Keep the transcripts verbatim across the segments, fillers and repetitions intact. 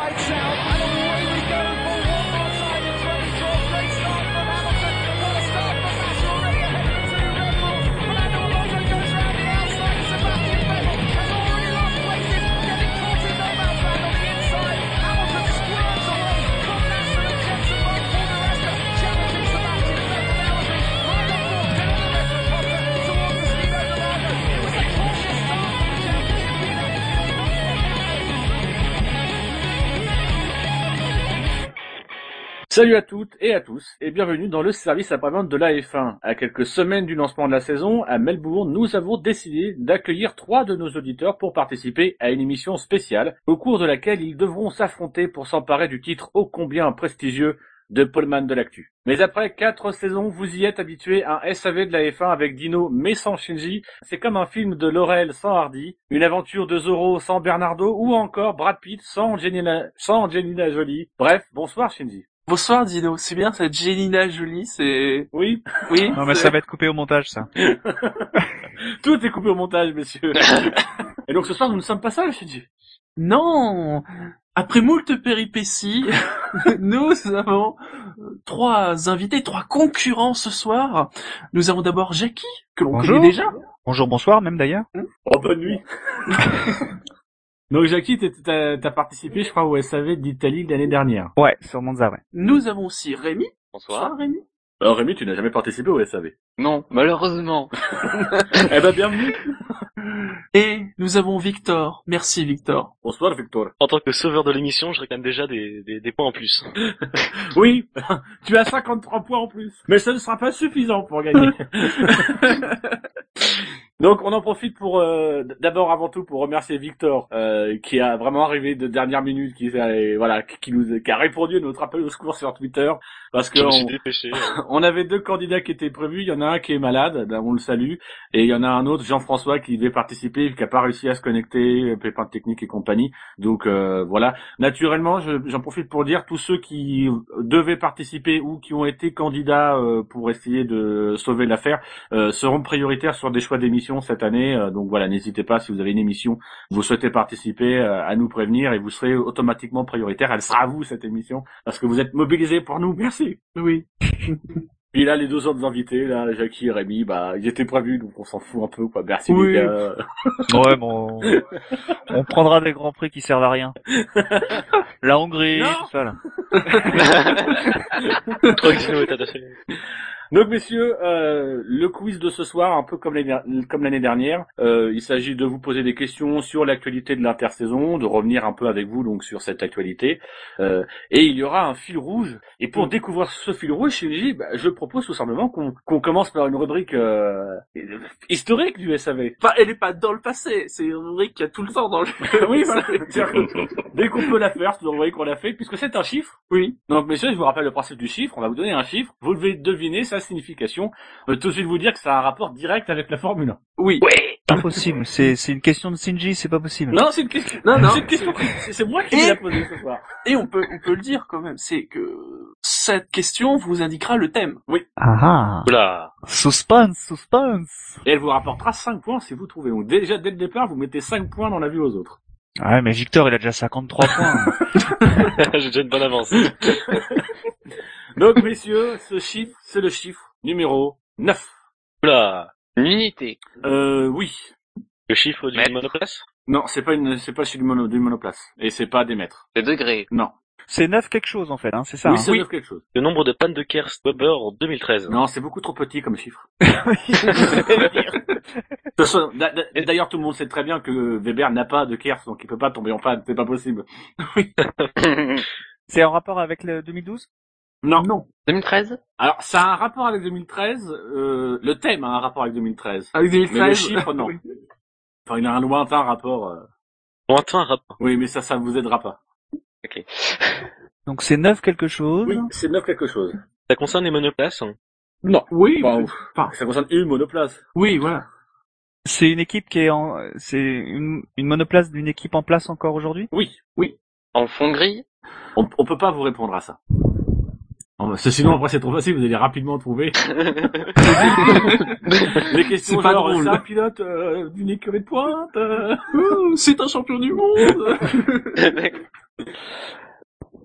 lights out, and away we go for one more time in twenty twelve. Great start from Hamilton. What a start from Max already ahead of the two Red Bulls. Fernando Alonso goes round the outside. Sebastian Vettel has already lost places, getting caught in no man's land on the inside. Hamilton squirms away from Nasser and Jensen by corner Resta, challenging Sebastian Vettel now as we ride on board down the Resta Costa towards the Skido de Lago. It was a cautious start for the championship leader. Salut à toutes et à tous et bienvenue dans le service après-vente de la F un. À quelques semaines du lancement de la saison, à Melbourne, nous avons décidé d'accueillir trois de nos auditeurs pour participer à une émission spéciale au cours de laquelle ils devront s'affronter pour s'emparer du titre ô combien prestigieux de poleman de l'actu. Mais après quatre saisons, vous y êtes habitués à un S A V de la F un avec Dino mais sans Shinji. C'est comme un film de Laurel sans Hardy, une aventure de Zorro sans Bernardo ou encore Brad Pitt sans Angelina, sans Angelina Jolie. Bref, bonsoir Shinji. Bonsoir Dino, c'est bien cette Angelina Jolie, c'est... Oui. Oui. Non mais ça va être coupé au montage ça. Tout est coupé au montage, messieurs. Et donc ce soir, nous ne sommes pas seuls, Shinji. Non. Après moult péripéties, nous avons trois invités, trois concurrents ce soir. Nous avons d'abord Jackie, que l'on Bonjour. connaît déjà. Bonjour, bonsoir même d'ailleurs. Oh, bonne nuit. Donc Jackie, t'as, t'as participé, je crois, au S A V d'Italie l'année dernière. Ouais, sur Monza, ouais. Nous avons aussi Rémi. Bonsoir. Bonsoir Rémi. Alors Rémi, tu n'as jamais participé au S A V. Non, malheureusement. Eh ben bienvenue. Et nous avons Victor. Merci Victor. Bonsoir Victor. En tant que sauveur de l'émission, je réclame déjà des, des, des points en plus. Oui, tu as cinquante-trois points en plus. Mais ça ne sera pas suffisant pour gagner. Donc on en profite pour euh, d'abord avant tout pour remercier Victor euh, qui a vraiment arrivé de dernière minute, qui a, voilà qui nous qui a répondu à notre appel au secours sur Twitter parce que Je me suis on, dépêché. on avait deux candidats qui étaient prévus, il y en a un qui est malade, ben on le salue, et il y en a un autre, Jean-François, qui devait participer, qui a pas réussi à se connecter, pépin technique et compagnie. Donc euh, voilà, naturellement, je, j'en profite pour dire tous ceux qui devaient participer ou qui ont été candidats euh, pour essayer de sauver l'affaire euh, seront prioritaires sur des choix d'émissions cette année. Euh, donc voilà, n'hésitez pas, si vous avez une émission, vous souhaitez participer, euh, à nous prévenir et vous serez automatiquement prioritaire. Elle sera à vous cette émission parce que vous êtes mobilisés pour nous. Merci. Oui. Puis là, les deux autres invités, là, Jackie et Rémi, bah, ils étaient prévus, donc on s'en fout un peu, quoi. Merci, Oui. les gars. Ouais, bon, on prendra des grands prix qui servent à rien. La Hongrie, Non. tout ça là. Trop que Dino est attaché. Donc, messieurs, euh, le quiz de ce soir, un peu comme l'année, comme l'année dernière, euh, il s'agit de vous poser des questions sur l'actualité de l'intersaison, de revenir un peu avec vous, donc, sur cette actualité, euh, et il y aura un fil rouge. Et pour découvrir ce fil rouge, Shinji, bah, je propose tout simplement qu'on, qu'on commence par une rubrique, euh, historique du S A V. Enfin, elle est pas dans le passé, c'est une rubrique qu'il y a tout le temps dans le... Oui, voilà. C'est-à-dire que dès qu'on peut la faire, c'est une rubrique qu'on l'a fait, puisque c'est un chiffre. Oui. Donc, messieurs, je vous rappelle le principe du chiffre. On va vous donner un chiffre. Vous devez deviner sa signification. Je vais tout de suite vous dire que ça a un rapport direct avec la Formule un. Oui. Pas possible, c'est, c'est une question de Shinji, c'est pas possible. Non, c'est une question. Non, non. C'est une question. C'est, c'est moi qui Et- vais la poser ce soir. Et on peut, on peut le dire quand même, c'est que cette question vous indiquera le thème. Ah ah. Oula. Suspense, suspense. Et elle vous rapportera cinq points si vous trouvez. Donc, déjà, dès le départ, vous mettez cinq points dans la vue aux autres. Ouais, mais Victor, il a déjà cinquante-trois points. J'ai déjà une bonne avance. Donc, messieurs, ce chiffre, c'est le chiffre numéro neuf. Oula. L'unité. Euh, oui. Le chiffre du Mètre. monoplace? Non, c'est pas une, c'est pas celui du mono, du monoplace. Et c'est pas des mètres. Le degré. Non. C'est neuf quelque chose en fait, hein, c'est ça. Oui, hein. c'est neuf quelque chose. Le nombre de pannes de Kerst Weber en deux mille treize. Non, c'est beaucoup trop petit comme chiffre. De toute façon, d'a- d'a- D'ailleurs, tout le monde sait très bien que Weber n'a pas de Kers, donc il peut pas tomber en panne, c'est pas possible. C'est en rapport avec le deux mille douze? Non. Non. deux mille treize. Alors, ça a un rapport avec deux mille treize, euh, le thème a un rapport avec deux mille treize. Avec deux mille treize. Mais le chiffre, non. Oui. Enfin, il a un lointain rapport. euh. Lointain rapport. Oui, mais ça, ça vous aidera pas. Ok. Donc c'est neuf quelque chose. Oui, c'est neuf quelque chose. Ça concerne les monoplaces? Non. Oui, Enfin, oui. Enfin, ça concerne une monoplace. oui, voilà. C'est une équipe qui est en, c'est une, une monoplace d'une équipe en place encore aujourd'hui? Oui. En fond gris. On, on peut pas vous répondre à ça. Non, parce que sinon, après, c'est trop facile, vous allez rapidement trouver. Les questions C'est pas genre, drôle. c'est un pilote euh, d'une écurie de pointe. euh. Oh, c'est un champion du monde.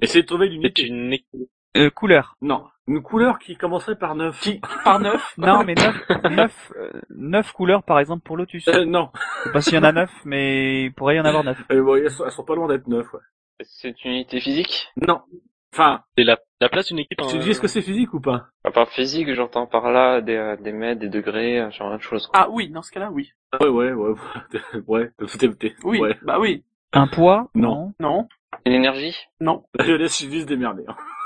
Essayez de trouver C'est l'unité. une équipe. Euh, couleur. Non. Une couleur qui commencerait par neuf. Qui, par neuf. Non, mais neuf, neuf, euh, neuf couleurs par exemple pour Lotus. Euh, non. Je sais pas s'il y en a neuf, mais il pourrait y en avoir neuf. Euh, bon, elles, sont, elles sont pas loin d'être neuf, ouais. C'est une unité physique? Non. Enfin, C'est la, la place d'une équipe. tu euh, dis est-ce que c'est physique ou pas? À part physique, j'entends par là des, euh, des mètres, des degrés, euh, genre autre chose. Ah oui, dans ce cas-là, oui. Ouais, ouais, ouais. Ouais, t'es, t'es, Oui, ouais. bah oui. Un poids? Non. Non, Une énergie? non. Je laisse Sylvie se démerder.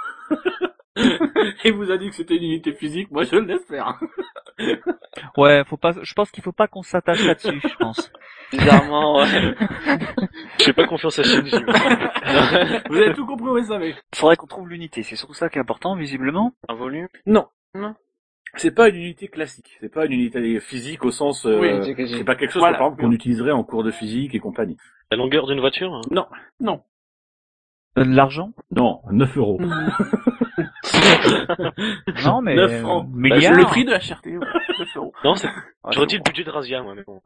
Il vous a dit que c'était une unité physique, moi je le laisse faire. Ouais, faut pas, je pense qu'il faut pas qu'on s'attache là-dessus, je pense. Bizarrement, ouais. Je fais pas confiance à Shinji. moi. Vous avez tout compris, vous savez. Faudrait qu'on trouve l'unité, c'est surtout ça qui est important, visiblement. Un volume? Non. Non. C'est pas une unité classique. C'est pas une unité physique au sens, euh, Oui, c'est que j'ai- c'est pas quelque chose Voilà. que, par exemple, qu'on utiliserait en cours de physique et compagnie. La longueur d'une voiture. hein. Non. Non. Euh, de l'argent? Non, neuf euros. Non, mais, neuf francs. euh, Bah, milliards. le prix de la cherté, ouais. neuf euros. Non, c'est. Ah, J'aurais c'est dit le budget de Razia, moi. Mais bon.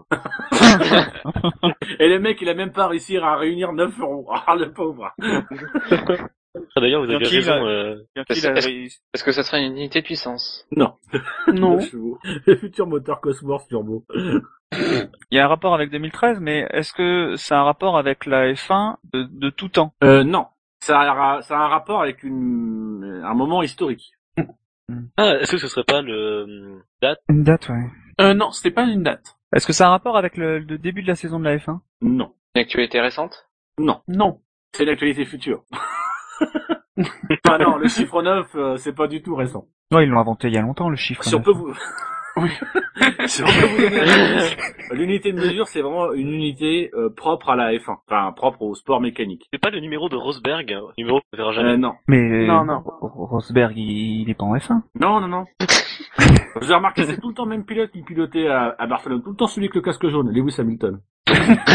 Et le mec, il a même pas réussi à réunir neuf euros. Ah, le pauvre. Ah, D'ailleurs, vous avez Donc, il raison. a- Euh... bien qu'il a Est-ce- réussi. Est-ce que ça serait une unité de puissance? Non. Non. neuf chevaux. Le futur moteur Cosworth Turbo. Il y a un rapport avec deux mille treize, mais est-ce que ça a un rapport avec la F un de, de tout temps? Euh, non. Ça a, ça a un rapport avec une, un moment historique. Ah, est-ce que ce serait pas le euh, date? Une date, ouais. Euh, non, c'était pas une date. Est-ce que ça a un rapport avec le, le début de la saison de la F un? Non. Une actualité récente? Non. Non. C'est l'actualité future. Enfin non, le chiffre neuf, euh, c'est pas du tout récent. Ouais, ils l'ont inventé il y a longtemps, le chiffre. Si on neuf. peut vous... Oui. Si on peut vous donner un indice, l'unité de mesure, c'est vraiment une unité euh, propre à la F un. Enfin, propre au sport mécanique. C'est pas le numéro de Rosberg, hein, numéro qu'on verra jamais. Euh, non. Mais Non, non. Ro- Rosberg, il, il est pas en F un. Non, non, non. Vous avez remarqué, c'est tout le temps le même pilote qui pilotait à, à Barcelone. Tout le temps celui avec le casque jaune, Lewis Hamilton. Il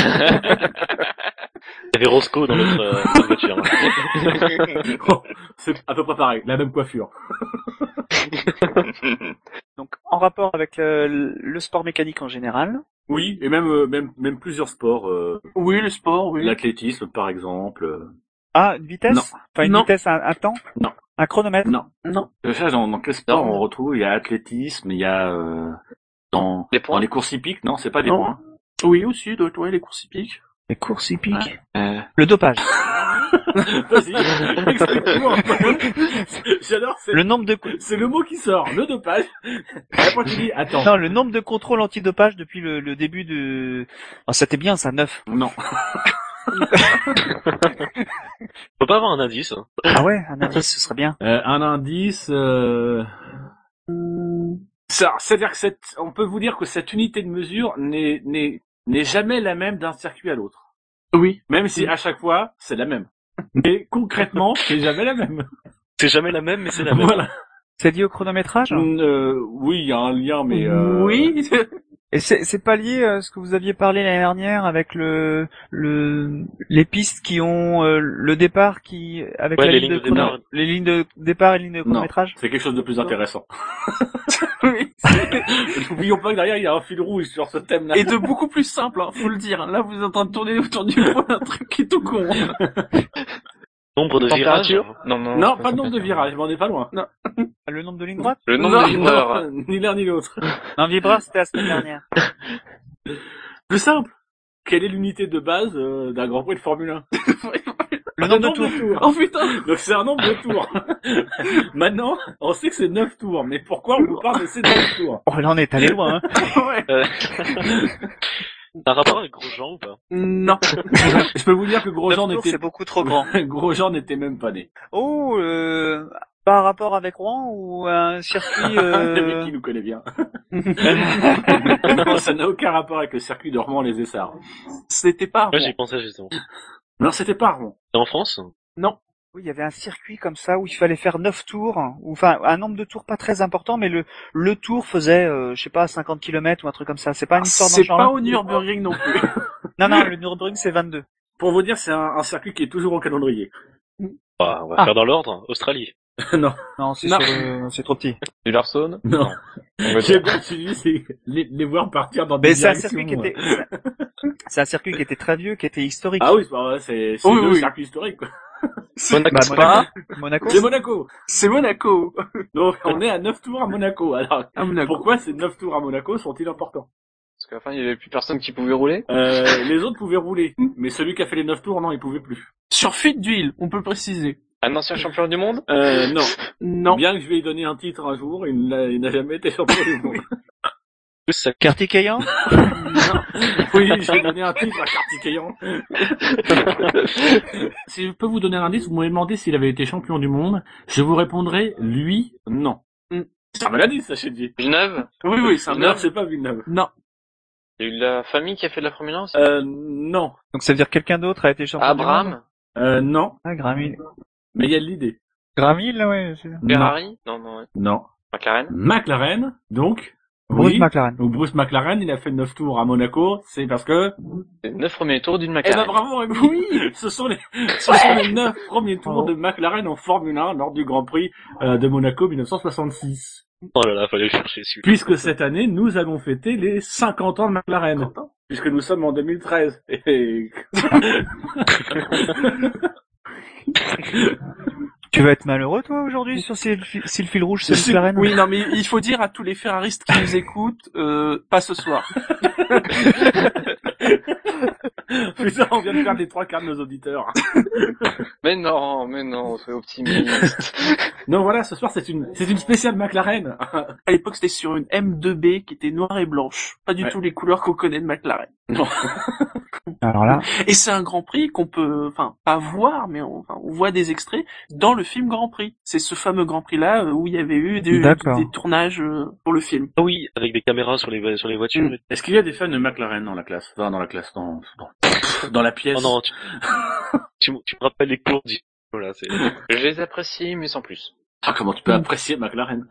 y avait Roscoe dans notre, euh, notre voiture. hein. Bon, c'est à peu près pareil, la même coiffure. Donc, en rapport avec le, le sport mécanique en général. Oui, et même, euh, même, même plusieurs sports. Euh, Oui, le sport, oui. L'athlétisme, par exemple. euh, Ah, une vitesse? Non. Enfin, une Non. vitesse, un, un temps? Non. Un chronomètre? Non. Non. Je sais, dans, dans quel sport Non. on retrouve? Il y a athlétisme, il y a euh, dans, Des points? dans les courses hippiques. Non, c'est pas des Non. points. Oui, aussi, donc, ouais, les courses hippiques. Les courses hippiques. Euh, Le dopage. Vas-y, explique-moi. J'adore, c'est Le nombre de, co- c'est le mot qui sort, le dopage. Et après tu dis, attends. non, le nombre de contrôles antidopage depuis le, le début de, ah, c'était bien, ça, neuf. Non. Faut pas avoir un indice. hein. Ah ouais, un indice, ce serait bien. Euh, un indice. Euh... Ça, c'est-à-dire que cette, on peut vous dire que cette unité de mesure n'est n'est n'est jamais la même d'un circuit à l'autre. Oui. Même si à chaque fois c'est la même. Mais concrètement, c'est jamais la même. C'est jamais la même, mais c'est la même. Voilà. C'est lié au chronométrage? Euh, oui, il y a un lien, mais euh... Oui. Et c'est, c'est pas lié à ce que vous aviez parlé l'année dernière avec le, le, les pistes qui ont euh, le départ qui, avec Ouais, la les ligne lignes de, de chrono- départ. les lignes de départ et les lignes de Non, chronométrage? c'est quelque chose de plus intéressant. Oui. N'oublions pas que derrière il y a un fil rouge sur ce thème-là. Et de beaucoup plus simple, hein, faut le dire. Là, vous êtes en train de tourner autour du pot un truc qui est tout con. Nombre de virages. température? Non, non. Non, c'est pas de nombre de température. virages, mais on n'est pas loin. Le nombre de lignes droites? Le nombre Non, de vibreurs. non, ni l'un ni l'autre. Non, vibreur, c'était la semaine dernière. Plus simple. Quelle est l'unité de base euh, d'un Grand Prix de Formule un? Le nombre de tours. Oh putain. Donc c'est un nombre de tours. Maintenant, on sait que c'est neuf tours, mais pourquoi on vous parle de ces neuf tours? Oh, là, on est allé loin, hein. Ouais. Euh... T'as un rapport avec Grosjean ou pas? Non. Je peux vous dire que Grosjean Neuf tours, n'était c'est beaucoup trop grand. Grosjean n'était même pas né. Oh, euh, pas un rapport avec Rouen ou un circuit, Le mec euh... qui nous connaît bien. Non, ça n'a aucun rapport avec le circuit de Romans-les-Essarts. C'était pas. Ouais, j'y pensais justement. Non, c'était pas Rouen. C'est en France? Non. Oui, il y avait un circuit comme ça où il fallait faire neuf tours, ou enfin un nombre de tours pas très important, mais le le tour faisait, euh, je sais pas, cinquante kilomètres ou un truc comme ça. C'est pas une histoire dans C'est ce genre pas au Nürburgring non plus. Non, non, le Nürburgring c'est vingt-deux. Pour vous dire, c'est un, un circuit qui est toujours au calendrier. Bah, on va Ah. faire dans l'ordre. Australie. Non, Non, c'est Non. sur le- c'est trop petit. Du Larson? non. On va J'ai dire. bien suivi, c'est les, les voir partir dans des Mais c'est un directions, circuit qui euh. était, c'est- c'est un circuit qui était très vieux, qui était historique. Ah oui, c'est pas vrai, c'est c'est Oui, le oui. circuit historique, quoi. C'est Monaco, Bah, Spa, Monaco. C'est Monaco. c'est Monaco. Donc on est à neuf tours à Monaco. Alors À Monaco. pourquoi ces neuf tours à Monaco sont-ils importants? Parce qu'à la fin, il y avait plus personne qui pouvait rouler. euh, Les autres pouvaient rouler, mais celui qui a fait les neuf tours, non, il pouvait plus. Sur fuite d'huile, on peut préciser. Un ancien champion du monde. Euh, non. Non. Bien que je vais lui donner un titre un jour, il n'a, il n'a jamais été champion du monde. Plus ça. Kartikeyan. Oui, je vais donner un titre à Kartikeyan. Si je peux vous donner un indice, vous m'avez demandé s'il avait été champion du monde. Je vous répondrai, lui, non. Mm. Ça me l'a dit, ça, j'ai dit. Villeneuve. Oui, oui, c'est un Villeneuve, meurtre. c'est pas Villeneuve. Non. Il y a eu la famille qui a fait de la Formule un aussi. Euh, non. Donc ça veut dire que quelqu'un d'autre a été champion du monde. Abraham. Euh, non. Ah, Gramil. Mais il y a de l'idée. Gramil, là, ouais. c'est- Ferrari. Non, non, ouais. Non. McLaren. McLaren, donc. Bruce oui. McLaren. Donc Bruce McLaren, il a fait neuf tours à Monaco, c'est parce que... Les neuf premiers tours d'une Eh ben McLaren. bravo Rémi. Oui, ce sont les, ce sont les neuf premiers tours de McLaren en Formule un lors du Grand Prix euh, de Monaco mille neuf cent soixante-six. Oh là là, fallait le chercher celui-là. Puisque cette année, nous allons fêter les cinquante ans de McLaren. Puisque nous sommes en deux mille treize. Et... Tu vas être malheureux, toi, aujourd'hui, sur si, le fi- si le fil rouge, c'est C'est- McLaren? Oui, non, mais il faut dire à tous les ferraristes qui nous écoutent, euh, pas ce soir. Putain, on vient de perdre les trois quarts de nos auditeurs. Mais non, mais non, soyez optimiste. Non, voilà, ce soir, c'est une, c'est une spéciale McLaren. À l'époque, c'était sur une M deux B qui était noire et blanche. Pas du Ouais. tout les couleurs qu'on connaît de McLaren. Non. Alors là, Et c'est un Grand Prix qu'on peut, enfin, pas voir, mais on, enfin, on voit des extraits dans le film Grand Prix. C'est ce fameux Grand Prix-là euh, où il y avait eu des, D'accord. des tournages euh, pour le film. Ah oui, avec des caméras sur les, sur les voitures. Mm. Est-ce qu'il y a des fans de McLaren dans la classe? Enfin, dans la classe, dans, dans, dans la pièce. Oh non, tu, tu, me- tu me rappelles les cours du... Voilà, c'est... Je les apprécie, mais sans plus. Ah, comment tu peux apprécier McLaren?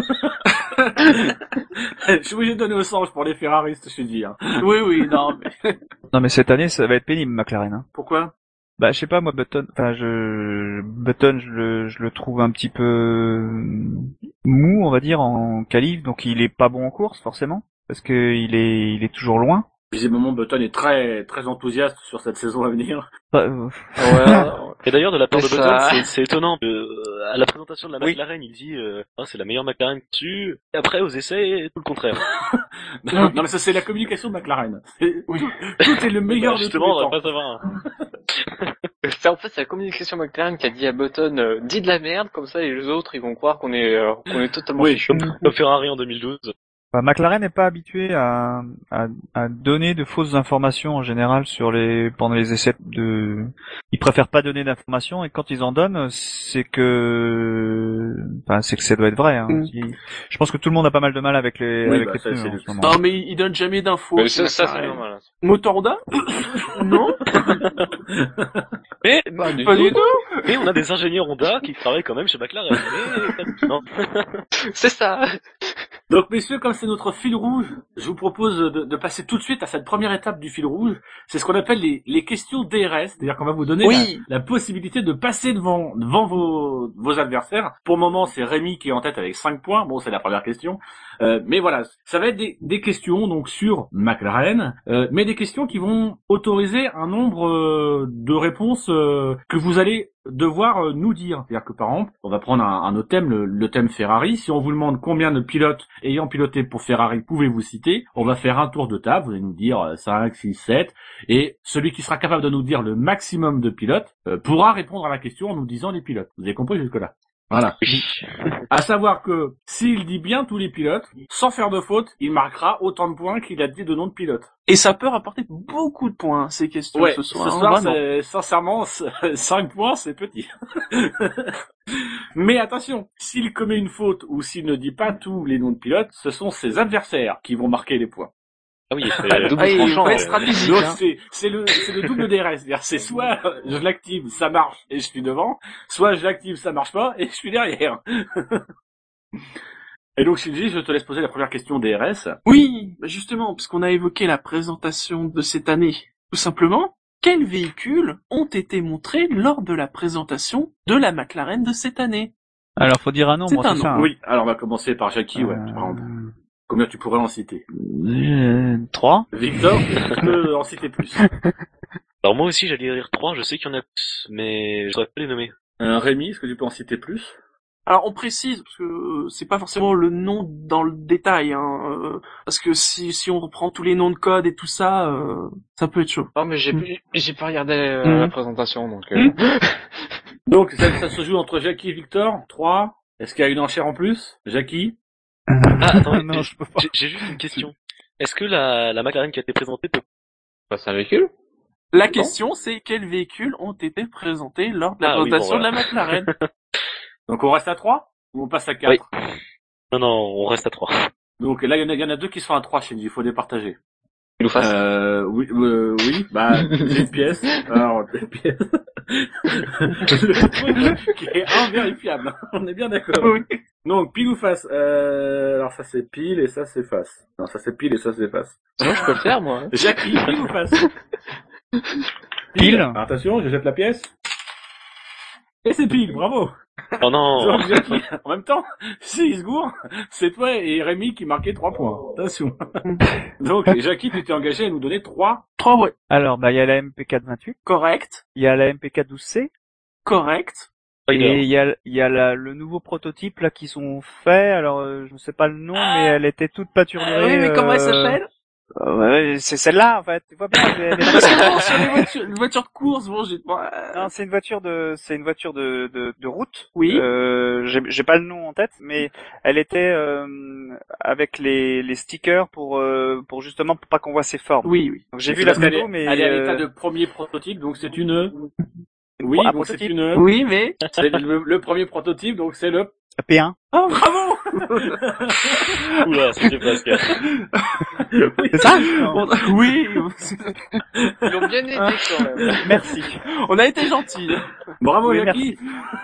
Je suis obligé de donner au sang pour les ferraristes, je te dis. Hein. Oui, oui, non, mais... non, mais cette année, ça va être pénible, McLaren, hein. Pourquoi? Bah, je sais pas, moi, Button, enfin, je, Button, je le, je le trouve un petit peu mou, on va dire, en qualif, donc il est pas bon en course, forcément, parce que il est, il est toujours loin. Visiblement, Button est très très enthousiaste sur cette saison à venir. Bah, euh, Ouais. Et d'ailleurs, de la part de Mais Button, ça- c'est, c'est étonnant. Euh, à la présentation de la Oui. McLaren, il dit euh, ah, c'est la meilleure McLaren dessus. Et après, aux essais, tout le contraire. Non, non, mais ça c'est la communication de McLaren. C'est- Tout, tout est le meilleur Bah, de tous justement, on les va temps. pas savoir. C'est en fait c'est la communication McLaren qui a dit à Button euh, dis de la merde comme ça et les autres ils vont croire qu'on est euh, qu'on est totalement Oui. fichus. Comme, comme Ferrari en deux mille douze. bah, McLaren n'est pas habitué à, à, à donner de fausses informations en général sur les, pendant les essais de, ils préfèrent pas donner d'informations et quand ils en donnent, c'est que, enfin, c'est que ça doit être vrai, hein. Mm. Il- Je pense que tout le monde a pas mal de mal avec les, Oui, avec bah, les ça, pneus c'est en le- ce moment. Non, mais il donne jamais d'infos. Mais sur ça, ça c'est McLaren. normal. Motor Honda? Non? Mais, Pas du Pas tout. du tout. mais on a des ingénieurs Honda qui travaillent quand même chez McLaren. Mais, non. C'est ça. Donc messieurs, comme c'est notre fil rouge, je vous propose de, de passer tout de suite à cette première étape du fil rouge. C'est ce qu'on appelle les, les questions D R S, c'est-à-dire qu'on va vous donner Oui. la, la possibilité de passer devant, devant vos, vos adversaires. Pour le moment, c'est Rémi qui est en tête avec cinq points. Bon, c'est la première question. Euh, mais voilà, ça va être des, des questions donc sur McLaren, euh, mais des questions qui vont autoriser un nombre euh, de réponses euh, que vous allez devoir euh, nous dire. C'est-à-dire que par exemple, on va prendre un, un autre thème, le, le thème Ferrari. Si on vous demande combien de pilotes ayant piloté pour Ferrari pouvez-vous citer, on va faire un tour de table, vous allez nous dire euh, cinq, six, sept, et celui qui sera capable de nous dire le maximum de pilotes euh, pourra répondre à la question en nous disant les pilotes. Vous avez compris jusque-là? Voilà. À savoir que s'il dit bien tous les pilotes, sans faire de faute, il marquera autant de points qu'il a dit de noms de pilotes. Et ça peut rapporter beaucoup de points, ces questions, Ouais, ce soir. ce hein, soir, vraiment. c'est, sincèrement, cinq points, c'est petit. Mais attention, s'il commet une faute ou s'il ne dit pas tous les noms de pilotes, ce sont ses adversaires qui vont marquer les points. Ah oui, c'est double Ah, il tranchant, faut être ouais. stratégique, Donc hein. c'est, c'est le, c'est le double D R S. C'est-à-dire, c'est soit je l'active, ça marche et je suis devant, soit je l'active, ça marche pas et je suis derrière. Et donc Shinji, je te laisse poser la première question D R S. Oui, bah justement, puisqu'on a évoqué la présentation de cette année. Tout simplement, quels véhicules ont été montrés lors de la présentation de la McLaren de cette année? Alors, faut dire un nombre, C'est un c'est ça, hein. Oui, alors on va commencer par Jackie, ouais. Par exemple. Combien tu pourrais en citer? Euh, trois. Victor, tu peux en citer plus. Alors moi aussi j'allais dire trois, je sais qu'il y en a plus, mais je saurais pas les nommer. Euh, Rémi, est-ce que tu peux en citer plus? Alors on précise parce que euh, c'est pas forcément le nom dans le détail, hein, euh, parce que si si on reprend tous les noms de code et tout ça, euh, ça peut être chaud. Non, mais j'ai, Mm. j'ai pas regardé euh, Mm. la présentation, donc. Euh... Mm. Donc, ça, ça se joue entre Jackie et Victor. trois. Est-ce qu'il y a une enchère en plus? Jackie? Ah, attends, non, j'ai- je peux pas. j'ai j'ai juste une question. Est-ce que la, la McLaren qui a été présentée peut... Bah, c'est un véhicule. La Non. question c'est quels véhicules ont été présentés lors de la Ah oui, présentation bon, voilà. de la McLaren. Donc, on reste à trois? Ou on passe à quatre? Oui. Non, non, on reste à trois. Donc, là, il y en a, il y en a deux qui sont à trois chez nous. Il faut départager. Il nous fasse. Euh, oui, euh, oui, bah, j'ai une pièce. Alors, une pièce. Le truc qui est invérifiable. On est bien d'accord. Oui. Donc, pile ou face? Euh, alors ça c'est pile et ça c'est face. Non, ça c'est pile et ça c'est face. Sinon, je peux le faire, moi. Jackie, pile ou face? Pile. Alors, attention, je jette la pièce. Et c'est pile, bravo. Oh non. Donc, Jackie, en même temps, si se gourre, c'est toi et Rémi qui marquaient trois points. Attention. Donc, Jackie, tu t'es engagé à nous donner trois. Trois, ouais. Alors, bah, il y a la M P quatre vingt-huit, Correct. il y a la M P quatre douze C, Correct. Spider. et il y a, il y a la, le nouveau prototype, là, qui sont faits. Alors, euh, je ne sais pas le nom, mais elle était toute pâturée. Ah oui, mais comment elle euh, s'appelle? euh, ouais, c'est celle-là, en fait. Tu vois bien, elle est- Parce que bon, sur les voitures, les voitures de course, bon, j'ai bon, euh, Non, c'est une voiture de, c'est une voiture de, de, de route. Oui. Euh, j'ai, j'ai pas le nom en tête, mais elle était euh, avec les, les stickers pour, euh, pour justement pour pas qu'on voit ses formes. oui, oui. Donc j'ai C'est vu la parce qu'elle photo, est- mais Elle est à euh, l'état de premier prototype, donc c'est une... une Oui, pro- un donc c'est prototype. une... Oui, mais... C'est le, le premier prototype, donc c'est le... P un. Oh, Bravo. Oula, c'était presque. Oui. C'est ça on- oui, Ils l'ont bien aidé, quand même. Merci. on a été gentils. Bravo, Oui, Jackie.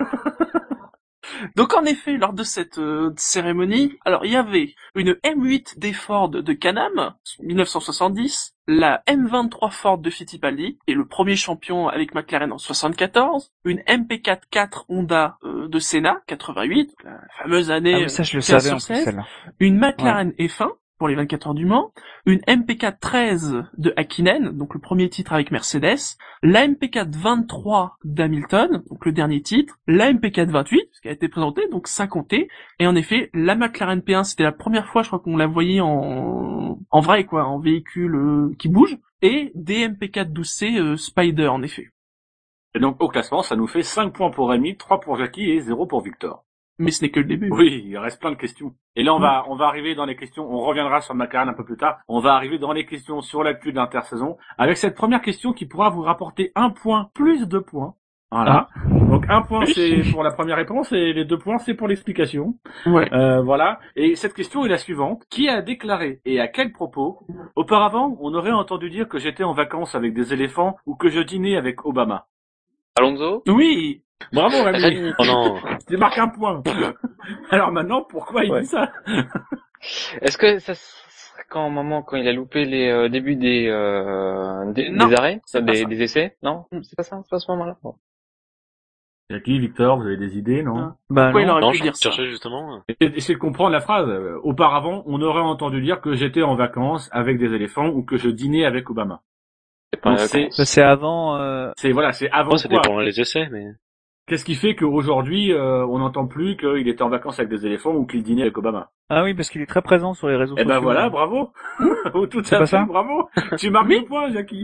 Donc en effet, lors de cette euh, cérémonie, alors il y avait une M huit des Ford de Can-Am, dix-neuf cent soixante-dix, la M vingt-trois Ford de Fittipaldi, et le premier champion avec McLaren en soixante-quatorze, une M P quatre quatre Honda euh, de Senna, quatre-vingt-huit, la fameuse année Ah oui, ça je le quinze savais en sur plus seize, celle-là. une McLaren F un pour les vingt-quatre heures du Mans, une M P quatre treize de Häkkinen, donc le premier titre avec Mercedes, la M P quatre vingt-trois d'Hamilton, donc le dernier titre, la M P quatre vingt-huit, ce qui a été présenté, donc ça comptait, et en effet, la McLaren P un, c'était la première fois, je crois qu'on la voyait en, en vrai, quoi, en véhicule euh, qui bouge, et des M P quatre douze C euh, Spider, en effet. Et donc, au classement, ça nous fait cinq points pour Rémi, trois pour Jackie et zéro pour Victor. Mais ce n'est que le début. Oui, il reste plein de questions. Et là, on va, on va arriver dans les questions, on reviendra sur McLaren un peu plus tard, on va arriver dans les questions sur l'actu de l'intersaison, avec cette première question qui pourra vous rapporter un point plus deux points. Voilà. Donc, un point, c'est pour la première réponse, et les deux points, c'est pour l'explication. Ouais. Euh, voilà. Et cette question est la suivante. Qui a déclaré, et à quel propos, auparavant, on aurait entendu dire que j'étais en vacances avec des éléphants ou que je dînais avec Obama? Alonso? Oui. Bravo, Rémi. Oh non. Tu marques un point. Alors maintenant, pourquoi il Ouais. dit ça? Est-ce que ça serait quand, moment, quand il a loupé les euh, débuts des, euh, des, Non, des arrêts? c'est pas Des, ça. des essais? Non? C'est pas ça? C'est pas à ce moment-là? Bon. Jackie, Victor, vous avez des idées, non? Bah Pourquoi il non. aurait Non, pu je dire ça? cherchais justement. Essayez de comprendre la phrase. Euh, Auparavant, on aurait entendu dire que j'étais en vacances avec des éléphants ou que je dînais avec Obama. C'est pas Donc une c'est- réponse. Ça, c'est avant. Euh... C'est voilà, c'est avant Moi, ça quoi? dépend les essais, mais... Qu'est-ce qui fait qu'aujourd'hui, euh, on n'entend plus qu'il était en vacances avec des éléphants ou qu'il dînait avec Obama? Ah oui, parce qu'il est très présent sur les réseaux Eh sociaux. ben voilà, bravo. Oh, tout C'est à pas fait, ça bravo. Tu marques le point, Jackie.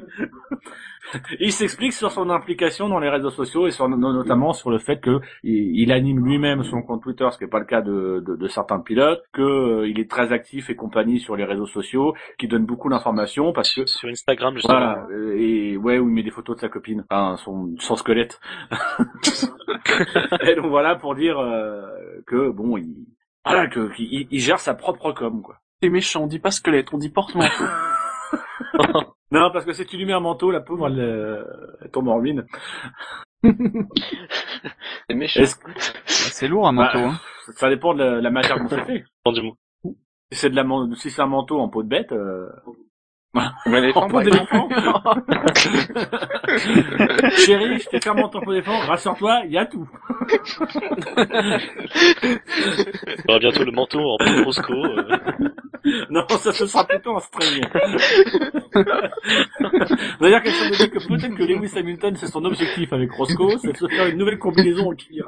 Il s'explique sur son implication dans les réseaux sociaux et sur, no- notamment sur le fait que il, il anime lui-même son compte Twitter, ce qui n'est pas le cas de, de, de certains pilotes, que euh, il est très actif et compagnie sur les réseaux sociaux, qui donne beaucoup d'informations parce que Sur Instagram, justement. voilà, euh, et ouais, où il met des photos de sa copine, enfin son, son squelette. Et donc voilà pour dire euh, que bon, il voilà que qu'il il gère sa propre com quoi. C'est méchant, on dit pas squelette, on dit porte-manteau. Non, parce que si tu lui mets un manteau, la pauvre, elle, euh, elle tombe en ruine. C'est méchant. Est-ce que- C'est lourd un manteau. Bah, Hein. ça dépend de la, la matière dont c'est fait. Bon, du mot. Si c'est de la, man- si c'est un manteau en peau de bête, euh, Comme un éléphant, En par pot exemple. d'éléphant. Chérie, je t'ai fermé en pot d'éléphant, rassure-toi, il y a tout. On aura bientôt le manteau en peau Roscoe. Euh... Non, ça ce sera plutôt un string. D'ailleurs, quelqu'un me dit que peut-être que Lewis Hamilton, c'est son objectif avec Roscoe, c'est de se faire une nouvelle combinaison en cuir.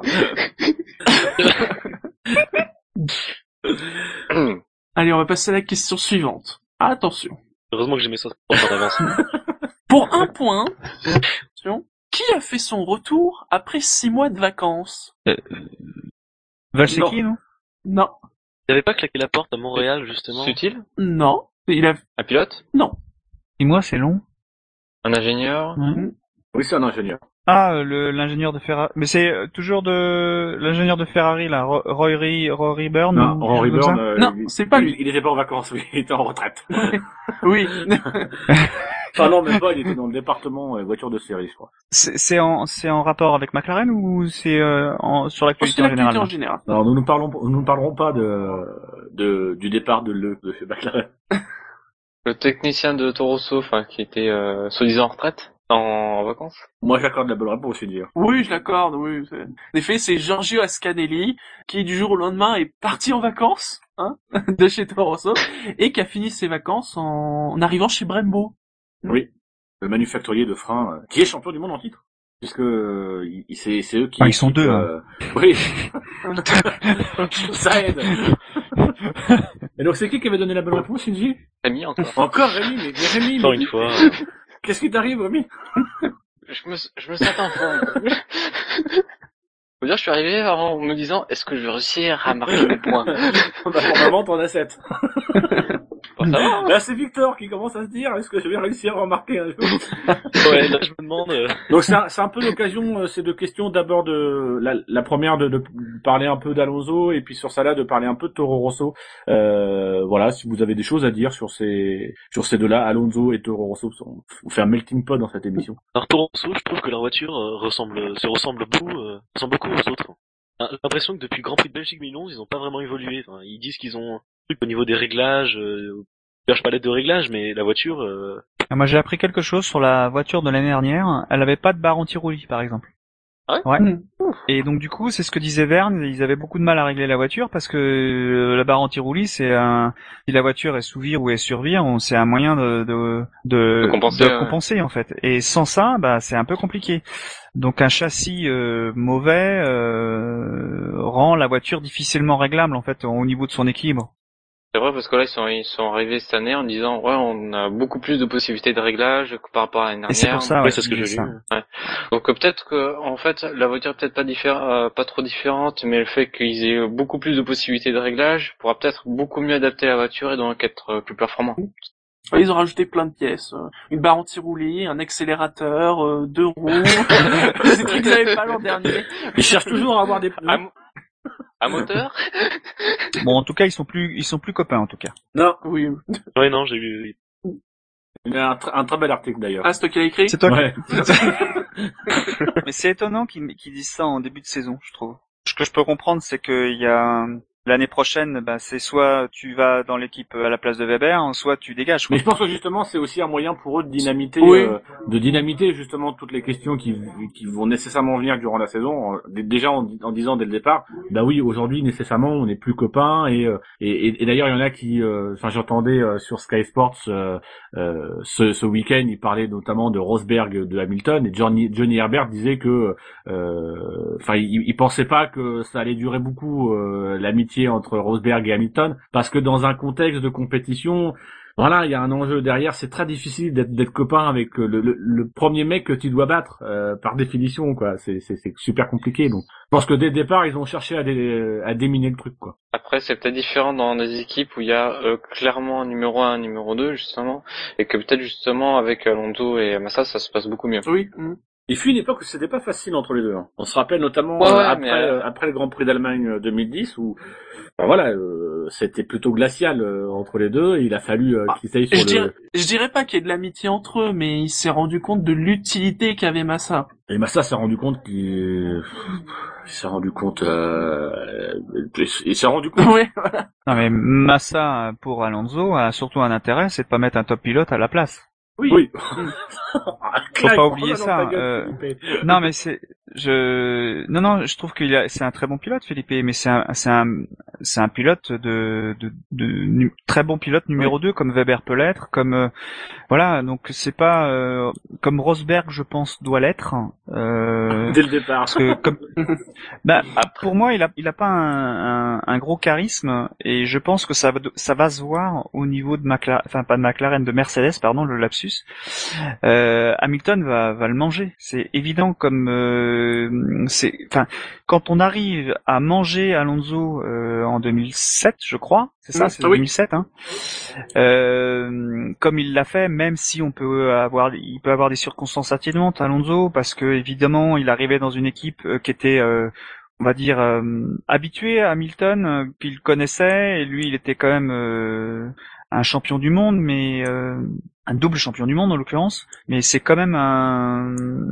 Allez, on va passer à la question suivante. Attention. Heureusement que j'ai mis ça en avance. Pour un point, attention, qui a fait son retour après six mois de vacances? Valsecki, non? Non. Il avait pas claqué la porte à Montréal, justement. C'est utile? Non. Il a... Un pilote? Non. Six mois, c'est long. Un ingénieur? Mmh. Oui, c'est un ingénieur. Ah, euh, le, l'ingénieur de Ferrari. Mais c'est euh, toujours de l'ingénieur de Ferrari, là, Ro- Rory, Rory Byrne. Non, ou Rory quelque chose comme Byrne, euh, Non, il- c'est pas il- lui. Il était pas en vacances, oui, il était en retraite. Oui. Enfin non, même pas, il était dans le département euh, voiture de série, je crois. ça. C'est, c'est en, c'est en rapport avec McLaren ou c'est euh, en, sur l'actualité C'est en l'actualité général? en général. Alors nous ne parlons, nous ne parlerons pas de, de du départ de le de chez McLaren. Le technicien de Toro Rosso, enfin, qui était, euh, soi-disant en retraite? En, en vacances? Moi, j'accorde la bonne réponse, je veux dire. Oui, je l'accorde, oui. c'est- En effet, c'est Giorgio Ascanelli qui, du jour au lendemain, est parti en vacances, hein, de chez Toro Rosso, et qui a fini ses vacances en, en arrivant chez Brembo. Oui, le manufacturier de freins, euh, qui est champion du monde en titre, puisque euh, il, il- c'est, c'est eux qui. Ah, ils sont équipent, deux, euh... Oui. Ça aide. Et donc c'est qui qui avait donné la bonne réponse, Shinji? Rémi, encore. Encore Rémi, mais, mais Rémi, Encore mais une fois. qu'est-ce qui t'arrive, Rémi? Je me, je me sentais en forme. Faut dire, je suis arrivé en me disant, est-ce que je vais réussir à marquer des points? Bah, normalement, t'en as sept. Bon, ça va. Là, c'est Victor qui commence à se dire, est-ce que je vais réussir à en marquer un jour? Ouais, là je me demande. euh, Donc c'est un, c'est un peu l'occasion, euh, ces deux questions, d'abord de la, la première de, de parler un peu d'Alonso et puis sur ça là de parler un peu de Toro Rosso. Euh, voilà, si vous avez des choses à dire sur ces sur ces deux-là, Alonso et Toro Rosso, on, on fait un melting pot dans cette émission. Alors Toro Rosso, je trouve que leur voiture euh, ressemble, se ressemble beaucoup, euh, ressemble beaucoup aux autres. Hein, J'ai l'impression que depuis le Grand Prix de Belgique deux mille onze, ils n'ont pas vraiment évolué. Enfin, ils disent qu'ils ont un truc au niveau des réglages. Euh, je pas l'aide de réglage, mais la voiture. Euh... Ah, moi, j'ai appris quelque chose sur la voiture de l'année dernière. Elle avait pas de barre anti-roulis, par exemple. Ah ouais. Mm. Et donc du coup, c'est ce que disait Verne, ils avaient beaucoup de mal à régler la voiture parce que euh, la barre anti-roulis, c'est un, si la voiture est sous vire ou est sur vire, on- c'est un moyen de de de, De compenser, de ouais. compenser, en fait. Et sans ça, bah c'est un peu compliqué. Donc un châssis euh, mauvais euh, rend la voiture difficilement réglable en fait au niveau de son équilibre. C'est vrai, parce que là, ils sont, ils sont arrivés cette année en disant, ouais, on a beaucoup plus de possibilités de réglage que par rapport à l'année Et c'est dernière. pour ça, Ouais, ouais, c'est ce que qu'il j'ai disait lu. ça. Donc euh, peut-être que en fait la voiture est peut-être pas diffé- euh, pas trop différente, mais le fait qu'ils aient beaucoup plus de possibilités de réglage pourra peut-être beaucoup mieux adapter la voiture et donc être euh, plus performant. Ouais, ils ont rajouté plein de pièces. euh, Une barre anti-roulis, un accélérateur, euh, deux roues. C'est des trucs qu'ils n'avaient pas l'an dernier. Ils cherchent toujours à avoir des pneus. À, mo- à moteur? Bon, en tout cas, ils sont plus ils sont plus copains en tout cas. Non, Oui. Ouais, non, j'ai vu. il y a un, tr- un très bel article d'ailleurs. Ah, c'est toi qui l'as écrit? C'est toi. Ouais. Mais c'est étonnant qu'ils qu'ils disent ça en début de saison, je trouve. Ce que je peux comprendre, c'est qu'il y a l'année prochaine, bah, c'est soit tu vas dans l'équipe à la place de Weber, soit tu dégages. Quoi. Mais je pense que justement c'est aussi un moyen pour eux de dynamiter, Oui. euh, de dynamiter justement toutes les questions qui, qui vont nécessairement venir durant la saison. euh, d- Déjà en, en disant dès le départ, bah oui aujourd'hui nécessairement on n'est plus copains et euh, et, et, et d'ailleurs il y en a qui, euh, enfin j'entendais euh, sur Sky Sports euh, euh, ce, ce week-end ils parlaient notamment de Rosberg de Hamilton et Johnny, Johnny Herbert disait que, enfin euh, il, il pensait pas que ça allait durer beaucoup euh, l'amitié entre Rosberg et Hamilton parce que dans un contexte de compétition, voilà, il y a un enjeu derrière, c'est très difficile d'être, d'être copain avec le, le, le premier mec que tu dois battre euh, par définition, quoi. C'est, c'est, c'est super compliqué. Donc, je pense que dès le départ, ils ont cherché à, dé, à déminer le truc, quoi. Après, c'est peut-être différent dans des équipes où il y a euh, clairement un numéro un, un numéro deux, justement, et que peut-être justement avec Alonso et Massa, ça se passe beaucoup mieux. Oui. mm. Il fut une époque où c'était pas facile entre les deux. Hein. On se rappelle notamment Ouais, euh, ouais, après mais, euh, euh, après le Grand Prix d'Allemagne euh, deux mille dix où ben voilà, euh, c'était plutôt glacial euh, entre les deux. Et il a fallu euh, Ah, qu'ils aillent sur Je le. dirais, je dirais pas qu'il y ait de l'amitié entre eux, mais il s'est rendu compte de l'utilité qu'avait Massa. Et Massa s'est rendu compte qu'il il s'est rendu compte. Euh... Il s'est rendu compte. Ouais, voilà. Non mais Massa pour Alonso a surtout un intérêt, c'est de pas mettre un top pilote à la place. Oui. Oui. Faut pas oublier ça. Euh, non mais c'est, je, non non, je trouve qu'il a, c'est un très bon pilote, Felipe, mais c'est un, c'est un, c'est un pilote de, de, de, nu- très bon pilote numéro deux comme Weber peut l'être, comme, euh, voilà, donc c'est pas euh, comme Rosberg, je pense, doit l'être. Euh, Dès le départ. parce que comme, bah, pour moi, il a, il a pas un, un, un gros charisme et je pense que ça va, ça va se voir au niveau de McLaren, enfin pas de McLaren, de Mercedes, pardon, le lapsus. Euh, Hamilton va, va le manger, c'est évident. Comme euh, c'est, enfin, quand on arrive à manger Alonso euh, en deux mille sept, je crois, c'est ça, Mmh, c'est oui. deux mille sept, hein. Euh, comme il l'a fait, même si on peut avoir, il peut avoir des circonstances atténuantes, Alonso, parce que évidemment, il arrivait dans une équipe euh, qui était, euh, on va dire, euh, habituée à Hamilton, euh, qu'il connaissait, et lui, il était quand même euh, un champion du monde, mais euh, un double champion du monde en l'occurrence, mais c'est quand même un,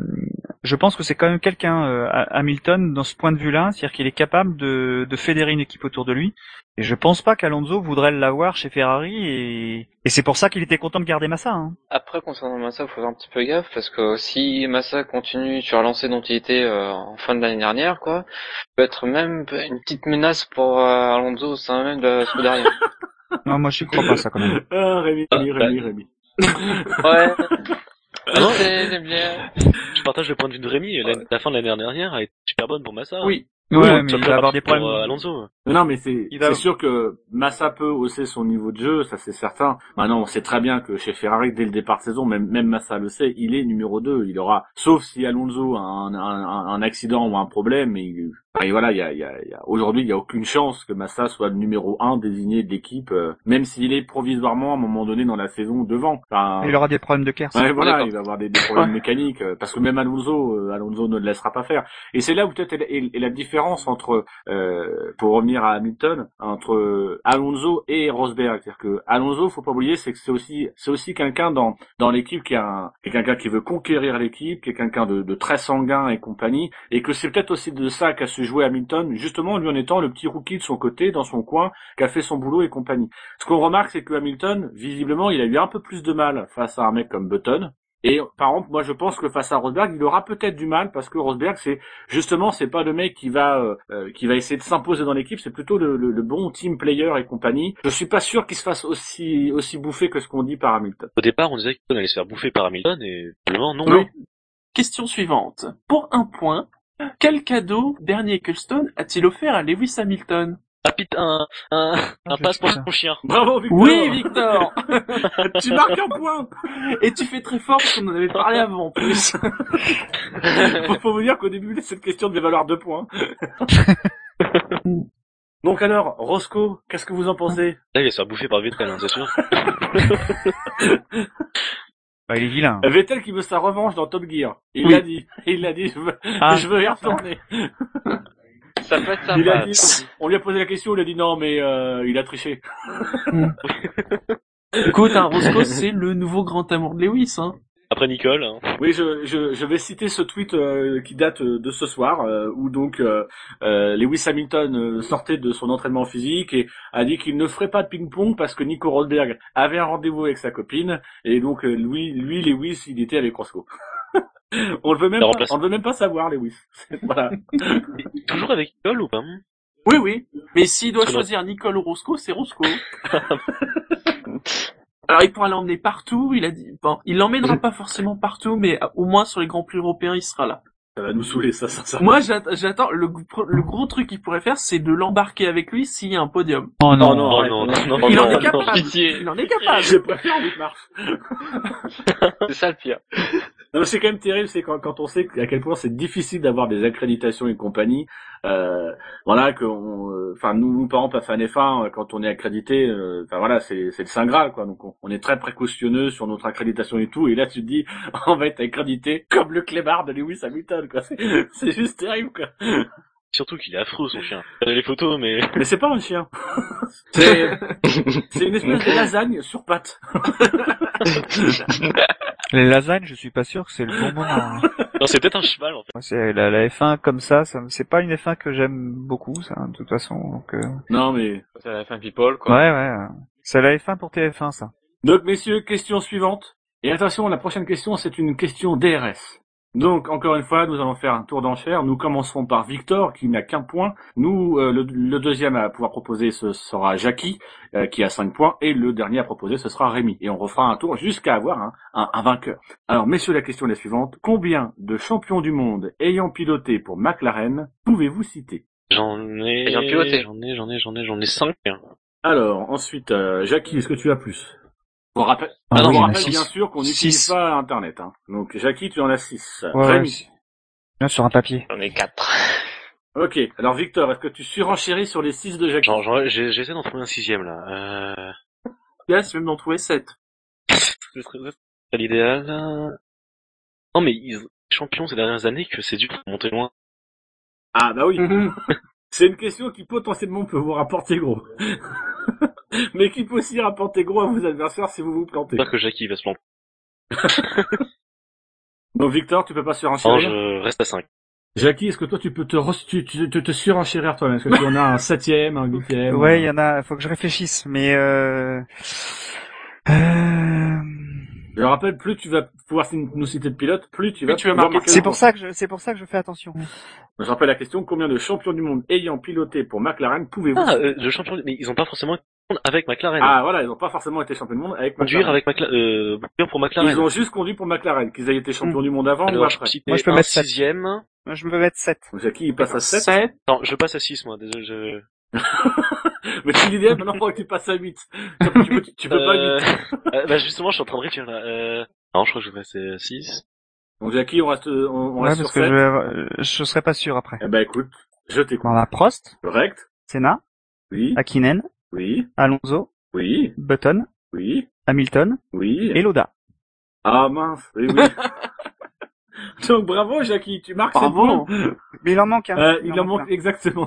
je pense que c'est quand même quelqu'un, euh, Hamilton, dans ce point de vue-là, c'est-à-dire qu'il est capable de, de fédérer une équipe autour de lui. Et je pense pas qu'Alonso voudrait l'avoir chez Ferrari, et, et c'est pour ça qu'il était content de garder Massa. Hein. Après, concernant Massa, il faut faire un petit peu gaffe, parce que si Massa continue sur la lancée dont il était euh, en fin de l'année dernière, quoi, peut être même une petite menace pour euh, Alonso au sein même de la Scuderia. Non, moi je crois pas ça quand même. Ah, Rémi, Rémi, Rémi, Rémi. Ouais. Ah non, c'est, c'est bien. je partage le point de vue de Rémi. La, la fin de l'année dernière a été super bonne pour Massa. Oui. Ouais, Oui, mais Ça il peut va avoir des pour problèmes. euh, Alonso. Non, mais c'est Il va- c'est sûr que Massa peut hausser son niveau de jeu, ça c'est certain. Maintenant, on sait très bien que chez Ferrari, dès le départ de saison, même même Massa le sait, il est numéro deux. Il aura, sauf si Alonso a un, un, un accident ou un problème, et, et voilà, il y a, il y a, il y a aujourd'hui, il y a aucune chance que Massa soit le numéro un désigné de l'équipe, euh, même s'il est provisoirement à un moment donné dans la saison devant. Enfin, Il aura des problèmes de Kers. ouais, voilà, D'accord. il va avoir des, des problèmes mécaniques, euh, parce que même Alonso, euh, Alonso ne le laissera pas faire. Et c'est là où peut-être est, est- est la différence entre, euh, pour revenir à Hamilton, entre euh, Alonso et Rosberg. C'est-à-dire que Alonso, faut pas oublier, c'est que c'est aussi, c'est aussi quelqu'un dans dans l'équipe qui a, un, qui est quelqu'un qui veut conquérir l'équipe, qui est quelqu'un de, de très sanguin et compagnie, et que c'est peut-être aussi de ça qu'a su jouer Hamilton, justement lui en étant le petit rookie de son côté, dans son coin, qui a fait son boulot et compagnie. Ce qu'on remarque, c'est que Hamilton, visiblement, il a eu un peu plus de mal face à un mec comme Button. Et par exemple, moi je pense que face à Rosberg, il aura peut-être du mal parce que Rosberg, c'est justement, c'est pas le mec qui va euh, euh, qui va essayer de s'imposer dans l'équipe, c'est plutôt le, le, le bon team player et compagnie. Je suis pas sûr qu'il se fasse aussi aussi bouffer que ce qu'on dit par Hamilton. Au départ, on disait qu'il allait se faire bouffer par Hamilton et finalement, non. Oui. Question suivante. Pour un point, quel cadeau Bernie Ecclestone a-t-il offert à Lewis Hamilton? Ah putain, un, un, un je passe pour sais ça. son chien. Bravo Victor. Oui, Victor. Tu marques un point. Et tu fais très fort parce qu'on en avait parlé avant en plus. faut, faut vous dire qu'au début cette question devait valoir deux points. Donc alors, Roscoe, qu'est-ce que vous en pensez? Là, il va se faire bouffer par Vettel, hein, c'est sûr. Bah, il est vilain. Vettel qui veut sa revanche dans Top Gear. Il Oui. l'a dit. Il l'a dit. Je veux, Ah. je veux y retourner. Ça peut être Il a sympa. dit, on lui a posé la question, il a dit non, mais euh, il a triché. Écoute, un Roscoe, c'est le nouveau grand amour de Lewis, hein. Après Nicole, hein. Oui, je, je, je vais citer ce tweet euh, qui date euh, de ce soir, euh, où donc euh, euh, Lewis Hamilton euh, sortait de son entraînement physique et a dit qu'il ne ferait pas de ping-pong parce que Nico Rosberg avait un rendez-vous avec sa copine, et donc euh, lui, lui, Lewis, il était avec Roscoe. on le veut même La pas, remplace- on le veut même pas savoir, Lewis. Voilà. Toujours avec Nicole ou pas? Oui, oui. Mais s'il doit Parce que choisir Nicole ou Roscoe, c'est Roscoe. Alors il pourra l'emmener partout, il a dit, bon, il l'emmènera pas forcément partout, mais au moins sur les grands prix européens, il sera là. Ça va nous saouler, ça, ça, ça. Moi, j'att- j'attends, le, gros- le gros truc qu'il pourrait faire, c'est de l'embarquer avec lui s'il y a un podium. Oh non, Oh non, Oh arrête, non, non, non, non. Il en non, est non, capable. pitié. Il en est capable. Je préfère Luc Marche. C'est ça le pire. Non, mais c'est quand même terrible, c'est quand, quand on sait à quel point c'est difficile d'avoir des accréditations et compagnie. Euh, voilà, que, enfin, nous, nous, par exemple, à Fan F un, quand on est accrédité, euh, enfin voilà, c'est, c'est le saint graal, quoi. Donc, on, on est très précautionneux sur notre accréditation et tout. Et là, tu te dis, on va être accrédité comme le clébard de Lewis Hamilton, quoi. C'est, c'est juste terrible, quoi. Surtout qu'il est affreux, son chien. Regardez les photos, mais... Mais c'est pas un chien. C'est, c'est une espèce de lasagne sur pattes. Les lasagnes, je suis pas sûr que c'est le bon moment. hein. Non, c'est peut-être un cheval, en fait. Moi, c'est la, la F un comme ça, ça me- c'est pas une F un que j'aime beaucoup, ça, de toute façon. Donc, euh... Non, mais... C'est la fin people, quoi. ouais, ouais, euh, c'est la F un pour T F un, ça. Donc, messieurs, question suivante. Et attention, la prochaine question, c'est une question D R S. Donc, encore une fois, nous allons faire un tour d'enchère. Nous commencerons par Victor, qui n'a qu'un point. Nous, euh, le, le deuxième à pouvoir proposer, ce sera Jackie, euh, qui a cinq points. Et le dernier à proposer, ce sera Rémi. Et on refera un tour jusqu'à avoir un, un, un vainqueur. Alors, messieurs, la question est la suivante. Combien de champions du monde ayant piloté pour McLaren pouvez-vous citer? J'en ai... Ayant piloté. J'en ai, j'en ai, j'en ai, j'en ai cinq. hein. Alors, ensuite, euh, Jackie, est-ce que tu as plus? On rappelle, Ah on oui, il y en a rappelle six. bien sûr qu'on Six. n'utilise pas Internet. Hein. Donc, Jackie, tu en as six. Ouais, Rémi. ouais, là, sur un papier. J'en ai quatre. Ok. Alors, Victor, est-ce que tu surenchéris sur les six de Jackie? Genre, genre, j'ai- j'essaie d'en trouver un sixième, là. Euh... Là, c'est même d'en trouver sept. Ce serait ce serait l'idéal. Non, mais ils... champions ces dernières années, que c'est dur de monter loin. Ah, bah oui. Mhm. C'est une question qui potentiellement peut vous rapporter gros. Mais qui peut aussi rapporter gros à vos adversaires si vous vous plantez. J'espère que Jackie va se planter. Donc, Victor, tu peux pas Non, surenchérir? je reste à cinq. Jackie, est-ce que toi, tu peux te, re- tu, tu, te, te surenchérir toi-même? Est-ce que tu en as un septième, un huitième? Ouais, il y en a, faut que je réfléchisse, mais euh... euh... Je rappelle, plus tu vas pouvoir nous citer de pilotes, plus tu vas, Plus tu vas pouvoir marquer de le C'est point. pour ça que je, c'est pour ça que je fais attention. Je rappelle la question, combien de champions du monde ayant piloté pour McLaren pouvez-vous Ah, citer? euh, le champion, mais ils ont pas forcément été avec McLaren. Ah, voilà, ils n'ont pas forcément été champions du monde avec Conduire McLaren. avec McLaren, euh, conduire pour McLaren. Ils ont juste conduit pour McLaren, qu'ils aient été champions du monde avant ou Alors, je après. peux citer Moi, je peux un mettre sept. sixième. Moi, je me vais mettre sept. Donc, Jackie, il passe à sept. sept. Non, je passe à six, moi, désolé, je... Mais tu l'idée, maintenant, il faudrait que tu passes à huit. Tu peux, tu peux, tu peux pas Euh, huit. euh, bah, justement, je suis en train de réfléchir, là. Euh... Non, je crois que je vais passer à six. Donc, Jackie, on reste, on, on Ouais, reste parce sur que sept. je, euh, je serais pas sûr après. Eh ben, écoute, je t'écoute. On a Prost, Correct? Senna, Oui. Hakkinen, Oui. Alonso, Oui. Button, Oui. Hamilton Oui. et Loda. Ah, mince. Oui, oui. Donc, bravo, Jackie, tu marques Bravo. sept points. Mais il en manque un. Euh, il en manque exactement.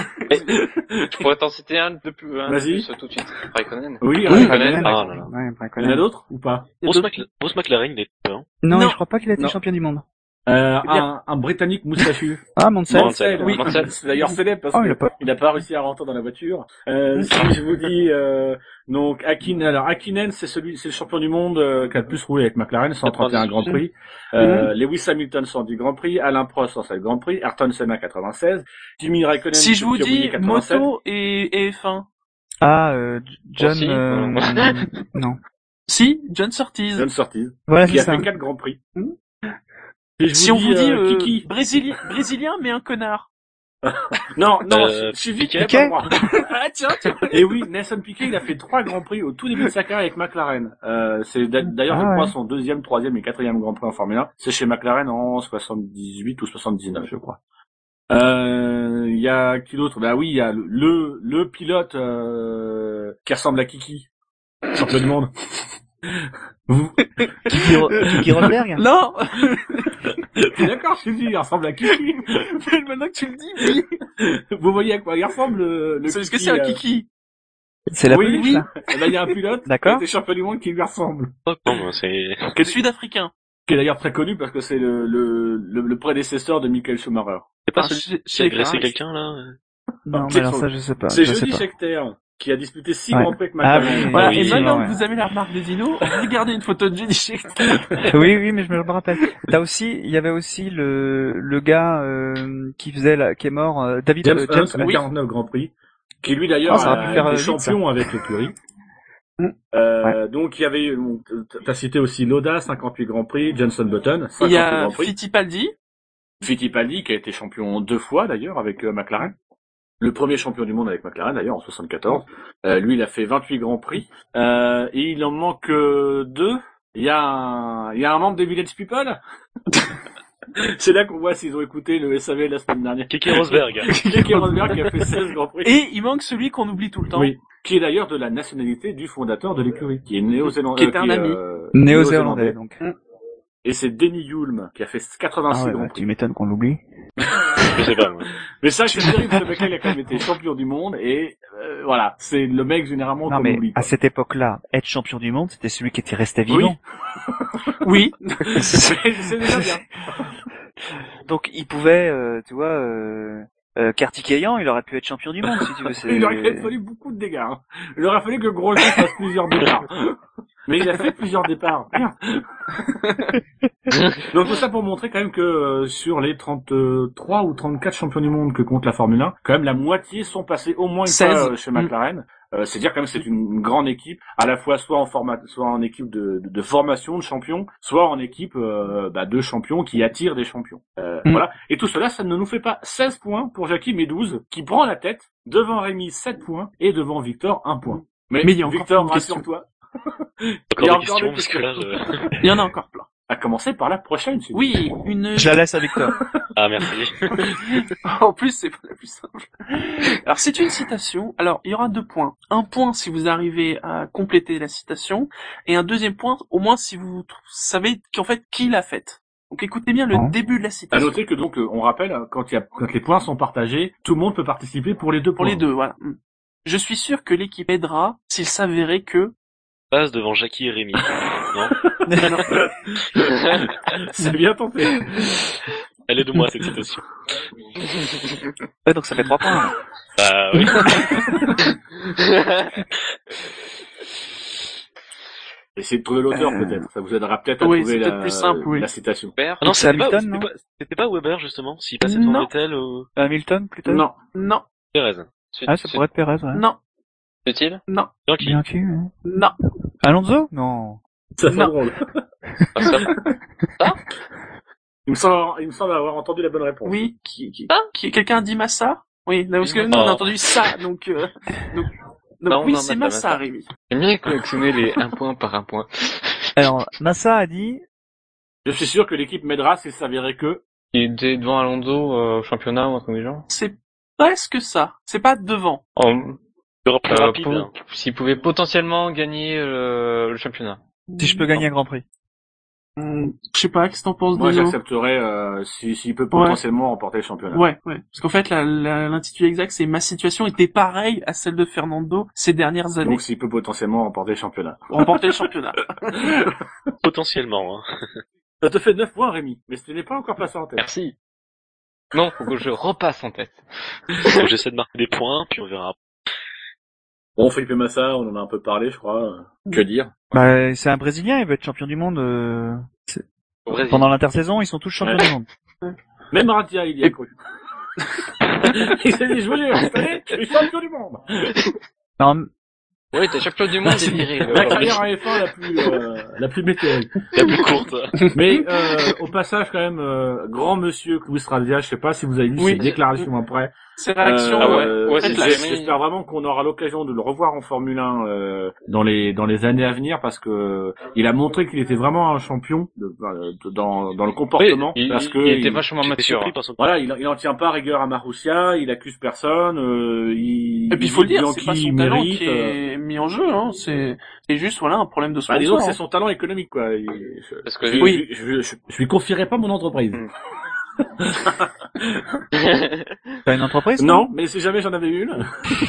Je pourrais t'en citer un de plus, un de Vas-y. plus tout de suite. Raikkonen. Oui, Oui, Raikkonen. Raikkonen. Ah, là, là. Ouais, Il y en a Raikkonen. d'autres ou pas? Bruce, Mc... Bruce McLaren, il est hein. Non, Non. je crois pas qu'il a été Non. champion du monde. Euh, Eh bien- un, un Britannique moustachu. Ah, Mansell. Mansell, oui. Mansell. C'est d'ailleurs célèbre parce Oh, il qu'il a pas- n'a pas réussi à rentrer dans la voiture. Euh, si je vous dis, euh, donc, Hakkinen, alors, Hakkinen, c'est celui, c'est le champion du monde, euh, qui a le plus roulé avec McLaren, cent trente et un Grand Prix. Euh, Lewis Hamilton, cent dix Grand Prix. Alain Prost, cent sept Grand Prix. Ayrton Senna, quatre-vingt-seize. Jimmy Raikkonen, Si je vous qui a roulé dis quatre-vingt-sept. moto et, et F un. Ah, euh, John, Aussi. euh, non. Si, John Surtees. John Surtees, Voilà, qui c'est a ça. fait quatre Grands Prix. Hmm. Et je Si on vous dit, euh, euh, Kiki. Brésilien, brésilien, mais un connard. Non, non, Euh, je suis vite, il Piquet. a pas le droit. Ah, tiens, tiens. Et oui, Nelson Piquet, il a fait trois Grands Prix au tout début de sa carrière avec McLaren. Euh, c'est d'a- d'ailleurs, Ah je crois, ouais. son deuxième, troisième et quatrième Grand Prix en Formule un. C'est chez McLaren en soixante-dix-huit ou soixante-dix-neuf, je crois. Euh, il y a qui d'autre? Bah oui, il y a le, le, le pilote, euh, qui ressemble à Kiki. Champion du monde. Vous, Kiki, Ro- Kiki Rosberg. Non. t'es d'accord, je suis dit, il ressemble à Kiki. Mais maintenant que tu le dis, oui. Vous voyez à quoi il ressemble, le, le C'est parce que Kiki, c'est un euh, Kiki. C'est la oui, peluche, oui. là. Et ben, il y a un pilote, D'accord. qui était champion du monde qui lui ressemble. Oh, non, c'est... Qui est, Sud-africain. qui est d'ailleurs très connu parce que c'est le, le, le, le prédécesseur de Michael Schumacher. C'est pas Enfin, celui chez- qui chez a les agressé Ferraris. quelqu'un, là? Non, c'est mais alors son- ça, je sais pas. C'est je sais Jody pas. Scheckter, qui a disputé six Ouais. Grands Prix avec Ah McLaren. oui. Voilà, oui, et oui, maintenant ouais. que vous avez la remarque des dinos, regardez une photo de Jenny Scheckter. Oui, oui, mais je me rappelle. T'as aussi, il y avait aussi le, le gars, euh, qui faisait la, qui est mort, euh, David, James euh, Hunt, James, à oui. quarante-neuf Grands Prix, qui lui d'ailleurs Ah, ça aurait a pu faire, été euh, vite, champion avec l'écurie. Mm. Euh, donc il y avait, bon, t'as cité aussi Loda, cinquante-huit Grands Prix, Jenson Button, Il y cinquante-huit a Grands Prix. Fittipaldi. Fittipaldi qui a été champion deux fois d'ailleurs avec euh, McLaren. Le premier champion du monde avec McLaren d'ailleurs en soixante-quatorze. Euh, lui il a fait vingt-huit grands prix. Euh, et il en manque euh, deux. Il y a un, il y a un membre des Village People. C'est là qu'on voit s'ils ont écouté le S A V la semaine dernière. Keke Rosberg. Keke Rosberg qui a fait seize grands prix. Et il manque celui qu'on oublie tout le temps. Oui. Qui est d'ailleurs de la nationalité du fondateur de l'écurie, qui est néo-zélandais. Qui est un ami. Euh, Néo-zélandais, donc. Et c'est Denny Hulme qui a fait quatre-vingt-six Ah ouais, grands bah, prix. tu m'étonnes qu'on l'oublie. Je sais pas, moi. Mais ça, c'est terrible, ce mec-là, il a quand même été champion du monde, et euh, voilà, c'est le mec généralement Non, qu'on mais oublie. à Quoi. cette époque-là, être champion du monde, c'était celui qui était resté vivant. Oui. c'est c'est déjà bien. Donc, il pouvait, euh, tu vois, euh, euh, Kartikeyan, il aurait pu être champion du monde, si tu veux. C'est... Il aurait quand même fallu beaucoup de dégâts. Hein. Il aurait fallu que Grosjean fasse plusieurs départs. Mais il a fait plusieurs départs. Merde. Donc tout ça pour montrer quand même que euh, sur les trente-trois ou trente-quatre champions du monde que compte la Formule un, quand même la moitié sont passés au moins une seize fois euh, chez McLaren. Euh, c'est dire quand même que c'est une, une grande équipe, à la fois soit en format, soit en équipe de, de, de formation de champions, soit en équipe euh, bah, de champions qui attirent des champions. Euh, Mm. Voilà. Et tout cela, ça ne nous fait pas seize points pour Jackie Medouze, qui prend la tête, devant Rémi sept points et devant Victor un point. Mais, Mais il y a encore Victor, une question. rassure-toi. Encore Il y a des encore questions, des parce que là, je... Il y en a encore plein. À commencer par la prochaine. c'est- Oui, une... Je la laisse à Victor. Ah, merci. En plus, c'est pas la plus simple. Alors, c'est une citation. Alors, il y aura deux points. Un point si vous arrivez à compléter la citation, et un deuxième point, au moins si vous tr- savez qu'en fait qui l'a faite. Donc, écoutez bien le Oh. début de la À citation. noter que donc, euh, on rappelle, euh, quand il y a, quand les points sont partagés, tout le monde peut participer pour les deux Pour points. les deux, voilà. Mm. Je suis sûr que l'équipe aidera s'il s'avérait que... Passe devant Jackie et Rémi. Non? C'est bien tenté. Elle est de moi, cette citation. Ouais, donc ça fait trois points. Ah, oui. Essayez de trouver l'auteur Euh, peut-être. Ça vous aidera peut-être à oui, trouver c'est la, peut-être plus simple, oui. la citation. Ah Donc non, c'est c'était pas, Hamilton, c'était non pas, c'était pas Weber, justement, s'il passait devant Non. Vettel ou Hamilton, plutôt? Non. Non, Perez. Ah, ça pourrait être Perez, ouais. non, Utile non, Bianchi. Bien qui, hein. non. Alonso? Non. Ça serait Non. drôle. Il me semble, il me semble avoir entendu la bonne réponse. Oui, qui, qui, qui quelqu'un a dit Massa? Oui, non, parce que nous, on a Oh. entendu ça, donc, euh, donc, donc Non, oui, non, c'est Massa, Massa, Massa. Rémi. J'aime bien collectionner les un point par un point. Alors, Massa a dit, Je suis sûr que l'équipe m'aidera s'il s'avérait que... Il était devant Alonso euh, au championnat ou un truc du genre. C'est presque ça. C'est pas devant. Oh, Plus plus euh, rapide. pour- hein. S'il pouvait potentiellement gagner euh, le championnat. si je peux gagner un Grand Prix. Hum, Je sais pas, qu'est-ce que t'en penses, Moi, Dino? j'accepterais euh, si- s'il peut potentiellement remporter le championnat. Ouais, ouais. Parce qu'en fait, la- la- l'intitulé exact, c'est ma situation était pareille à celle de Fernando ces dernières années. Donc, s'il peut potentiellement remporter le championnat. Remporter le championnat. Potentiellement, hein. Ça te fait neuf points, Rémi. Mais ce n'est pas encore passé en tête. Merci. Non, faut que je repasse en tête. Donc, j'essaie de marquer des points, puis on verra. Bon, Felipe Massa, on en a un peu parlé, je crois. Que dire? Bah, c'est un Brésilien, il veut être champion du monde, euh, Au Brésil. pendant l'intersaison, ils sont tous champions Ouais. du monde. Même Radia, il y a cru. Il s'est dit, je vous jure, cette année, je suis champion du monde. Non, Oui, t'es champion du monde et viré. La carrière en F un la plus, euh, la plus météorique. La plus courte. Mais, euh, au passage, quand même, euh, grand monsieur Luis Radia, je sais pas si vous avez vu Oui. ses déclarations après. Ses réactions, Euh, ouais. ouais, Faites c'est- la- c'est- J'espère vraiment qu'on aura l'occasion de le revoir en Formule un euh, dans les dans les années à venir parce que il a montré qu'il était vraiment un champion de- de- dans dans le comportement Oui, il, parce il- que il était il- vachement J'étais mature. surpris par son... voilà, il, il en tient pas rigueur à Marussia, il accuse personne, euh, il Et puis il faut le dire, c'est Bianchi pas son talent mérite, qui euh, est mis en jeu, hein. C'est, c'est juste, voilà, un problème de bah, sponsor. disons que c'est hein. son talent économique quoi. Il- je, Parce que je, Oui. je, je, je, je lui confierai pas mon entreprise. Mm. t'as une entreprise? Non, mais si jamais j'en avais une.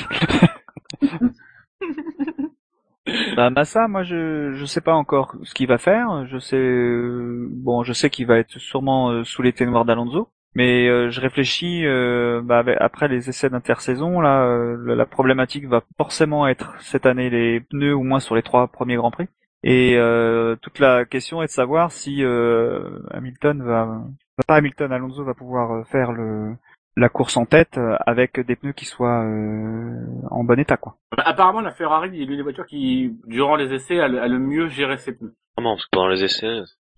Bah, Massa, moi, je, je sais pas encore ce qu'il va faire. Je sais, euh, bon, je sais qu'il va être sûrement euh, sous les ténoirs d'Alonso. Mais euh, je réfléchis, euh, bah, avec- après les essais d'intersaison, là, euh, la la problématique va forcément être cette année les pneus, au moins sur les trois premiers Grands Prix. Et euh, toute la question est de savoir si euh, Hamilton va, va pas Hamilton, Alonso va pouvoir euh, faire le la course en tête euh, avec des pneus qui soient euh, en bon état, quoi. Bah, apparemment la Ferrari est l'une des voitures qui durant les essais a le, a le mieux géré ses pneus. Vraiment, parce que pendant les essais,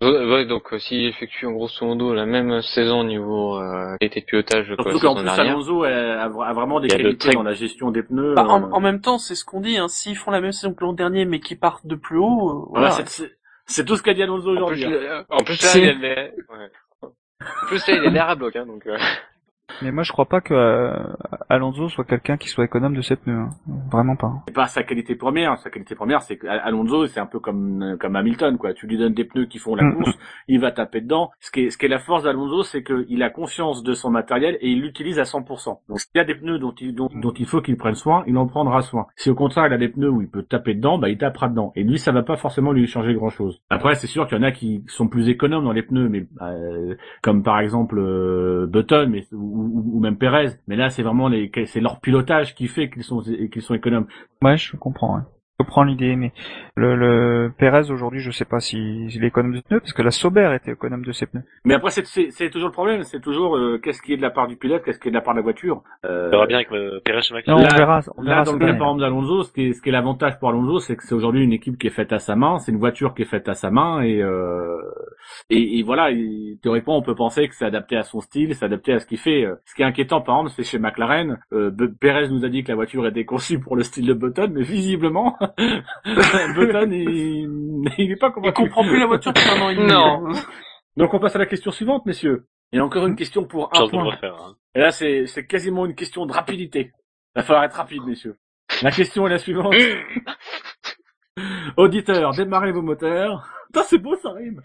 Ouais, ouais, donc euh, s'il effectue en grosso modo la même saison au niveau euh, qualité de pilotage que la Surtout qu'en saison plus, dernière. Alonso a, a vraiment des Il y a de qualités très- dans la gestion des pneus. Bah, en, euh, en même temps, c'est ce qu'on dit, hein. S'ils font la même saison que l'an dernier, mais qu'ils partent de plus haut, euh, voilà, voilà. c'est, c'est, c'est tout ce qu'a dit Alonso En aujourd'hui. plus, hein. le- en plus là, C'est- il a l'air, ouais. En plus là, il a l'air à bloc, hein, donc. Euh... Mais moi, je crois pas que euh, Alonso soit quelqu'un qui soit économe de ses pneus. Hein. Vraiment pas. C'est pas sa qualité première. Sa qualité première, c'est qu'Alonso, c'est un peu comme comme Hamilton, quoi. Tu lui donnes des pneus qui font la Mm. course, il va taper dedans. Ce qui est, ce qui est la force d'Alonso, c'est qu'il a conscience de son matériel et il l'utilise à cent pour cent. Donc, s'il y a des pneus dont il, dont, dont il faut qu'il prenne soin, il en prendra soin. Si au contraire, il a des pneus où il peut taper dedans, bah, il tapera dedans. Et lui, ça va pas forcément lui changer grand chose. Après, c'est sûr qu'il y en a qui sont plus économes dans les pneus, mais, euh, comme par exemple, euh, Button, mais, ou, ou, ou même Perez. Mais là, c'est vraiment les, c'est leur pilotage qui fait qu'ils sont, qu'ils sont économes. Ouais, je comprends. Ouais. Je comprends l'idée, mais le, le Pérez aujourd'hui, je sais pas s'il si, est économe de ses pneus, parce que la Sauber était économe de ses pneus. Mais après, c'est, c'est, c'est toujours le problème, c'est toujours euh, qu'est-ce qui est de la part du pilote, qu'est-ce qui est de la part de la voiture. Euh, On verra bien avec euh, Perez chez Non, McLaren. Là- on verra. On Là, verra dans le cette cas année. par exemple d'Alonso, ce qui est, ce qui est l'avantage pour Alonso, c'est que c'est aujourd'hui une équipe qui est faite à sa main, c'est une voiture qui est faite à sa main, et euh, et, et voilà, et, théoriquement, on peut penser que c'est adapté à son style, c'est adapté à ce qu'il fait. Ce qui est inquiétant, par exemple, c'est chez McLaren. Euh, B- Perez nous a dit que la voiture était conçue pour le style de Button, mais visiblement, Button, il, il est pas Il convaincu. comprend plus la voiture depuis un an et demi. Non. hein. Donc on passe à la question suivante, messieurs. Et encore une question pour un Chance de le point. refaire. Hein. Et là, c'est, c'est quasiment une question de rapidité. Il va falloir être rapide, messieurs. La question est la suivante. Auditeurs, démarrez vos moteurs. Putain, c'est beau, ça rime.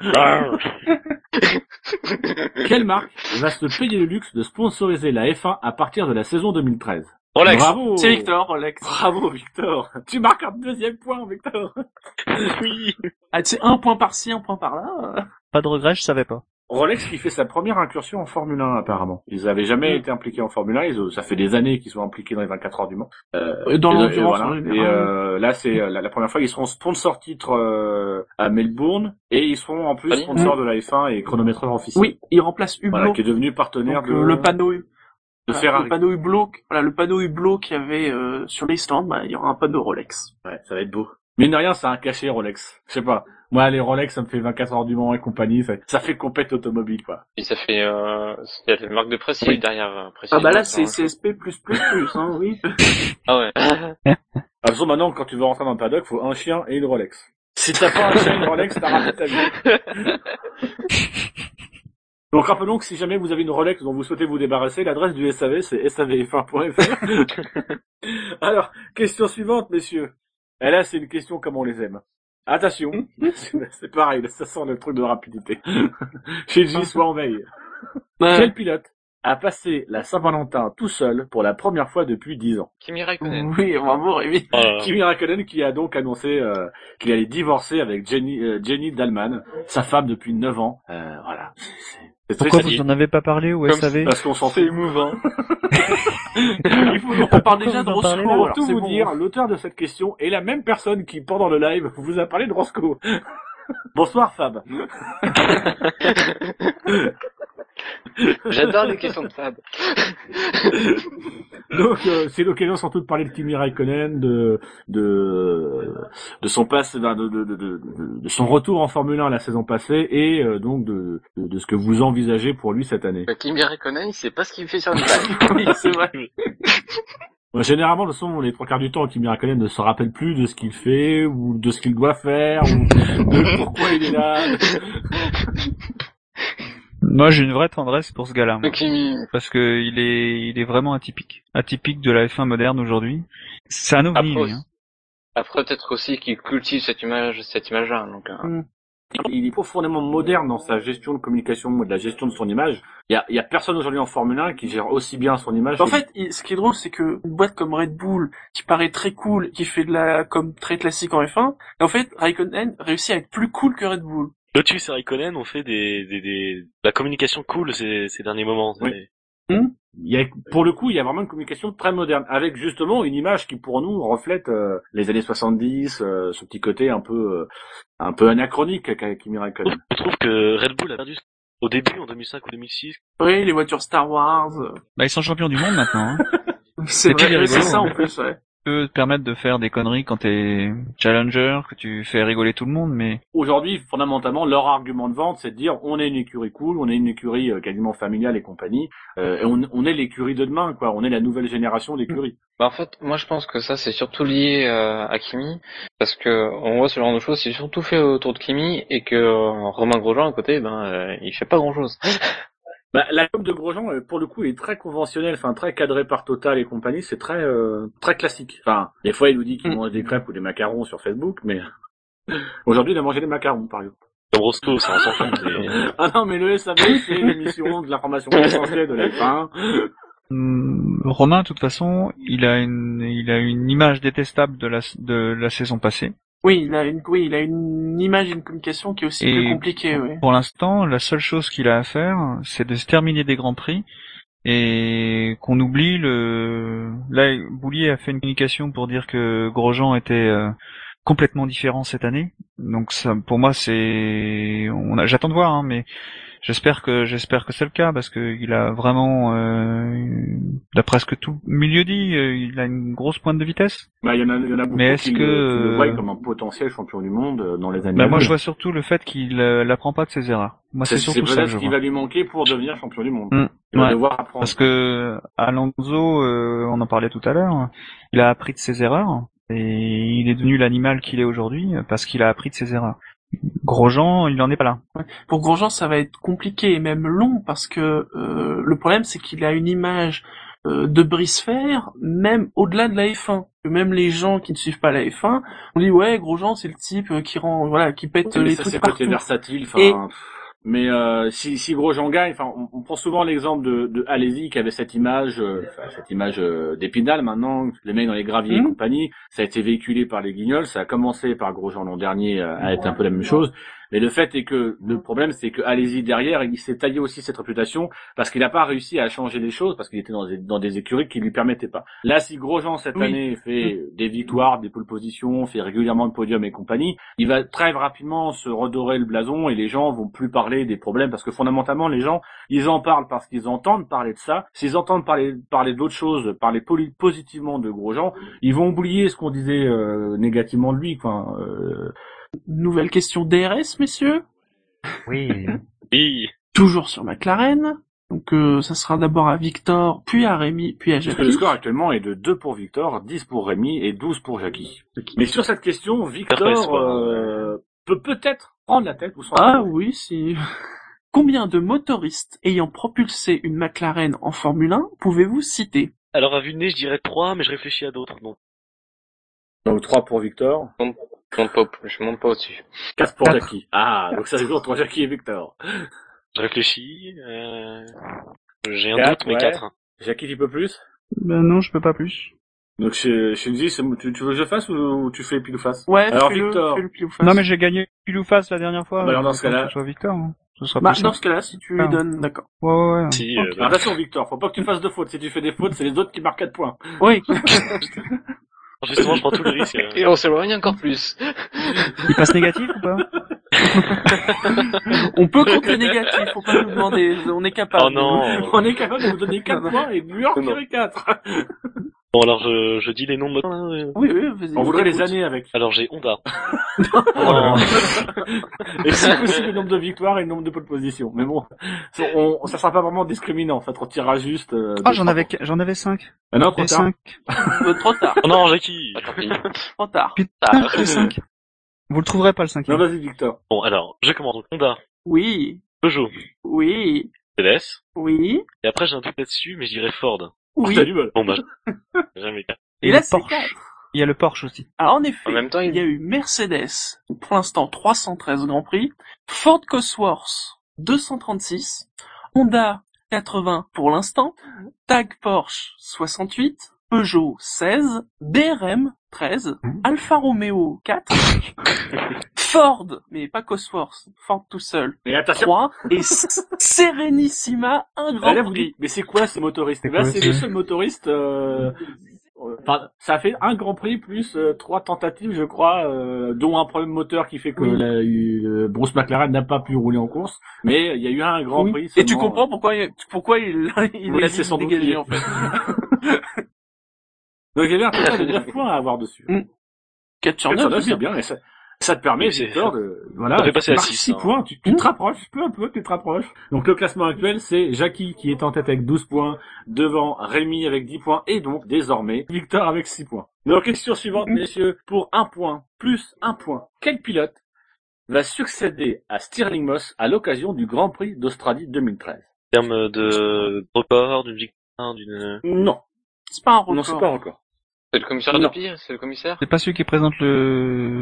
Quelle marque va se payer le luxe de sponsoriser la F un à partir de la saison deux mille treize? Rolex. Bravo. C'est Victor, Rolex. Bravo, Victor. Tu marques un deuxième point, Victor. Oui. Ah, tu sais, un point par-ci, un point par-là. Pas de regret, je savais pas. Rolex qui fait sa première incursion en Formule un, apparemment. Ils avaient jamais Mm. été impliqués en Formule un. Ils, ça fait des années qu'ils sont impliqués dans les vingt-quatre heures du Mans. Euh, Et dans et, l'endurance, et voilà. en général. Et euh, là, c'est euh, la, la première fois qu'ils seront sponsor titre euh, à Melbourne et ils seront en plus Allez. sponsors de la F un et chronométreur officiel. Oui, il remplace Hublot. Voilà, qui est devenu partenaire Donc, de, euh, le panneau, de voilà, Ferrari. le panneau Hublot, voilà, le panneau Hublot qu'il y avait euh, sur les stands, bah, il y aura un panneau Rolex. Ouais, ça va être beau. Mine de rien, c'est un cachet Rolex. Je sais pas. Moi, les Rolex, ça me fait vingt-quatre heures du Mans et compagnie. Ça, ça fait compète automobile, quoi. Et ça fait, euh, il y a la marque de presse Oui. derrière, euh, Ah précisément. bah là, sur c'est un- C S P plus plus plus, hein, oui. Ah ouais. De toute façon, maintenant, quand tu veux rentrer dans le paddock, faut un chien et une Rolex. Si t'as pas un chien et une Rolex, t'as raté ta vie. Donc, rappelons que si jamais vous avez une Rolex dont vous souhaitez vous débarrasser, l'adresse du S A V, c'est s a v f un point f r. Alors, question suivante, messieurs. Et là, c'est une question comme on les aime. Attention. C'est pareil, ça sent le truc de rapidité. Chez J, soit en veille. Ouais. Quel pilote a passé la Saint-Valentin tout seul pour la première fois depuis dix ans? Kimi Raikkonen. Oui, bravo, Rémi. Oh là là. Kimi Raikkonen qui a donc annoncé euh, qu'il allait divorcer avec Jenny, euh, Jenny Dallman, sa femme depuis neuf ans. Euh, voilà. C'est, c'est, c'est Pourquoi triste, vous en avez pas parlé au S A V? parce qu'on s'en C'est fout. émouvant. Il faut On parle déjà de vous en parlez, Roscoe, là Pour alors tout c'est vous bon. dire, l'auteur de cette question est la même personne qui, pendant le live, vous a parlé de Roscoe. Bonsoir Fab. J'adore les questions de Fab. Donc euh, c'est l'occasion sans doute de parler de Kimi Raikkonen, de de de son passe, de, de, de, de, de, de son retour en Formule un la saison passée et euh, donc de, de de ce que vous envisagez pour lui cette année. Bah, Kimi Raikkonen, il sait pas ce qu'il fait sur une balle. Oui, c'est vrai. Euh, Généralement, de toute façon, les trois quarts du temps, Kimi Raikkonen ne se rappelle plus de ce qu'il fait ou de ce qu'il doit faire ou de pourquoi il est là. Moi, j'ai une vraie tendresse pour ce gars-là, moi. Kimi, Parce que il est, il est vraiment atypique. Atypique de la F un moderne aujourd'hui. C'est un ovni, après, lui, hein. après peut-être aussi qu'il cultive cette image, cette image-là, donc, euh, Il est profondément moderne dans sa gestion de communication ou de la gestion de son image. Il y a, il y a personne aujourd'hui en Formule un qui gère aussi bien son image. En que- fait, il- ce qui est drôle, c'est que une boîte comme Red Bull, qui paraît très cool, qui fait de la comme très classique en F un, et en fait, Raikkonen réussit à être plus cool que Red Bull. Lotus et Raikkonen ont fait des, des, des, de la communication cool ces, ces derniers moments. Oui. C'est- Il y a, pour le coup, il y a vraiment une communication très moderne, avec justement une image qui, pour nous, reflète euh, les années soixante-dix, euh, ce petit côté un peu, euh, un peu anachronique qu'a Kimi Raikkonen. Je trouve que Red Bull a perdu au début, en deux mille cinq ou deux mille six. Oui, les voitures Star Wars. euh, Bah, ils sont champions du monde maintenant, hein. C'est C'est vrai, plus oui, c'est rigolo, ça hein. en plus, ouais. peux te permettre de faire des conneries quand t'es challenger, que tu fais rigoler tout le monde, mais Aujourd'hui, fondamentalement, leur argument de vente, c'est de dire on est une écurie cool, on est une écurie euh, quasiment familiale et compagnie, euh, et on, on est l'écurie de demain, quoi. On est la nouvelle génération d'écuries. Bah en fait, moi je pense que ça c'est surtout lié euh, à Kimi, parce que on voit ce genre de choses, c'est surtout fait autour de Kimi, et que euh, Romain Grosjean à côté, ben euh, il fait pas grand chose. Bah, la com de Grosjean, euh, pour le coup, est très conventionnelle, enfin très cadrée par Total et compagnie. C'est très euh, très classique. Enfin, des fois, il nous dit qu'il Mm. mange des crêpes ou des macarons sur Facebook, mais aujourd'hui, il a mangé des macarons, par exemple. Comme Roscoe, ça on s'en fout. mais- Ah non, mais le S A V, c'est l'émission de l'information essentielle de la F un. Hum, Romain, de toute façon, il a une, il a une image détestable de la, de la saison passée. Oui, il a une, oui, il a une image et une communication qui est aussi Et plus compliquée, oui. Pour l'instant, la seule chose qu'il a à faire, c'est de se terminer des grands prix et qu'on oublie le. Là, Boulier a fait une communication pour dire que Grosjean était euh, complètement différent cette année. Donc ça, pour moi, c'est. On a... J'attends de voir, hein, mais j'espère que j'espère que c'est le cas parce que il a vraiment, euh, d'après ce que tout le milieu dit, euh, il a une grosse pointe de vitesse. Bah, il y en a, il y en a beaucoup Mais est-ce qui, que, le, qui le voient euh, comme un potentiel champion du monde euh, dans les années Bah à moi, je venir. vois surtout le fait qu'il euh, n'apprend pas de ses erreurs. Moi, c'est, C'est, c'est surtout ça que peut-être je ce qui vois. va lui manquer pour devenir champion du monde. Mm. Il va Ouais. devoir apprendre. Parce que Alonso, euh, on en parlait tout à l'heure, il a appris de ses erreurs et il est devenu l'animal qu'il est aujourd'hui parce qu'il a appris de ses erreurs. Grosjean, il n'en est pas là. Pour Grosjean, ça va être compliqué et même long parce que euh, le problème, c'est qu'il a une image euh, de brise-fer, même au-delà de la F un. Que même les gens qui ne suivent pas la F un, on dit ouais, Grosjean, c'est le type euh, qui rend, voilà, qui pète Oui, mais les ça, trucs c'est partout. côté versatile. Enfin, Et- pff, mais euh, si, si Grosjean gagne, enfin, on, on prend souvent l'exemple de, de Alesi qui avait cette image, euh, enfin, cette image euh, d'Épinal. Maintenant, les mecs dans les graviers Mhm. et compagnie, ça a été véhiculé par les Guignols. Ça a commencé par Grosjean l'an dernier euh, à être un peu la même chose. Mais le fait est que le problème, c'est que Alesi derrière, il s'est taillé aussi cette réputation parce qu'il n'a pas réussi à changer les choses parce qu'il était dans des, dans des écuries qui lui permettaient pas. Là, si Grosjean cette Oui. année fait des victoires, des pole positions, fait régulièrement de podium et compagnie, il va très rapidement se redorer le blason et les gens vont plus parler des problèmes parce que fondamentalement, les gens, ils en parlent parce qu'ils entendent parler de ça. S'ils entendent parler, parler d'autres choses, parler poli- positivement de Grosjean, ils vont oublier ce qu'on disait euh, négativement de lui, quoi. Euh, Nouvelle question D R S, messieurs. Oui. Oui. Toujours sur McLaren. Donc euh, ça sera d'abord à Victor, puis à Rémi, puis à Parce que Jackie. le score actuellement est de deux pour Victor, dix pour Rémi et douze pour Jackie. Mais sur cette question, Parfait Victor score. euh, peut peut-être prendre la tête ou s'en Ah oui, si. Combien de motoristes ayant propulsé une McLaren en Formule un pouvez-vous citer? Alors à vue de nez, je dirais trois, mais je réfléchis à d'autres. Donc Donc trois pour Victor, Je monte pas, au- je monte pas au-dessus. quatre pour Quatre. Jackie. Ah, donc ça joue entre Jackie et Victor. je réfléchis. Euh... J'ai un Quatre, doute, mais ouais. quatre. Jackie, tu peux plus? Ben non, je peux pas plus. Donc chez Shinji, c'est- tu, tu veux que je fasse ou tu fais pile ou face? Ouais, Alors fais-le, Victor. fais le pile ou face. Non, mais j'ai gagné pile ou face la dernière fois. Bah alors, dans Je ce pense cas-là- que ce soit Victor. Hein. Ce sera Bah, plus dans simple. ce cas-là, si tu lui Ah. donnes, d'accord. Ouais, ouais, ouais. Si, euh, Alors, attention Victor, faut pas que tu fasses de fautes. Si tu fais des fautes, c'est les autres qui marquent quatre points. Oui. justement, je prends tout le risque. euh. Et on s'éloigne encore plus. Il passe négatif ou pas? On peut compter négatif, faut pas nous demander, on est capable. Oh non. On est capable de vous donner quatre Non, non. points et Buur Non. tirer quatre. Bon, alors je, je dis les noms de moteurs. là, euh. Oui, oui, vas-y. On voudrait les écoute. années avec. Alors j'ai Honda. Oh. Et si possible, le nombre de victoires et le nombre de pole position. Mais bon, ça, on, ça sera pas vraiment discriminant. En fait, on tirera juste. Euh, Ah, deux, j'en trois avais, points. j'en avais cinq. Ah non, trop Et tard. cinq. Euh, Trop tard, Oh non, Jackie. Ah, tant pis. trop tard. Putain, j'ai cinq. Vous le trouverez pas le Non, cinquième. vas-y, Victor. Bon, alors, je commence. Donc Honda, Oui, Peugeot, oui, Mercedes. oui, Et après, j'ai un doute là-dessus, mais je dirais Ford. oui. T'as du bol. Bon, bah, jamais cas. Et Et là, le c'est Porsche. quatre. Il y a le Porsche aussi. Alors en effet, En même temps, il il- y a eu Mercedes, pour l'instant trois cent treize Grands Prix, Ford Cosworth deux cent trente-six, Honda quatre-vingts pour l'instant, Tag Porsche soixante-huit, Peugeot seize, B R M treize, Alfa Romeo quatre, Ford, mais pas Cosworth, Ford tout seul, Mais attention. trois, et S- Serenissima un Grand Ah, là, vous Prix. dites, mais c'est quoi ces motoristes? C'est Là, quoi, c'est c'est- le seul motoriste. Euh... euh, Enfin, ça a fait un Grand Prix plus euh, trois tentatives, je crois, euh, dont un problème moteur qui fait que Oui. la, euh, Bruce McLaren n'a pas pu rouler en course. Mais il y a eu un Grand Oui. Prix. Et tu seulement. comprends pourquoi il, pourquoi il, il Vous est laissez sans doute dégagé libre. en fait. Donc il y avait un total de neuf points à avoir dessus. quatre sur quatre sur neuf, neuf, c'est bien, et ça, ça te permet, Oui, c'est- Victor, de, voilà, ça fait passer tu à marques six, six hein. points, tu, tu te rapproches, peu à peu, tu te rapproches. Donc le classement actuel, c'est Jackie qui est en tête avec douze points, devant Rémi avec dix points, et donc, désormais, Victor avec six points. Donc, question suivante, messieurs, pour un point, plus un point, quel pilote va succéder à Stirling Moss à l'occasion du Grand Prix d'Australie deux mille treize? En termes de record, d'une victoire, d'une... Non. C'est pas un record. Non, c'est pas encore. C'est le commissaire Non. de pire, c'est le commissaire. C'est pas celui qui présente le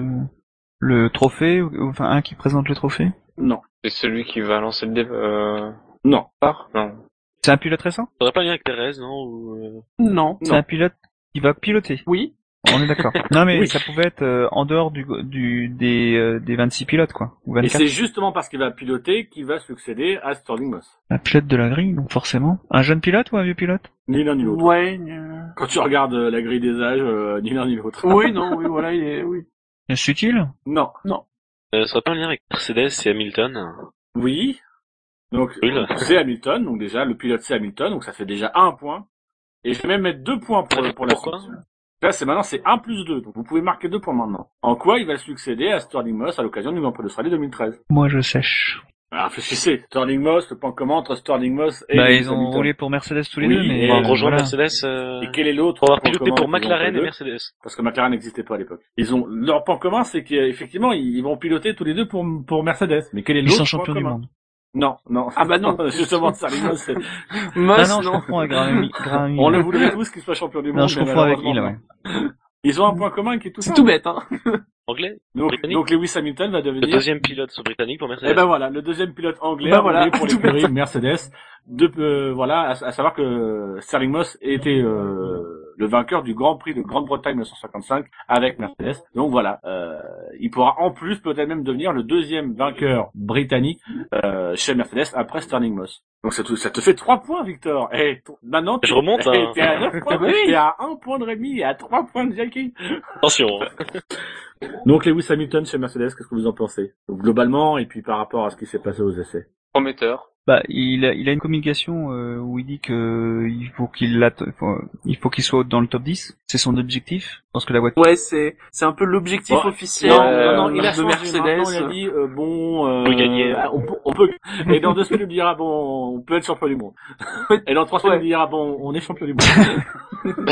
le trophée, ou ou- enfin un qui présente le trophée. Non. C'est celui qui va lancer le dé, euh, Non. part? Non. C'est un pilote récent. Faudrait pas un lien avec Perez, non? Ou, euh... Non. C'est Non. un pilote qui va piloter. Oui. On est d'accord. Non mais Oui. ça pouvait être euh, en dehors du du des euh, des vingt-six pilotes quoi. Ou Et vingt-quatre. c'est justement parce qu'il va piloter qu'il va succéder à Stirling Moss. Un pilote de la grille, donc forcément. Un jeune pilote ou un vieux pilote? Ni l'un ni l'autre. Ouais. euh, Quand tu regardes euh, la grille des âges, euh, ni l'un ni l'autre. Oui, non, oui, voilà, il est, oui. Est-ce utile? Non. Euh, ça serait pas un lien avec Mercedes et Hamilton? Oui. Donc, Oui, là. c'est Hamilton. Donc déjà, le pilote c'est Hamilton. Donc ça fait déjà un point. Et je vais même mettre deux points pour, pour la Pourquoi? suite. Là, c'est maintenant, c'est un plus deux. Donc vous pouvez marquer deux points maintenant. En quoi il va succéder à Stirling Moss à l'occasion du Grand Prix d'Australie deux mille treize? Moi je sèche. Alors réfléchissez. Stirling Moss, le point commun entre Stirling Moss et Bah Lewis ils ont Hamilton. roulé pour Mercedes tous les Oui, deux, mais et On va euh, rejoindre voilà. Mercedes, euh... Et quel est l'autre pour avoir point piloté commun pour qu'ils ont McLaren tous et les deux? Mercedes. Parce que McLaren n'existait pas à l'époque. Ils ont leur point commun, c'est qu'effectivement ils vont piloter tous les deux pour pour Mercedes. Mais quel est Ils l'autre sont point champions du commun? monde. Non, non. Ah bah non. Justement, Stirling Moss, c'est- Moss, Ah non, je non. confonds avec Graham, Graham on le voudrait tous qu'il soit champion du monde. Non, je mais confonds avec malheureusement, Hill, ouais. non. Ils ont un point commun qui est tout C'est simple. tout bête, hein. Anglais? Donc, Britannique. donc Lewis Hamilton va Le devenir. deuxième pilote britannique pour Mercedes. Eh ben voilà, le deuxième pilote anglais Bah voilà, anglais pour tout l'écurie bête. Mercedes. De, euh, voilà, à, à savoir que Stirling Moss était euh, le vainqueur du Grand Prix de Grande-Bretagne mille neuf cent cinquante-cinq avec Mercedes. Donc voilà, euh, il pourra en plus peut-être même devenir le deuxième vainqueur britannique euh, chez Mercedes après Stirling Moss. Donc ça te, ça te fait trois points, Victor. Et t- maintenant, Je remonte, t'es, hein. t'es à neuf points, Ah bah oui. t'es à un point de Rémi et à trois points de Jackie. Attention. Donc Lewis Hamilton chez Mercedes, qu'est-ce que vous en pensez? Donc, globalement, et puis par rapport à ce qui s'est passé aux essais. Prometteur. Bah, il a, il a une communication euh, où il dit que il faut qu'il l'atte- faut- il faut qu'il soit dans le top dix. C'est son objectif. Parce que la voiture. Ouais, c'est, c'est un peu l'objectif Bon, officiel Non, Euh, non, non, il a de changé. Mercedes. Maintenant, il a dit euh, bon, euh, On peut gagner. on peut, on peut. Et dans deux semaines, il dira bon, on peut être champion du monde. Et dans trois semaines, Ouais. il dira bon, on est champion du monde.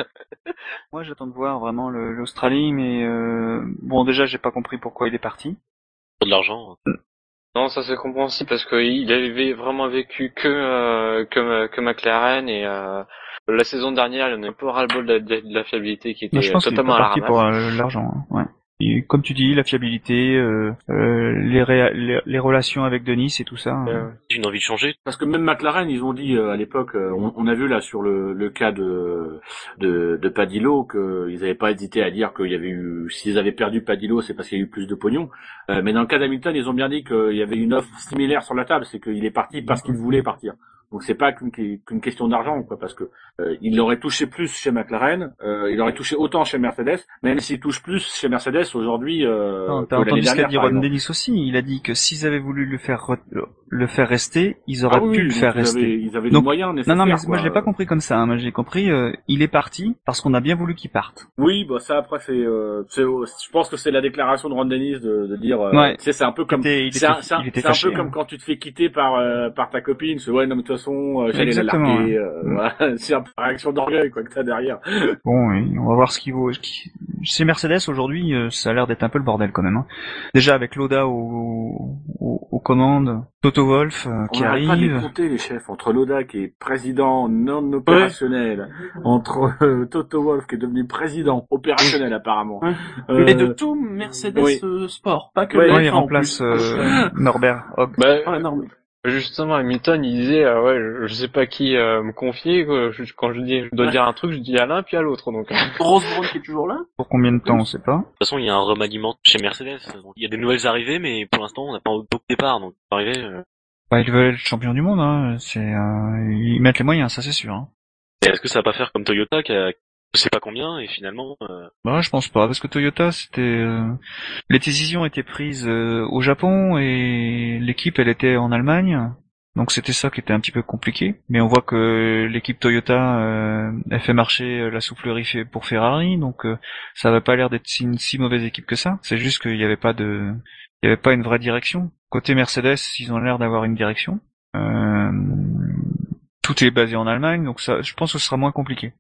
Moi, j'attends de voir vraiment le- l'Australie, mais euh, bon, déjà, j'ai pas compris pourquoi il est parti. Pour de l'argent. Non, ça c'est compréhensible parce qu'il avait vraiment vécu que euh, que, que McLaren et euh, la saison dernière, il en a pas ras-le-bol de, de, de la fiabilité qui était Moi, je pense qu'il est pas totalement à la parti ramasse. pour euh, l'argent. hein, Ouais. Et comme tu dis, la fiabilité, euh, euh, les, ré- les, les relations avec Denis et tout ça. hein. Euh, J'ai une envie de changer. Parce que même McLaren, ils ont dit euh, à l'époque, euh, on, on a vu là sur le, le cas de de, de Padillo qu'ils n'avaient pas hésité à dire qu'il y avait eu, s'ils avaient perdu Padillo, c'est parce qu'il y a eu plus de pognon. Euh, mais dans le cas d'Hamilton, ils ont bien dit qu'il y avait une offre similaire sur la table, c'est qu'il est parti parce qu'il voulait partir. Donc c'est pas qu'une, qu'une question d'argent, quoi, parce que euh, il aurait touché plus chez McLaren, euh, il aurait touché autant chez Mercedes, même s'il touche plus chez Mercedes aujourd'hui. Euh, Non, que t'as l'année entendu ce qu'a dernière, dit par Ron exemple. Dennis aussi. Il a dit que s'ils avaient voulu le faire re- le faire rester, ils auraient Ah oui, pu le donc faire ils rester. avaient, ils avaient Donc, les moyens Non, nécessaires. non, mais quoi. moi je l'ai pas compris comme ça. hein. Moi j'ai compris, euh, il est parti parce qu'on a bien voulu qu'il parte. Oui, bah ça après c'est, euh, c'est, je pense que c'est la déclaration de Ron Dennis de, de dire, euh, Ouais. tu sais, c'est un peu comme, Il était, il c'est un, était, c'est un, il était c'est un fâché. peu comme hein. quand tu te fais quitter par euh, par ta copine, c'est ouais non mais de toute façon euh, j'allais la Exactement, larguer, ouais. euh, Mm. voilà, c'est un peu la réaction d'orgueil quoi que t'as derrière. Bon, oui, on va voir ce qu'il vaut. Ce qui- Chez Mercedes aujourd'hui, euh, ça a l'air d'être un peu le bordel quand même. hein. Déjà avec Loda au, au- aux commandes, Toto Wolff euh, On qui n'arrête pas de les arrive. compter les chefs entre Loda qui est président non opérationnel, entre euh, Toto Wolff qui est devenu président opérationnel apparemment. Ouais. Euh, Mais de tout Mercedes oui. euh, Sport, pas que Ouais, le Ouais, il F un en remplace plus. euh, Norbert Hogg. bah, Ouais, non, mais- justement, Hamilton, il disait, euh, ouais, je, je sais pas qui euh, me confier. Quoi. Je- quand je dis, je dois Ouais. dire un truc, je dis à l'un puis à l'autre. Donc, Rose Brown qui est toujours là. Pour combien de temps, on sait pas. De toute façon, il y a un remaniement chez Mercedes. Donc, il y a des nouvelles arrivées, mais pour l'instant, on n'a pas beaucoup de départ. Donc, pour arriver, euh, Bah, ils veulent être champion du monde. Hein. C'est, euh, ils mettent les moyens, ça c'est sûr. Hein. est-ce que ça va pas faire comme Toyota qui a je sais pas combien et finalement euh, Bah, je pense pas, parce que Toyota, c'était, euh, les décisions étaient prises euh, au Japon et l'équipe, elle était en Allemagne. Donc c'était ça qui était un petit peu compliqué. Mais on voit que l'équipe Toyota euh, elle fait marcher la soufflerie fait- pour Ferrari, donc euh, ça avait pas l'air d'être si- une si mauvaise équipe que ça. C'est juste qu'il y avait pas de, il y avait pas une vraie direction. Côté Mercedes, ils ont l'air d'avoir une direction. Euh, tout est basé en Allemagne, donc ça, je pense que ce sera moins compliqué.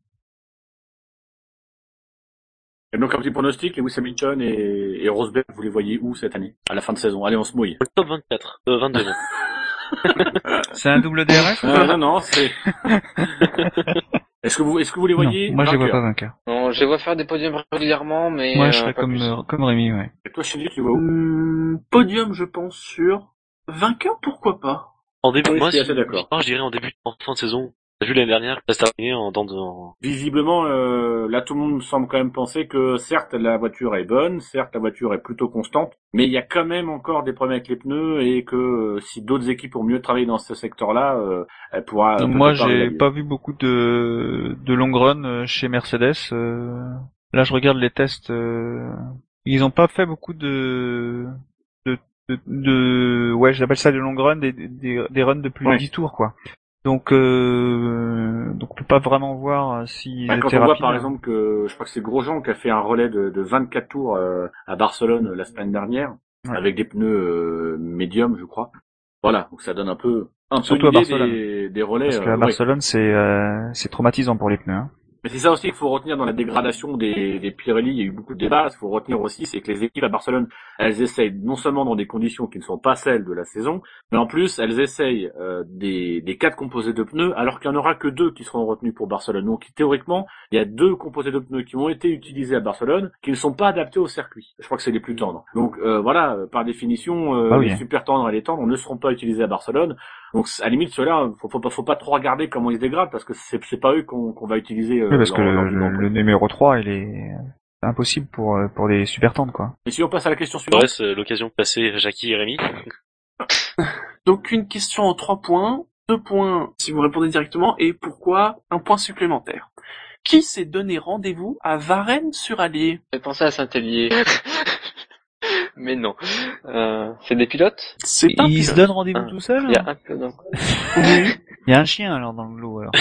Et donc un petit pronostic, Lewis Hamilton et, et Rosberg, vous les voyez où cette année, à la fin de saison? Allez, on se mouille. Le top vingt-quatre, euh, vingt-deux. non. C'est un double D R F ou Euh, pas non, non, c'est... Est-ce que vous, est-ce que vous les voyez Non, moi je les vois vainqueurs pas vainqueurs. Non, je les vois faire des podiums régulièrement, mais Moi euh, je serais pas comme plus. euh, comme Rémi, ouais. Et toi, Shinji, tu vois où? Hum, podium, je pense, sûr. Vainqueur, pourquoi pas? En début, Oui, moi, je suis si- assez d'accord. moi, je dirais en début, en fin de saison. T'as vu l'année dernière, ça s'est terminé en dans de, en- Visiblement, euh, là, tout le monde semble quand même penser que certes, la voiture est bonne, certes, la voiture est plutôt constante, mais il y a quand même encore des problèmes avec les pneus et que euh, si d'autres équipes ont mieux travaillé dans ce secteur-là, euh, elle pourra. Donc peut-être moi pas j'ai rivaliser. pas vu beaucoup de de long run euh, chez Mercedes. euh. Là je regarde les tests. euh, Ils ont pas fait beaucoup de de de, de... ouais j'appelle ça des long run, des des, des runs de plus Oui. de dix tours quoi. Donc euh, donc on peut pas vraiment voir s'ils Bah, quand étaient on voit rapides. par exemple que je crois que c'est Grosjean qui a fait un relais de, de vingt-quatre tours euh, à Barcelone euh, la semaine dernière Ouais. avec des pneus euh, médiums, je crois. Voilà, donc ça donne un peu un peu Surtout à l'idée Barcelone. des, des relais. Parce euh, qu'à ouais. Barcelone c'est euh, c'est traumatisant pour les pneus. Hein. Mais c'est ça aussi qu'il faut retenir dans la dégradation des, des Pirelli. Il y a eu beaucoup de débats. Ce qu'il faut retenir aussi, c'est que les équipes à Barcelone, elles essayent non seulement dans des conditions qui ne sont pas celles de la saison, mais en plus, elles essayent euh, des, des quatre composés de pneus, alors qu'il n'y en aura que deux qui seront retenus pour Barcelone. Donc théoriquement, il y a deux composés de pneus qui ont été utilisés à Barcelone, qui ne sont pas adaptés au circuit. Je crois que c'est les plus tendres. Donc euh, voilà, par définition, euh, Ah oui. les super tendres et les tendres ne seront pas utilisés à Barcelone. Donc à la limite, ceux-là, faut, faut pas, faut pas trop regarder comment ils se dégradent, parce que c'est, c'est pas eux qu'on, qu'on va utiliser. Euh, Oui, parce que lors- lors le, du le, Grand Prix. le numéro trois il est impossible pour euh, pour les super tendres quoi. Et si on passe à la question Il suivante. reste euh, l'occasion de passer Jackie et Rémi. Donc une question en trois points, deux points si vous répondez directement, et pourquoi un point supplémentaire. Qui s'est donné rendez-vous à Varennes-sur-Allier? J'ai pensé à Saint-Hélier. Mais non. Euh, c'est des pilotes? C'est un Il se pilote. donne rendez-vous Ah, tout seul. Il y a un pilote dans... Oui. Il y a un chien alors dans le lot alors.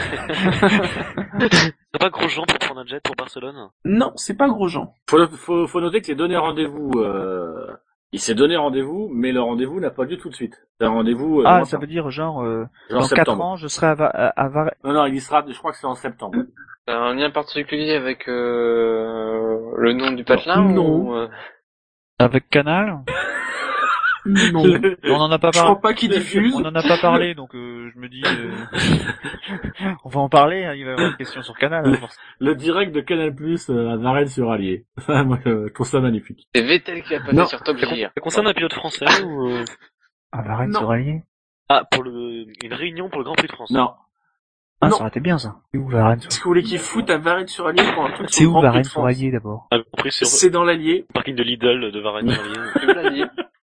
C'est pas Grosjean pour prendre un jet pour Barcelone? Non, c'est pas Grosjean. Faut, faut, faut noter que c'est donné rendez-vous. Euh... Il s'est donné rendez-vous, mais le rendez-vous n'a pas lieu tout de suite. C'est un rendez-vous. Euh, Ah, lointain. ça veut dire genre euh, Genre dans quatre septembre. ans je serai à, Va- à, à Var- Non, non, il y sera. Je crois que c'est en septembre. C'est un lien particulier avec euh, le nom du patelin Non. ou, euh, avec Canal. Non. Le, On en a pas Je crois parlé. pas qu'il diffuse. On en a pas parlé donc euh, je me dis euh, on va en parler. Hein, il va y avoir une question sur Canal. hein, forcément. le direct de Canal Plus à Varennes-sur-Allier. Moi, je trouve ça magnifique. c'est Vettel qui a passé Non. sur Top Ça, con- Gear. ça concerne un pilote français ou euh... À Varennes Non. sur Allier. Ah, pour le une réunion pour le Grand Prix de France. Non. Ah, Non. ça aurait été bien ça. C'est où Varennes sur... Est-ce que vous voulez qu'il foute à Varennes-sur-Allier pour un truc sur C'est le où Grand Prix de Varennes sur France? Allier d'abord? Un Grand Prix sur C'est dans l'Allier. le parking de Lidl de Varennes-sur-Allier. C'est où l'Allier?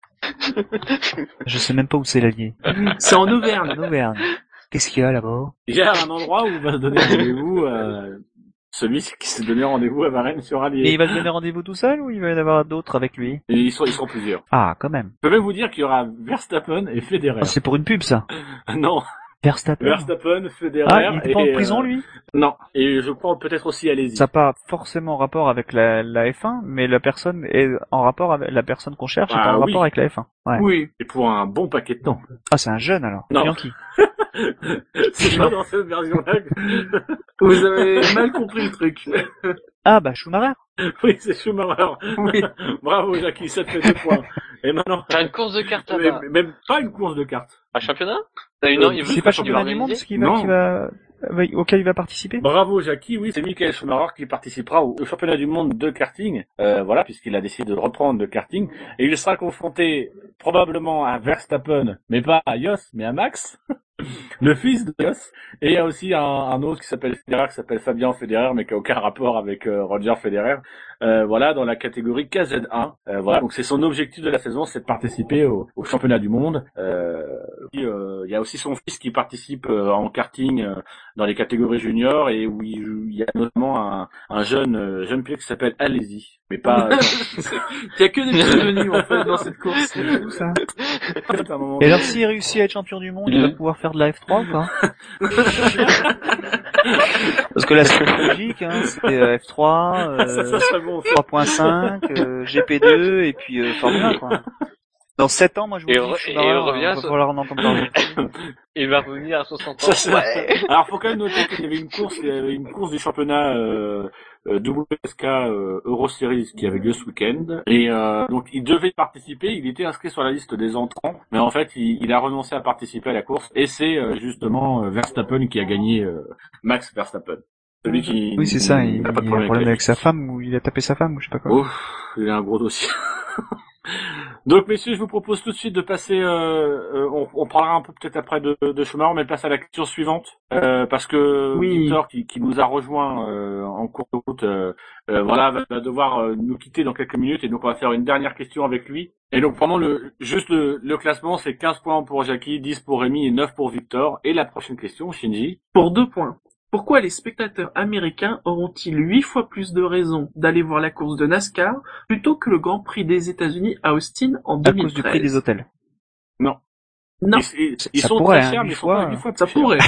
Je sais même pas où c'est l'Allier. C'est en Auvergne. En Auvergne. Qu'est-ce qu'il y a là-bas? Il y a un endroit où va se donner rendez-vous euh, celui qui s'est donné rendez-vous à Varennes-sur-Allier. Et il va se donner rendez-vous tout seul ou il va y en avoir d'autres avec lui? Et ils sont, ils seront plusieurs. Ah, quand même. Je peux même vous dire qu'il y aura Verstappen et Federer. Ah, c'est pour une pub ça. Non, Verstappen. Verstappen, Federer. Ah, il était pas et, en prison euh, lui? Non, et je crois peut-être aussi Alési. Ça n'a pas forcément rapport avec la, la F un, mais la personne est en rapport avec la personne qu'on cherche est Ah, en oui. rapport avec la F un. Ouais. Oui. Et pour un bon paquet de temps. Ah, c'est un jeune alors. Non. Yankee. C'est pas dans cette version-là que... Vous avez mal compris le truc. Ah, bah Schumacher. Oui, c'est Schumacher. Oui. Bravo, Jackie, ça te fait deux points. Et maintenant... Faire une course de cartes Mais- là-bas. mais même pas une course de cartes. Un championnat? T'as une Euh, il C'est veut pas que tu championnat du monde l'organises ce qui va, Non. qui va, auquel il va participer? Bravo, Jackie. Oui, c'est Michael Schumacher qui participera au, au championnat du monde de karting. Euh, voilà, puisqu'il a décidé de reprendre le karting. Et il sera confronté probablement à Verstappen, mais pas à Jos, mais à Max. Le fils de Jos. Et il y a aussi un, un autre qui s'appelle Federer, qui s'appelle Fabien Federer, mais qui a aucun rapport avec euh, Roger Federer. Euh, voilà, dans la catégorie K Z un. Euh, voilà, donc c'est son objectif de la saison, c'est de participer au, au championnat du monde. Euh, puis, euh, il y a aussi son fils qui participe euh, en karting euh, dans les catégories juniors et où il, il y a notamment un, un jeune euh, jeune pilote qui s'appelle Alési. mais pas. Il y a que des pseudonymes en fait dans cette course. C'est fou, ça. à un moment Et alors, s'il réussit à être champion du monde, il va pouvoir faire de la F trois ou pas? Parce que là, c'est logique, hein, c'était euh, F trois, euh, ça, ça serait bon. trois point cinq, euh, G P deux, et puis euh, Formule un, quoi. Dans sept ans, moi, je vous Et dis, re- je et il revient va à so- falloir en entendre parler. Il va revenir à soixante ans. Ça, c'est- Alors, faut quand même noter qu'il y avait une course, il y avait une course du championnat euh, euh, W S K euh, Euro Series qui avait lieu ce week-end. Et euh, donc, il devait participer. Il était inscrit sur la liste des entrants, mais en fait, il, il a renoncé à participer à la course. Et c'est euh, justement euh, Verstappen qui a gagné. euh, Max Verstappen, celui qui. Oui, c'est ça, il, n'a il pas a de un problème problème la avec sa femme, ou il a tapé sa femme, ou je sais pas quoi. Ouf, il a un gros dossier. Donc, messieurs, je vous propose tout de suite de passer. Euh, euh, on, on parlera un peu peut-être après de, de Schumacher, mais passe à la question suivante, euh, parce que Oui. Victor, qui, qui nous a rejoint euh, en cours de route, euh, euh, voilà, va, va devoir euh, nous quitter dans quelques minutes, et donc on va faire une dernière question avec lui. Et donc, pendant le juste le, le classement, c'est quinze points pour Jackie, dix pour Rémi et neuf pour Victor. Et la prochaine question, Shinji. Pour deux points. Pourquoi les spectateurs américains auront-ils huit fois plus de raisons d'aller voir la course de NASCAR plutôt que le Grand Prix des États-Unis à Austin en À deux mille treize? cause du prix des hôtels. Non. Non, Ils, ils- ils ça sont pourrait, très hein, chers, huit mais ils sont fois, pas huit fois plus ça chers. pourrait.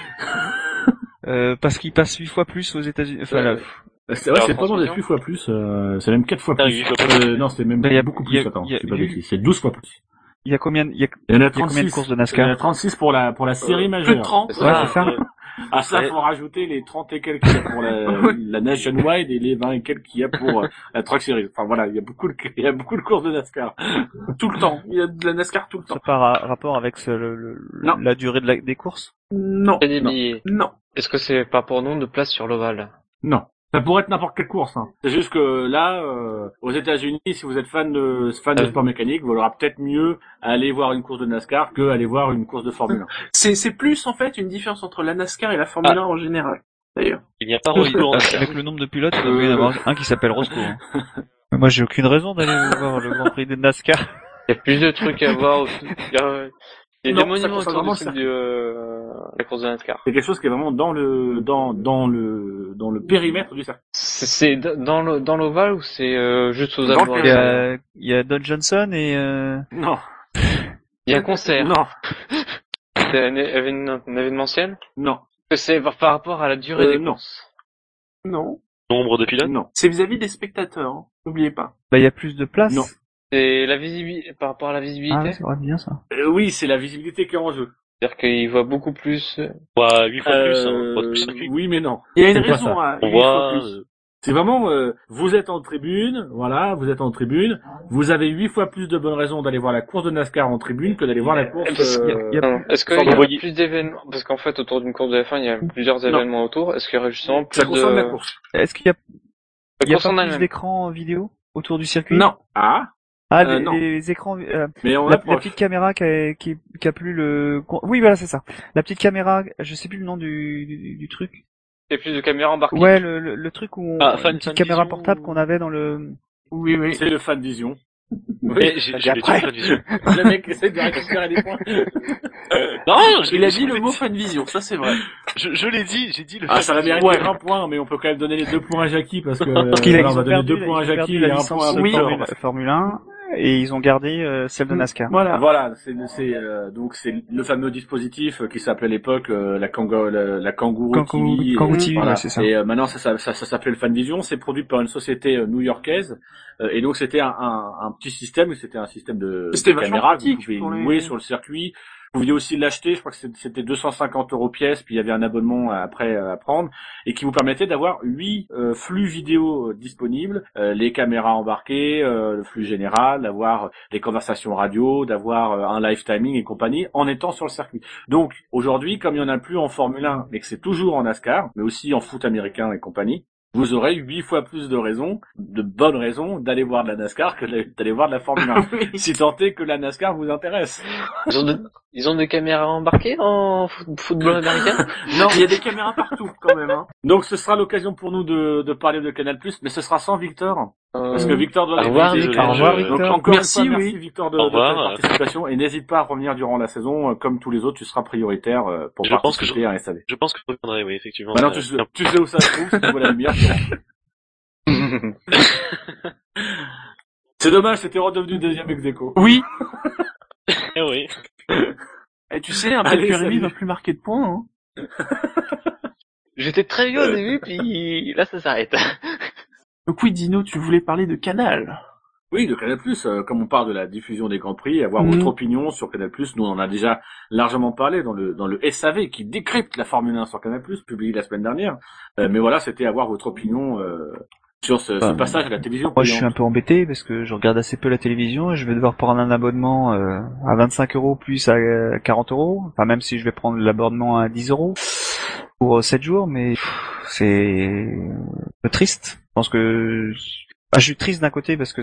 Euh, parce qu'il passe huit fois plus aux États-Unis. Enfin, Euh, là, C'est vrai, Alors, c'est pas dans les transmission huit fois plus, euh, c'est même quatre fois Ah, plus. huit fois plus. Euh, non, c'est même Il y a- beaucoup il y plus, a- attends, il y a- je dis pas il y a- bêtise, c'est douze fois plus. il y a combien, il y a, Il y en a il y a combien de trente-six. courses de Il y en a NASCAR? trente-six pour la, pour la série Plus majeure. de trente. C'est Ouais, ça. c'est ça. À ça, Ouais. faut rajouter les trente et quelques qu'il y a pour la, la Nationwide et les vingt et quelques qu'il y a pour euh, la Truck Series. Enfin voilà, il y a beaucoup de, il y a beaucoup de courses de NASCAR. Tout le temps. Il y a de la NASCAR tout le Ça temps. par ra- rapport avec ce- le, le- Non. la durée de la, des courses? Non. Gagner des Non. billets. Non. Est-ce que c'est pas pour nous de place sur l'ovale? Non. Ça pourrait être n'importe quelle course. Hein. C'est juste que là, euh, aux États-Unis, si vous êtes fan de fan de Euh. sport mécanique, vous aurez peut-être mieux à aller voir une course de NASCAR que aller voir une course de Formule un. C'est, c'est plus en fait une différence entre la NASCAR et la Formule un en général. D'ailleurs. Il n'y a pas retour. Avec le nombre de pilotes, il doit y en avoir un qui s'appelle Roscoe. Hein. Mais moi, j'ai aucune raison d'aller voir le Grand Prix de NASCAR. Il y a plus de trucs à voir. autour- Il y a, il y a Non, des monuments ça concerne autour vraiment du le site de euh, la course de NASCAR. C'est quelque chose qui est vraiment dans le dans dans le dans le périmètre du circuit. C'est c'est d- dans le dans l'ovale ou c'est euh, juste aux Dans le abords? Il y a, il y a Don Johnson et euh... Non. Il y a un concert. Non. C'est un, évén- un événementiel? Non. Que c'est par, par rapport à la durée Euh, des non. courses? Non. Nombre de pilotes. Non. C'est vis-à-vis des spectateurs. Hein. N'oubliez pas. bah, il y a plus de place. Non. C'est la visibilité, par rapport à la Ah, visibilité? ouais, ça va bien, ça. Euh, oui, c'est la visibilité qui est en jeu. C'est-à-dire qu'il voit beaucoup plus. euh, Ouais, huit fois plus, hein, Euh, on voit tout le circuit. oui, mais non. Il y a une C'est pas raison ça. à On huit fois voit, plus. euh, C'est vraiment, euh, vous êtes en tribune, voilà, vous êtes en tribune, vous avez huit fois plus de bonnes raisons d'aller voir la course de NASCAR en tribune que d'aller voir la course. Parce qu'il y a- euh, il y a- non. Est-ce qu'il sans y a envoyer. plus d'événements? Parce qu'en fait, autour d'une course de F un, il y a plusieurs événements autour. Est-ce qu'il y aurait justement plus Ça concerne la de... course. Est-ce qu'il y a, La il y a course pas en plus elle-même. d'écrans vidéo autour du circuit? Non. Ah, Ah, Euh, les, non. les écrans, euh, mais on la, la approche. petite caméra qui a, qui, qui a plus le, oui, voilà, c'est ça. La petite caméra, je sais plus le nom du, du, du truc. Il y a plus de caméras embarquées. Ouais, le, le, le truc où on, Ah, fan- une petite fan caméra vision. portable qu'on avait dans le, Oui, oui. C'est le fan vision. Oui. Mais j'ai, j'ai après. j'ai pas de vision. Le mec essaie de récupérer des points. Non, je Il a l'ai- dit je le l'ai mot Fanvision, ça c'est vrai. Je, je l'ai dit, j'ai dit le Ah, fan ça va vision. mériter un point, mais on peut quand même donner les deux points à Jackie parce que, parce qu'il a, voilà, ils on va ont donner perdu, deux points à ils ont Jackie perdu et la un licence point à Oui. Victor. Formule, Formule un, et ils ont gardé euh, celle de NASCAR. Voilà. Voilà, c'est c'est euh, donc c'est le fameux dispositif euh, qui s'appelait à l'époque euh, la Kangaroo la, la Kangaroo Kangaroo- T V. Kangaroo et, T V, voilà. ouais, c'est ça. Et euh, maintenant ça ça, ça, ça s'appelait le Fanvision, c'est produit par une société euh, new-yorkaise euh, et donc c'était un, un, un petit système, c'était un système de, C'était de vachement caméra que vous pratique pouviez pour les- louer sur le circuit. Vous pouviez aussi l'acheter, je crois que c'était- c'était deux cent cinquante euros pièce, puis il y avait un abonnement après à prendre, et qui vous permettait d'avoir huit euh, flux vidéo euh, disponibles, euh, les caméras embarquées, euh, le flux général, d'avoir les conversations radio, d'avoir euh, un live timing et compagnie, en étant sur le circuit. Donc aujourd'hui, comme il y en a plus en Formule un, mais que c'est toujours en NASCAR, mais aussi en foot américain et compagnie, vous aurez huit fois plus de raisons, de bonnes raisons, d'aller voir de la NASCAR que d'aller voir de la Formule un. Oui. Si tant est que la NASCAR vous intéresse. Ils ont, de- ils ont des caméras embarquées en foot- football américain? Non, il y a des caméras partout quand même. Hein. Donc ce sera l'occasion pour nous de, de parler de Canal+, mais ce sera sans Victor, Euh, parce que Victor doit au revoir, désolé. Victor. Au revoir, je- Victor. Donc encore Merci, une fois, merci oui. Victor de, Au de revoir. ta participation, et n'hésite pas à revenir durant la saison, euh, comme tous les autres, tu seras prioritaire euh, pour Je pense que participer à S A V. Je pense que je reviendrai, oui, effectivement. Maintenant Euh, tu, sais- tu sais où ça se trouve, si tu vois la lumière, tu rentres. C'est dommage, c'était redevenu deuxième ex-aequo. Oui. Eh oui. Et tu sais, un Allez, Pelcurémy salut. va plus marquer de points. Hein. J'étais très vieux au début, puis là ça s'arrête. Donc oui, Dino, tu voulais parler de Canal. Oui, de Canal+, euh, comme on parle de la diffusion des Grands Prix, avoir Mhm. votre opinion sur Canal+, nous on en a déjà largement parlé dans le dans le S A V qui décrypte la Formule un sur Canal+, publié la semaine dernière. Euh, mais voilà, c'était avoir votre opinion euh, sur ce, ce Enfin, passage à la télévision Moi, je suis payante. un peu embêté parce que je regarde assez peu la télévision et je vais devoir prendre un abonnement euh, à vingt-cinq euros plus à quarante euros. Enfin, même si je vais prendre l'abonnement à dix euros pour sept jours, mais pff, c'est un peu triste. Je pense que ah, je suis triste d'un côté parce que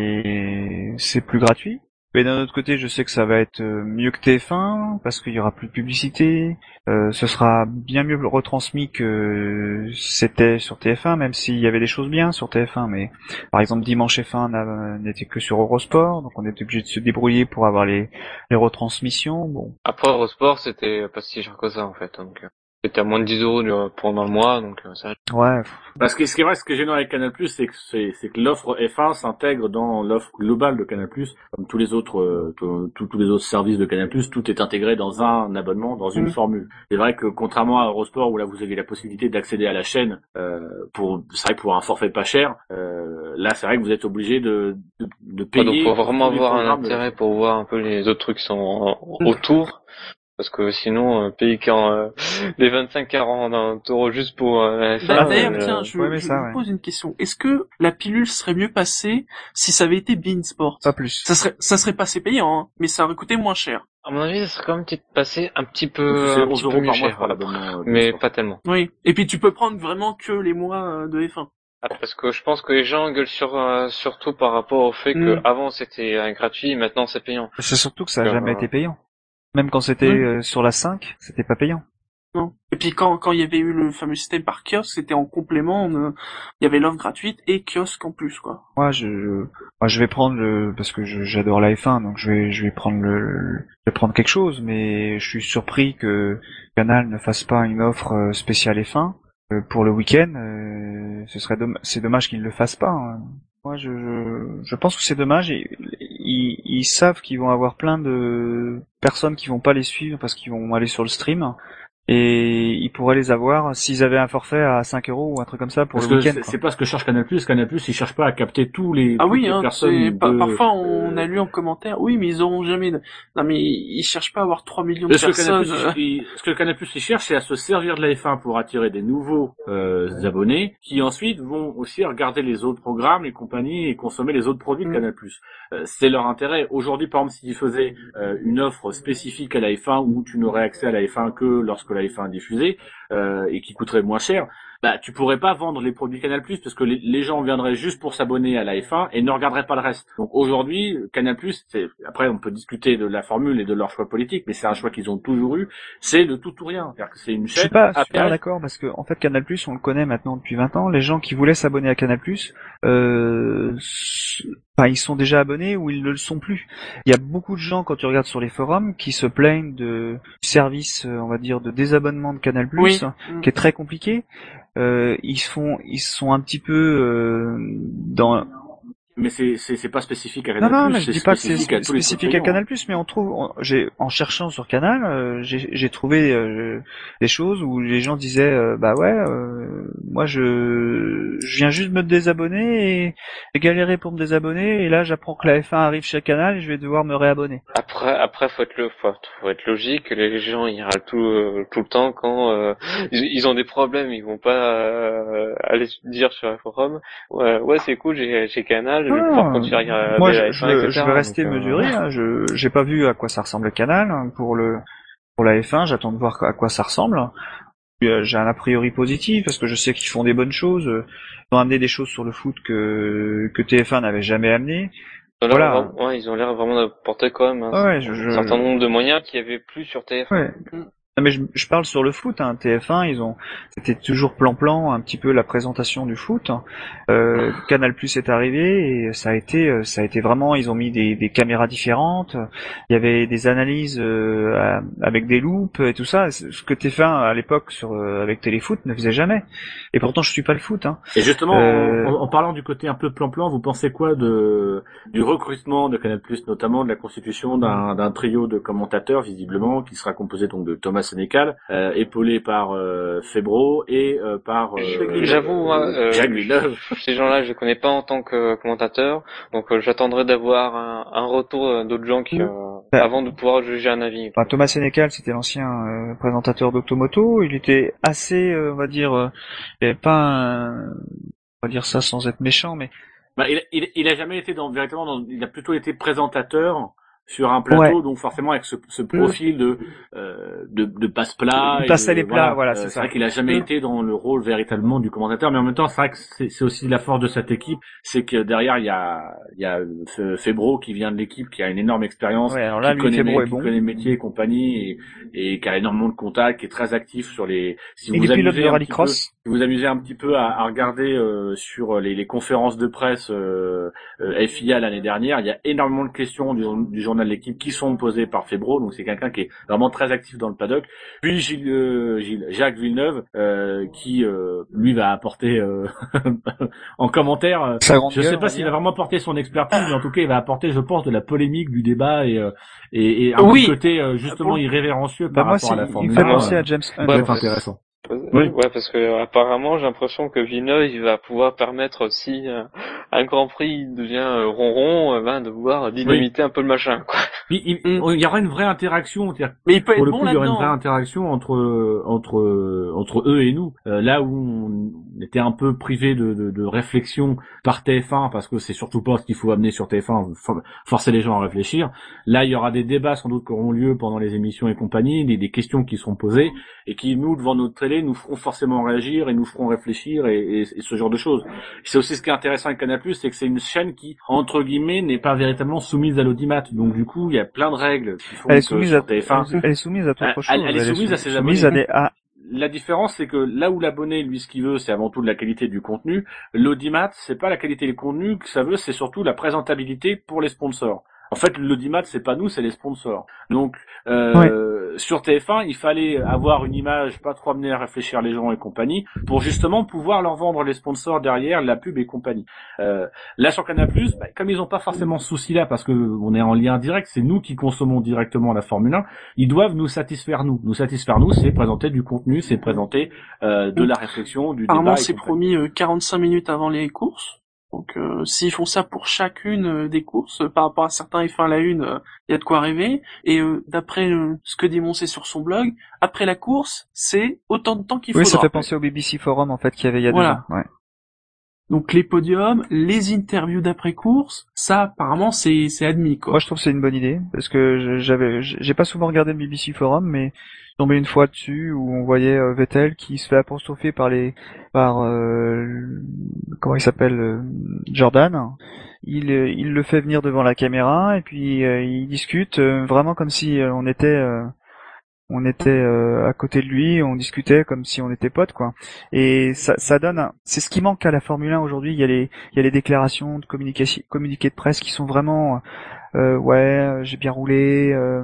c'est c'est plus gratuit. Mais d'un autre côté, je sais que ça va être mieux que T F un parce qu'il y aura plus de publicité. Euh, ce sera bien mieux retransmis que c'était sur T F un, même s'il y avait des choses bien sur T F un. Mais par exemple, Dimanche F un n'a- n'était que sur Eurosport, donc on était obligé de se débrouiller pour avoir les, les retransmissions. Bon, Après Eurosport, c'était pas si cher que ça en fait. Donc euh, c'était à moins de dix euros le- pendant le mois, donc euh, ça. ouais, pff, Parce que ce qui est vrai, ce qui est gênant avec Canal+, c'est que c'est, c'est que l'offre F un s'intègre dans l'offre globale de Canal+, comme tous les autres, euh, tous, tous tous les autres services de Canal+, tout est intégré dans un abonnement, dans une Mm. formule. C'est vrai que contrairement à Eurosport où là vous avez la possibilité d'accéder à la chaîne euh, pour, c'est vrai que pour un forfait pas cher, euh, là c'est vrai que vous êtes obligé de, de, de Ouais, donc payer. faut pour vraiment tous les avoir un programmes de la intérêt chaîne. pour voir un peu les autres trucs qui sont en- autour. Parce que sinon, euh, payer quand, euh, les vingt-cinq à quarante euros juste pour euh, la F un, D'a- Ah, D'ailleurs, euh, tiens, je, ouais, mais je ça, vous ouais. pose une question. Est-ce que la pilule serait mieux passée si ça avait été Bein Sport? pas plus. Ça serait, ça serait passé payant, hein, mais ça aurait coûté moins cher. à mon avis, ça serait quand même peut-être passé un petit Donc, peu, c'est un onze petit peu euros mieux par mois, je cher, crois, euh, l'abonnement. euh, mais Beansport. pas tellement. Oui. Et puis tu peux prendre vraiment que les mois euh, de F un. Ah, parce que je pense que les gens gueulent sur, euh, surtout par rapport au fait que Mm. avant c'était euh, gratuit, maintenant c'est payant. C'est surtout que ça a Euh, jamais été payant. Même quand c'était Oui. euh, sur la cinq, c'était pas payant. Non. Et puis quand quand il y avait eu le fameux système par kiosque, c'était en complément, on, euh, il y avait l'offre gratuite et kiosque en plus, quoi. Moi, je, je, moi, je vais prendre le, parce que je- j'adore la F un, donc je vais, je vais prendre le, le- je vais prendre quelque chose, mais je suis surpris que Canal ne fasse pas une offre euh, spéciale F un euh, pour le week-end. euh, ce serait, domm- c'est dommage qu'ils ne le fassent pas. Hein. Moi, je, je, je pense que c'est dommage. Et, ils, ils savent qu'ils vont avoir plein de personnes qui vont pas les suivre parce qu'ils vont aller sur le stream. Et ils pourraient les avoir s'ils avaient un forfait à cinq euros ou un truc comme ça pour Parce le que week-end. c'est, quoi. c'est pas ce que cherche Canal+. Canal+, ils cherchent pas à capter tous les, Ah toutes oui, les hein, personnes c'est pa- de- parfois on euh, a lu en commentaire, oui, mais ils auront jamais. De... Non, mais ils cherchent pas à avoir trois millions de Ce que Canal+, personnes. euh. il- ce que Canal+, il cherche, c'est à se servir de la F un pour attirer des nouveaux euh, abonnés, qui ensuite vont aussi regarder les autres programmes, les compagnies, et consommer les autres produits de Mm. Canal+. Euh, c'est leur intérêt. Aujourd'hui, par exemple, s'ils faisaient euh, une offre spécifique à la F un, où tu n'aurais accès à la F un que lorsque la F un est diffusée, euh, et qui coûterait moins cher, bah tu pourrais pas vendre les produits Canal+, parce que les, les gens viendraient juste pour s'abonner à la F un et ne regarderaient pas le reste. Donc aujourd'hui, Canal+, c'est, après on peut discuter de la formule et de leur choix politique, mais c'est un choix qu'ils ont toujours eu, c'est le tout ou rien. C'est-à-dire que c'est une Je suis chaîne pas à super péage. d'accord parce que en fait Canal+, on le connaît maintenant depuis vingt ans. Les gens qui voulaient s'abonner à Canal+, euh, s- enfin ils sont déjà abonnés ou ils ne le sont plus. Il y a beaucoup de gens quand tu regardes sur les forums qui se plaignent de du service, euh, on va dire, de désabonnement de Canal+, Oui. Mm. qui est très compliqué. Euh, ils se font, ils sont un petit peu euh, dans. Mais c'est, c'est, c'est pas spécifique à Non, Canal+, non, mais je c'est dis pas que c'est spécifique à tous les spécifique à trucs payants. Canal+, mais on trouve, on- j'ai, en cherchant sur Canal, euh, j'ai, j'ai trouvé euh, des choses où les gens disaient, euh, bah ouais, euh, moi je, je viens juste me désabonner et, et galérer pour me désabonner, et là j'apprends que la F un arrive chez Canal et je vais devoir me réabonner. Après, après, faut être le, faut, faut être logique. Les gens, ils râlent tout, euh, tout le temps quand euh, ils, ils ont des problèmes. Ils vont pas euh, aller dire sur un forum, ouais, ouais c'est cool, j'ai, j'ai Canal, je vais pouvoir Ah, continuer à regarder moi, la je, F un, je, et cetera. je vais rester Donc, euh, mesuré. Hein. Je, j'ai pas vu à quoi ça ressemble le Canal hein, pour le, pour la F un. J'attends de voir à quoi ça ressemble. Puis, euh, j'ai un a priori positif parce que je sais qu'ils font des bonnes choses. euh, Ils ont amené des choses sur le foot que que T F un n'avait jamais amené. Ils ont l'air Voilà. vraiment- ouais, ils ont l'air vraiment d'apporter quand même un, Ah ouais, je, un je- certain nombre de moyens qu'il y avait plus sur T F un. Ouais. Non, mais je, je parle sur le foot, hein. T F un, ils ont, c'était toujours plan-plan, un petit peu la présentation du foot. Euh, Canal Plus est arrivé et ça a été, ça a été vraiment, ils ont mis des, des caméras différentes. Il y avait des analyses euh, avec des loupes et tout ça. Ce que T F un à l'époque sur euh, avec Téléfoot ne faisait jamais. Et pourtant, je suis pas le foot, hein. Et justement, Euh, en, en parlant du côté un peu plan-plan, vous pensez quoi de du recrutement de Canal+, notamment de la constitution d'un d'un trio de commentateurs, visiblement, qui sera composé donc de Thomas Sénécal, euh, épaulé par euh, Febro et euh, par euh, J'avoue, hein, euh, Jacques Villeneuve. ces gens-là, je les connais pas en tant que commentateur, donc euh, j'attendrai d'avoir un, un retour d'autres gens qui, euh, Bah, avant de pouvoir juger un avis. Enfin, Thomas Sénécal, c'était l'ancien euh, présentateur d'Automoto. Il était assez, euh, on va dire, euh, il avait pas un, on va dire ça sans être méchant, mais Bah, il, il, il a jamais été dans véritablement dans, il a plutôt été présentateur sur un plateau, ouais. donc forcément avec ce, ce profil de euh, de, de passe-plat. Il et passait de- les plats, voilà, c'est Euh, c'est ça. vrai qu'il a jamais été dans le rôle véritablement du commentateur, mais en même temps, c'est vrai que c'est c'est aussi la force de cette équipe, c'est que derrière il y a il y a Fe- Febro qui vient de l'équipe, qui a une énorme expérience, Ouais, alors là, qui lui, connaît Febro mes- est qui bon. connaît le métier et compagnie, et, et qui a énormément de contacts, qui est très actif sur les. Si Il vous est pilote amusez de un petit peu, rallycross. si vous amusez un petit peu à, à regarder euh, sur les, les conférences de presse euh, euh, F I A l'année dernière, il y a énormément de questions du, du journal de l'équipe qui sont posées par Febro, donc c'est quelqu'un qui est vraiment très actif dans le paddock. Puis Gilles, euh, Gilles Jacques Villeneuve, euh, qui euh, lui va apporter euh, en commentaire. euh, Sa grande je gueule, sais on pas va s'il dire. va vraiment apporter son expertise, mais en tout cas il va apporter, je pense, de la polémique, du débat et euh, et, et un Oui. petit côté euh, justement Pour- irrévérencieux Bah par moi, rapport c'est, à la il me Formule fait un. penser euh, à James Hunt. peut Ouais, être parce- intéressant. Oui. Ouais, parce que euh, apparemment, j'ai l'impression que Villeneuve, il va pouvoir permettre, si euh, un Grand Prix devient euh, ronron, euh, ben, de pouvoir dynamiter un peu le machin, quoi. Il, il- Mm. il y aura une vraie interaction, c'est-à-dire, Mais il peut pour être le bon coup, il y aura une vraie là-dedans. interaction entre entre entre eux et nous. Euh, là où on était un peu privé de, de, de réflexion par T F un, parce que c'est surtout pas ce qu'il faut amener sur T F un, for- forcer les gens à réfléchir. Là, il y aura des débats sans doute qui auront lieu pendant les émissions et compagnie, des, des questions qui seront posées et qui nous, devant notre télé, nous feront forcément réagir et nous feront réfléchir et, et, et ce genre de choses. C'est aussi ce qui est intéressant avec Canal+, c'est que c'est une chaîne qui, entre guillemets, n'est pas véritablement soumise à l'audimat. Donc du coup, il y a plein de règles qui font Elle est que soumise sur à, T F un, elle est soumise à toute elle, autre chose. elle est soumise à ses soumise abonnés. à des, à, La différence, c'est que là où l'abonné, lui, ce qu'il veut, c'est avant tout de la qualité du contenu. L'audimat, c'est pas la qualité du contenu que ça veut, c'est surtout la présentabilité pour les sponsors. En fait, l'audimat, c'est pas nous, c'est les sponsors. Donc, euh, sur T F un, il fallait avoir une image pas trop amenée à réfléchir les gens et compagnie, pour justement pouvoir leur vendre les sponsors derrière, la pub et compagnie. Euh, là, sur Canal+, bah, comme ils ont pas forcément ce souci-là, parce que on est en lien direct, c'est nous qui consommons directement la Formule un, ils doivent nous satisfaire nous. Nous satisfaire nous, c'est présenter du contenu, c'est présenter euh, de la réflexion, du Apparemment, débat. et c'est compagnie. promis euh, quarante-cinq minutes avant les courses. Donc, euh, s'ils font ça pour chacune euh, des courses, euh, par rapport à certains F un à la une, il euh, y a de quoi rêver. Et euh, d'après euh, ce que dit Moncé sur son blog, après la course, c'est autant de temps qu'il oui, faudra. ça fait penser au B B C Forum, en fait, qu'il y avait il y a Voilà. deux ans. Ouais. Donc les podiums, les interviews d'après course, ça apparemment c'est c'est admis quoi. Moi, je trouve que c'est une bonne idée, parce que je- j'avais, j'ai pas souvent regardé le B B C Forum, mais tombé une fois dessus où on voyait euh, Vettel qui se fait apostropher par les, par, euh, le- comment il s'appelle, euh, Jordan. Il, euh, il le fait venir devant la caméra et puis euh, il discute euh, vraiment comme si euh, on était, euh, on était euh, à côté de lui, on discutait comme si on était potes quoi. Et ça, ça donne, un- c'est ce qui manque à la Formule un aujourd'hui. Il y a les, il y a les déclarations de communication, communiqués de presse qui sont vraiment, euh, ouais, j'ai bien roulé. Euh,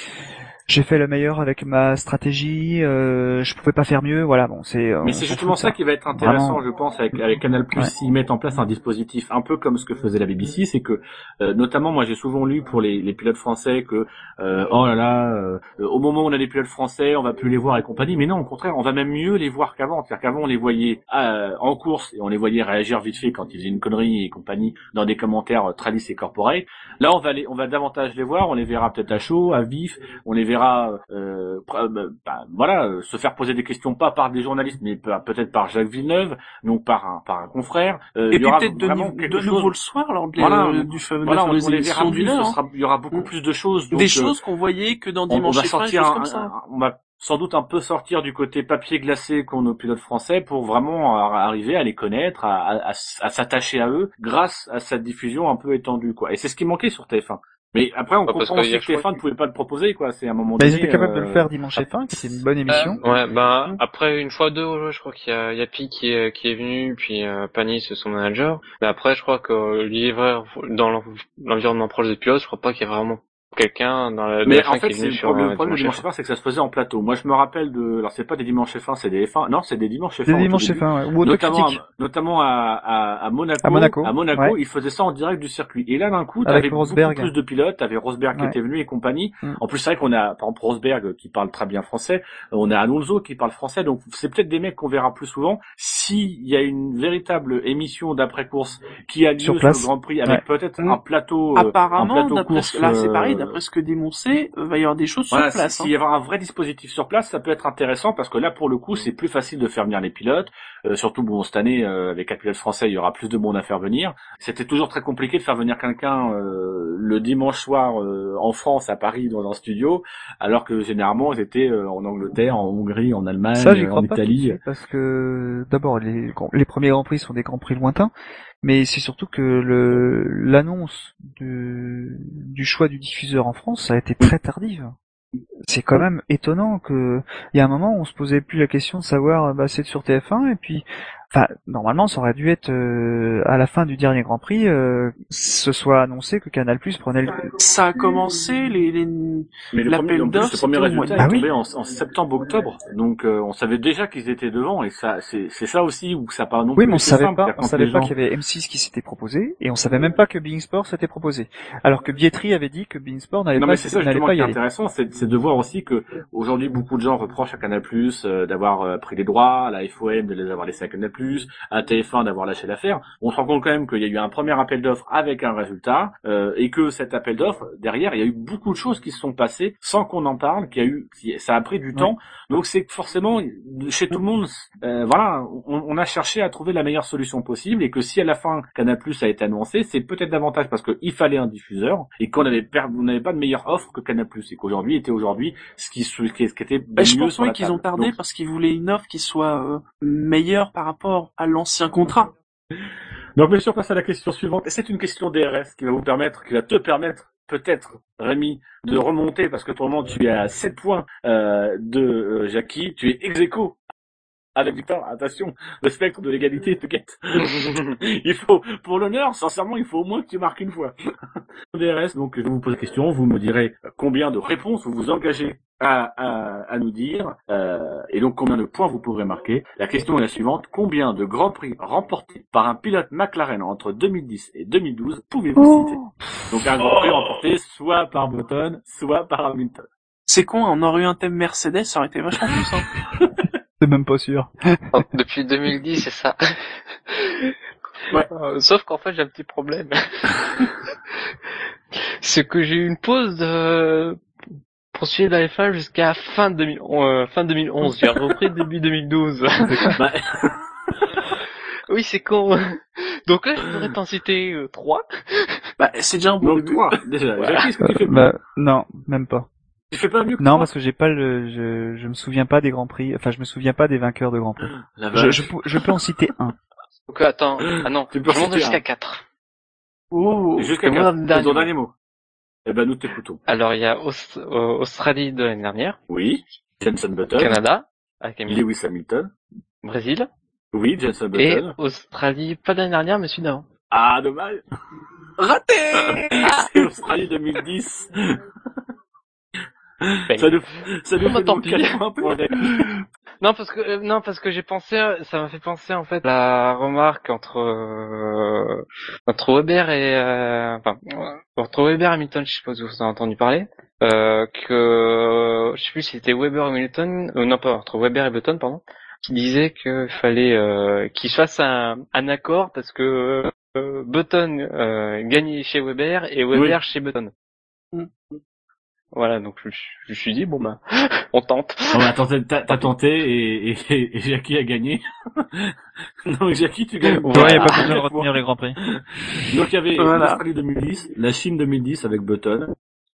j'ai fait le meilleur avec ma stratégie, euh, je pouvais pas faire mieux, voilà, bon, c'est... Mais c'est justement ça qui va être intéressant, Vraiment. je pense, avec, avec Canal+, Ouais. s'ils mettent en place un dispositif un peu comme ce que faisait la B B C, c'est que, euh, notamment, moi j'ai souvent lu pour les, les pilotes français que, euh, oh là là, euh, au moment où on a des pilotes français, on va plus les voir et compagnie, mais non, au contraire, on va même mieux les voir qu'avant, c'est-à-dire qu'avant on les voyait euh, en course et on les voyait réagir vite fait quand ils faisaient une connerie et compagnie dans des commentaires euh, tradis et corporate. Là, on va les, on va davantage les voir, on les verra peut-être à chaud, à vif, on les verra... Euh, Euh, bah, voilà, euh, se faire poser des questions pas par des journalistes, mais peut-être par Jacques Villeneuve, donc par un par un confrère. Euh, Et il y puis aura peut-être de, vraiment nou- quelque de nouveau chose. le soir lors de Voilà, euh, du fameux voilà, de on, la fameuse on les verra émission plus, d'une heure. ce hein. sera, il y aura beaucoup Mm. plus de choses. Donc, Des euh, choses qu'on voyait que dans on, on Dimanche va et Fin, des sortir, choses un, comme ça. un- on va sans doute un peu sortir du côté papier glacé qu'ont nos pilotes français pour vraiment arriver à les connaître, à, à, à, à s'attacher à eux grâce à cette diffusion un peu étendue, quoi. Et c'est ce qui manquait sur T F un. Mais après, on Bah, parce comprend qu'il y aussi a que T F un choix. ne pouvait pas le proposer, quoi. C'est à un moment Bah, donné. ils étaient capables euh, de le faire dimanche F un, qui était une bonne émission. Ouais, bah après une fois deux, ouais, je crois qu'il y a, il y a Pi qui est qui est venu, puis euh, Panis c'est son manager. Mais après, je crois que euh, livreur dans l'en- l'environnement proche des pilotes, je crois pas qu'il y a vraiment quelqu'un dans la Mais F en un fait, qui est c'est venu le sur problème, le euh, problème de Dimanche Dimanche F un. F un, c'est que ça se faisait en plateau. Moi, je me rappelle de, alors c'est pas des Dimanches F un, c'est des F un. Non, c'est des Dimanches F un. Des au tout dimanches début. F un, ouais. Ou Notamment, autocritique. à, notamment à, à, à Monaco. À Monaco, À Monaco, ouais. ils faisaient ça en direct du circuit. Et là, d'un coup, Avec t'avais beaucoup Rosberg. plus de pilotes. T'avais Rosberg qui Ouais. était venu et compagnie. Mm. En plus, c'est vrai qu'on a, par exemple, Rosberg qui parle très bien français. On a Alonso qui parle français. Donc, c'est peut-être des mecs qu'on verra plus souvent. S'il y a une véritable émission d'après-course qui a lieu Sur sur, place. le Grand Prix avec Ouais. peut-être Mm. un plateau, euh, un Apparemment, plateau d'après course. ce, là c'est pareil, euh, d'après ce que dit mon C, euh, va y avoir des choses Voilà, sur place. s'il y Hein. avait un vrai dispositif sur place, ça peut être intéressant parce que là, pour le coup, c'est plus facile de faire venir les pilotes. Euh, surtout, bon, cette année, euh, avec quatre pilotes français, il y aura plus de monde à faire venir. C'était toujours très compliqué de faire venir quelqu'un euh, le dimanche soir euh, en France, à Paris, dans un studio, alors que généralement, ils étaient euh, en Angleterre, en Hongrie, en Allemagne, Ça, j'y euh, crois en pas tout de Italie. suite, parce que d'abord les les premiers grands prix sont des grands prix lointains, mais c'est surtout que le l'annonce de du choix du diffuseur en France ça a été très tardive. C'est quand même étonnant que il y a un moment où on se posait plus la question de savoir bah c'est sur T F un et puis enfin normalement ça aurait dû être euh, à la fin du dernier Grand Prix euh, ce soit annoncé que Canal+ prenait le Ça a commencé, les, les... Mais le l'appel premier, en plus, d'offres, le premier c'était au mois de résultat Ah est oui. tombé en, en septembre-octobre, donc euh, on savait déjà qu'ils étaient devant, et ça, c'est, c'est ça aussi où ça part non Oui, plus mais on été savait simple, pas, c'est-à-dire on quand savait les pas gens- qu'il y avait M six qui s'était proposé, et on savait même pas que Bein Sport s'était proposé. Alors que Bietri avait dit que Bein Sport n'allait Non pas, mais c'est ça n'allait justement pas qui y est aller. intéressant, c'est, c'est de voir aussi que aujourd'hui beaucoup de gens reprochent à Canal+, euh, d'avoir euh, pris les droits, à la F O M de les avoir laissés à Canal+, à T F un d'avoir lâché l'affaire. On se rend compte quand même qu'il y a eu un premier appel d'offres avec un résultat, euh, et que cet appel d'offres, derrière, il y a eu beaucoup de choses qui se sont passées sans qu'on en parle, qu'il y a eu, qui- ça a pris du Ouais. temps. Donc c'est que forcément, chez tout le monde, euh, voilà, on, on a cherché à trouver la meilleure solution possible, et que si à la fin Canal+ a été annoncé, c'est peut-être davantage parce qu'il fallait un diffuseur et qu'on avait per- on n'avait pas de meilleure offre que Canal+, et qu'aujourd'hui était aujourd'hui ce qui, ce qui, ce qui était Bah, de je mieux pense sur oui la qu'ils table. ont tardé Donc, parce qu'ils voulaient une offre qui soit euh, meilleure par rapport à l'ancien contrat. donc bien sûr, on passe à la question suivante, et c'est une question D R S qui va vous permettre, qui va te permettre peut-être, Rémi, de remonter, parce que pour le moment tu es à sept points euh, de euh, Jackie, tu es ex aequo avec Victor. Attention, le spectre de l'égalité te guette. Il faut, pour l'honneur, sincèrement, il faut au moins que tu marques une fois. D R S, donc je vais vous poser la question, vous me direz combien de réponses vous vous engagez à, à, à nous dire, euh, et donc combien de points vous pourrez marquer. La question est la suivante, combien de grands prix remportés par un pilote McLaren entre deux mille dix et deux mille douze pouvez-vous citer? Donc un grand prix remporté soit par Button, soit par Hamilton. C'est con, on aurait eu un thème Mercedes, ça aurait été vachement plus hein. C'est même pas sûr. Oh, depuis deux mille dix, c'est ça. Ouais. Euh, sauf qu'en fait, j'ai un petit problème. C'est que j'ai eu une pause de... pour suivre la F un jusqu'à fin deux mille onze, euh, fin deux mille onze. J'ai repris début deux mille douze. Bah, Oui, c'est con. Donc là, je pourrais t'en citer euh, trois. Bah, c'est déjà un bon donc début. toi, déjà, Voilà. Jackie, est-ce que tu fais Euh, mieux? bah, non, même pas. Tu fais pas mieux que Non, toi? parce que j'ai pas le, je, je me souviens pas des grands prix. Enfin, je me souviens pas des vainqueurs de grands prix. La Je, vache. je, peux- je peux en citer un. Donc attends, ah non, Tu peux je monte citer jusqu'à un. quatre. Oh, Jusqu'à Et moi, quatre. le C'est dernier ton mot. dernier mot. Eh ben, nous t'écoutons. Alors, il y a Aust- euh, Australie de l'année dernière, Oui. Jenson Button. Canada, avec Hamilton, Lewis Hamilton. Brésil, Oui, Jenson et Button. Australie, pas de l'année dernière, mais celui d'avant. Ah, dommage. raté. C'est Australie deux mille dix. Ben, Ça nous, ça nous Oh, bah, fait tant donc pis. quatre points pour Jackie. Non, parce que euh, non, parce que j'ai pensé, ça m'a fait penser en fait à la remarque entre euh, entre Weber et euh, enfin euh, entre Weber et Hamilton, je sais pas si vous en avez entendu parler, euh, que je sais plus si c'était Weber et Hamilton, euh, non pas entre Weber et Button pardon, qui disait qu'il fallait euh, qu'ils fassent un, un accord parce que euh, Button euh, gagnait chez Weber et Weber chez Button. Mm. Voilà, donc je, je me suis dit bon bah on tente. Bon, bah, attends, t'as, t'as tenté et, et, et Jackie a gagné. Non, Jackie, tu gagnes. Ouais, y a pas Ah, besoin de retenir les grands prix. Donc, il y avait Voilà. l'Australie deux mille dix, la Chine deux mille dix avec Button,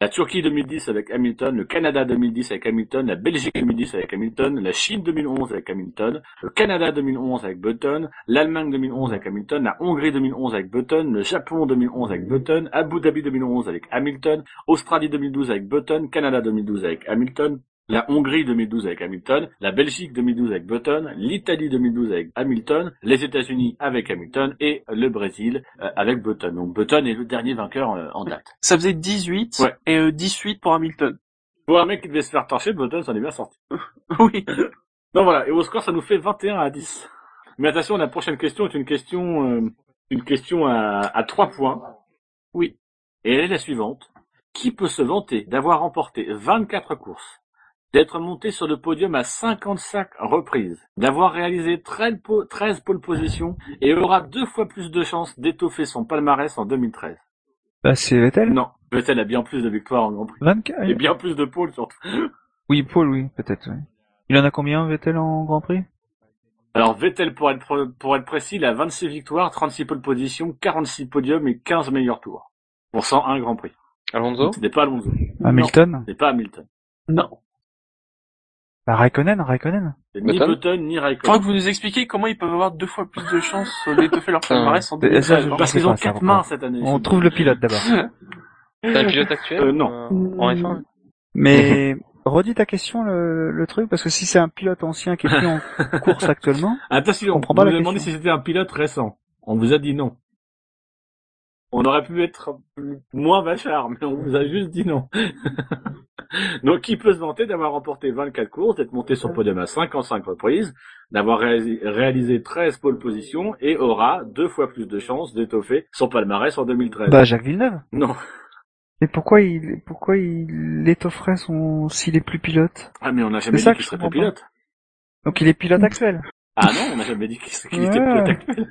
La Turquie deux mille dix avec Hamilton, le Canada deux mille dix avec Hamilton, la Belgique deux mille dix avec Hamilton, la Chine deux mille onze avec Hamilton, le Canada deux mille onze avec Button, l'Allemagne deux mille onze avec Hamilton, la Hongrie deux mille onze avec Button, le Japon deux mille onze avec Button, Abu Dhabi deux mille onze avec Hamilton, Australie deux mille douze avec Button, Canada deux mille douze avec Hamilton, la Hongrie deux mille douze avec Hamilton, la Belgique deux mille douze avec Button, l'Italie deux mille douze avec Hamilton, les États-Unis avec Hamilton et le Brésil euh, avec Button. Donc Button est le dernier vainqueur euh, en date. Ça faisait dix-huit Ouais. et euh, dix-huit pour Hamilton. Pour un mec qui devait se faire torcher, Button s'en est bien sorti. Oui. Donc voilà, et au score ça nous fait vingt et un à dix. Mais attention, la prochaine question est une question euh, une question à, à trois points. Oui. Et elle est la suivante. Qui peut se vanter d'avoir remporté vingt-quatre courses, d'être monté sur le podium à cinquante-cinq reprises, d'avoir réalisé treize, po- treize pole positions et aura deux fois plus de chances d'étoffer son palmarès en deux mille treize? Bah, c'est Vettel. Non, Vettel a bien plus de victoires en Grand Prix. vingt-quatre. Et bien plus de pôles surtout. Oui, Paul, oui, peut-être, oui. Il en a combien, Vettel, en Grand Prix? Alors Vettel, pour être, pr- pour être précis, il a vingt-six victoires, trente-six pole positions, quarante-six podiums et quinze meilleurs tours. Pour cent un Grand Prix. Alonso? Ce n'est pas Alonso. Hamilton? Ce n'est pas Hamilton. Non. Bah, Raikkonen, Raikkonen. C'est ni Button Button, ni Faudra Raikkonen. que vous nous expliquiez comment ils peuvent avoir deux fois plus de chances d'étoffer leur palmarès en deux mille Euh, ça, treize. je- Parce sais qu'ils ont pas, ça, quatre encore. mains cette année. On trouve le pilote, d'abord. C'est un pilote actuel? Euh, non. euh, en F un? Mais, redis ta question, le, le truc, parce que si c'est un pilote ancien qui est plus en course actuellement, Attention, Je on comprends vous pas a la demandé question. si c'était un pilote récent. On vous a dit non. On aurait pu être plus- moins vachard, mais on vous a juste dit non. Donc, qui peut se vanter d'avoir remporté vingt-quatre courses, d'être monté sur le podium à cinquante-cinq reprises, d'avoir réalisé, réalisé treize pole positions et aura deux fois plus de chances d'étoffer son palmarès en deux mille treize. bah, Jacques Villeneuve. Non. Et pourquoi il, pourquoi il étofferait son, s'il est plus pilote? Ah, mais on n'a jamais C'est ça dit que qu'il je serait comprends plus pilote. Donc il est pilote actuel. Ah non, on n'a jamais dit qu'il qu'il était Ouais. pilote actuel.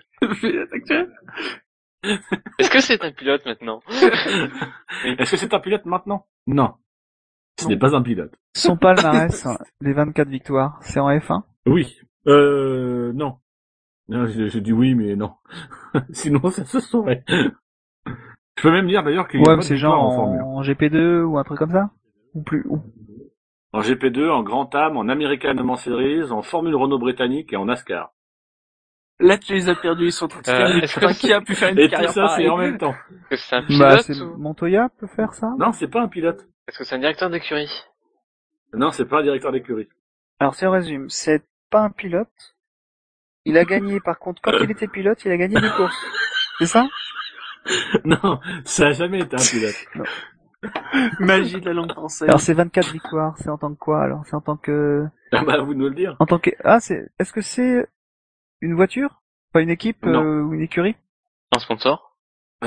Est-ce que c'est un pilote maintenant? Est-ce que c'est un pilote maintenant? Non. Ce n'est pas un pilote. Son palmarès, hein, les vingt-quatre victoires, c'est en F un? Oui. Euh, non. Non, je, je dis oui, mais non. Sinon, ça se saurait. Je peux même dire d'ailleurs qu'il y a Ouais, pas mais de c'est victoire genre en Formule un. en G P deux ou un truc comme ça? Ou plus, ou... En G P deux, en Grand Am, en American Le Mans Series, en Formule Renault britannique et en NASCAR. Là, tu les as perdus, ils sont en train de se Euh, faire, est-ce putain, que qui a pu faire une Et tout carrière ça, c'est pareille en même temps. Est-ce que c'est un Bah, pilote c'est ou... Montoya peut faire ça? Non, c'est pas un pilote. Est-ce que c'est un directeur d'écurie? Non, c'est pas un directeur d'écurie. Alors, si on résume, c'est pas un pilote. Il a gagné, par contre, quand il était pilote, il a gagné des courses. C'est ça? Non, ça a jamais été un pilote. Magie de la langue française. Alors, c'est vingt-quatre victoires, c'est en tant que quoi, alors? C'est en tant que, Ah bah, à vous de nous le dire. en tant que, ah, c'est, est-ce que c'est une voiture? Pas une équipe, Non. euh, ou une écurie? Un sponsor?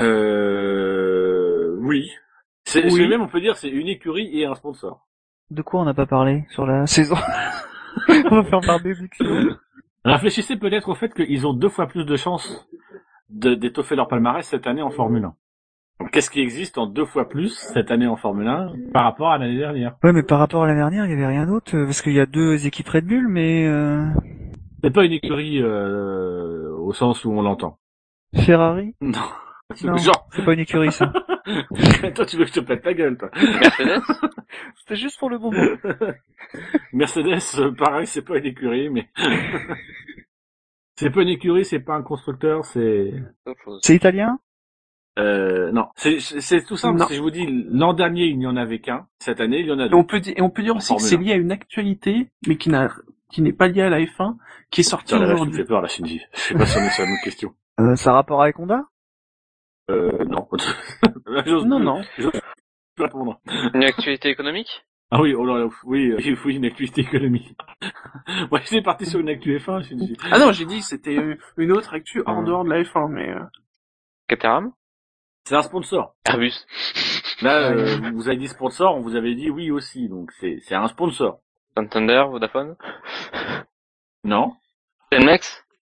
Euh, oui. C'est, Oui. c'est même, on peut dire, c'est une écurie et un sponsor. De quoi on n'a pas parlé sur la saison? On va faire par déduction. Réfléchissez peut-être au fait qu'ils ont deux fois plus de chances de, d'étoffer leur palmarès cette année en Formule un. Donc, qu'est-ce qui existe en deux fois plus cette année en Formule un par rapport à l'année dernière? Ouais, mais par rapport à l'année dernière, il y avait rien d'autre, euh, parce qu'il y a deux équipes Red Bull, mais, euh, C'est pas une écurie euh, au sens où on l'entend. Ferrari? Non. Non, Genre, c'est pas une écurie, ça. toi tu veux que je te pète ta gueule, toi. Mercedes? C'était juste pour le moment. Mercedes, euh, pareil, c'est pas une écurie, mais c'est pas une écurie, c'est pas un constructeur, c'est Autre chose. C'est italien? euh, non, c'est, c'est c'est tout simple. Non. Si je vous dis l'an dernier il n'y en avait qu'un, cette année il y en a Et deux. on peut dire, et on peut dire aussi que Formule c'est un. lié à une actualité, mais qui n'a, qui n'est pas liée à la F un, qui est sortie Putain, là, là, tu me aujourd'hui. fais peur, la Shinji. Je sais pas si on est sur une autre question. Euh, ça a rapport avec Honda? Euh, non. J'ose Non, plus- non. j'ose plus répondre. Une actualité économique? Ah oui, oh là là, oui, euh, oui, une activité économique. Moi, j'étais parti sur une actu F un, Shinji. Ah non, j'ai dit que c'était une- une autre actu en Hum. dehors de la F un, mais euh, Caterham? C'est un sponsor. Airbus? Là, euh, vous avez dit sponsor, on vous avait dit oui aussi, donc c'est, c'est un sponsor. Santander? Vodafone? Non? Telmex?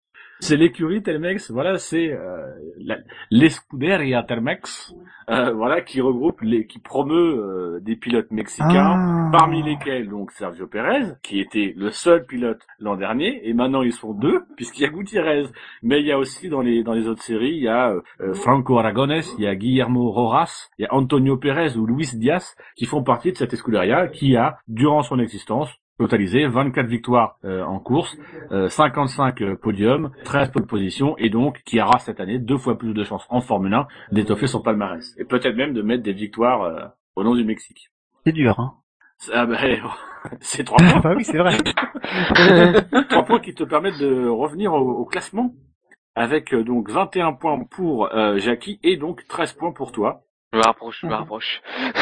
c'est l'écurie Telmex, voilà, c'est euh, la- l'Escuderia Telmex, euh, voilà, qui regroupe les, qui promeut euh, des pilotes mexicains, Ah. parmi lesquels donc Sergio Pérez, qui était le seul pilote l'an dernier, et maintenant ils sont deux, puisqu'il y a Gutiérrez. Mais il y a aussi dans les dans les autres séries, il y a euh, Franco Aragones, il y a Guillermo Rojas, il y a Antonio Pérez ou Luis Diaz, qui font partie de cette Escuderia, qui a, durant son existence, totalisé vingt-quatre victoires euh, en course, euh, cinquante-cinq euh, podiums, treize pole positions, et donc qui aura cette année deux fois plus de chances en Formule un d'étoffer son palmarès. Et peut-être même de mettre des victoires euh, au nom du Mexique. C'est dur, hein. Ah ben, c'est trois points. Bah oui, c'est vrai. Trois points qui te permettent de revenir au, au classement, avec euh, donc vingt et un points pour euh, Jackie, et donc treize points pour toi. Je me rapproche, je me rapproche.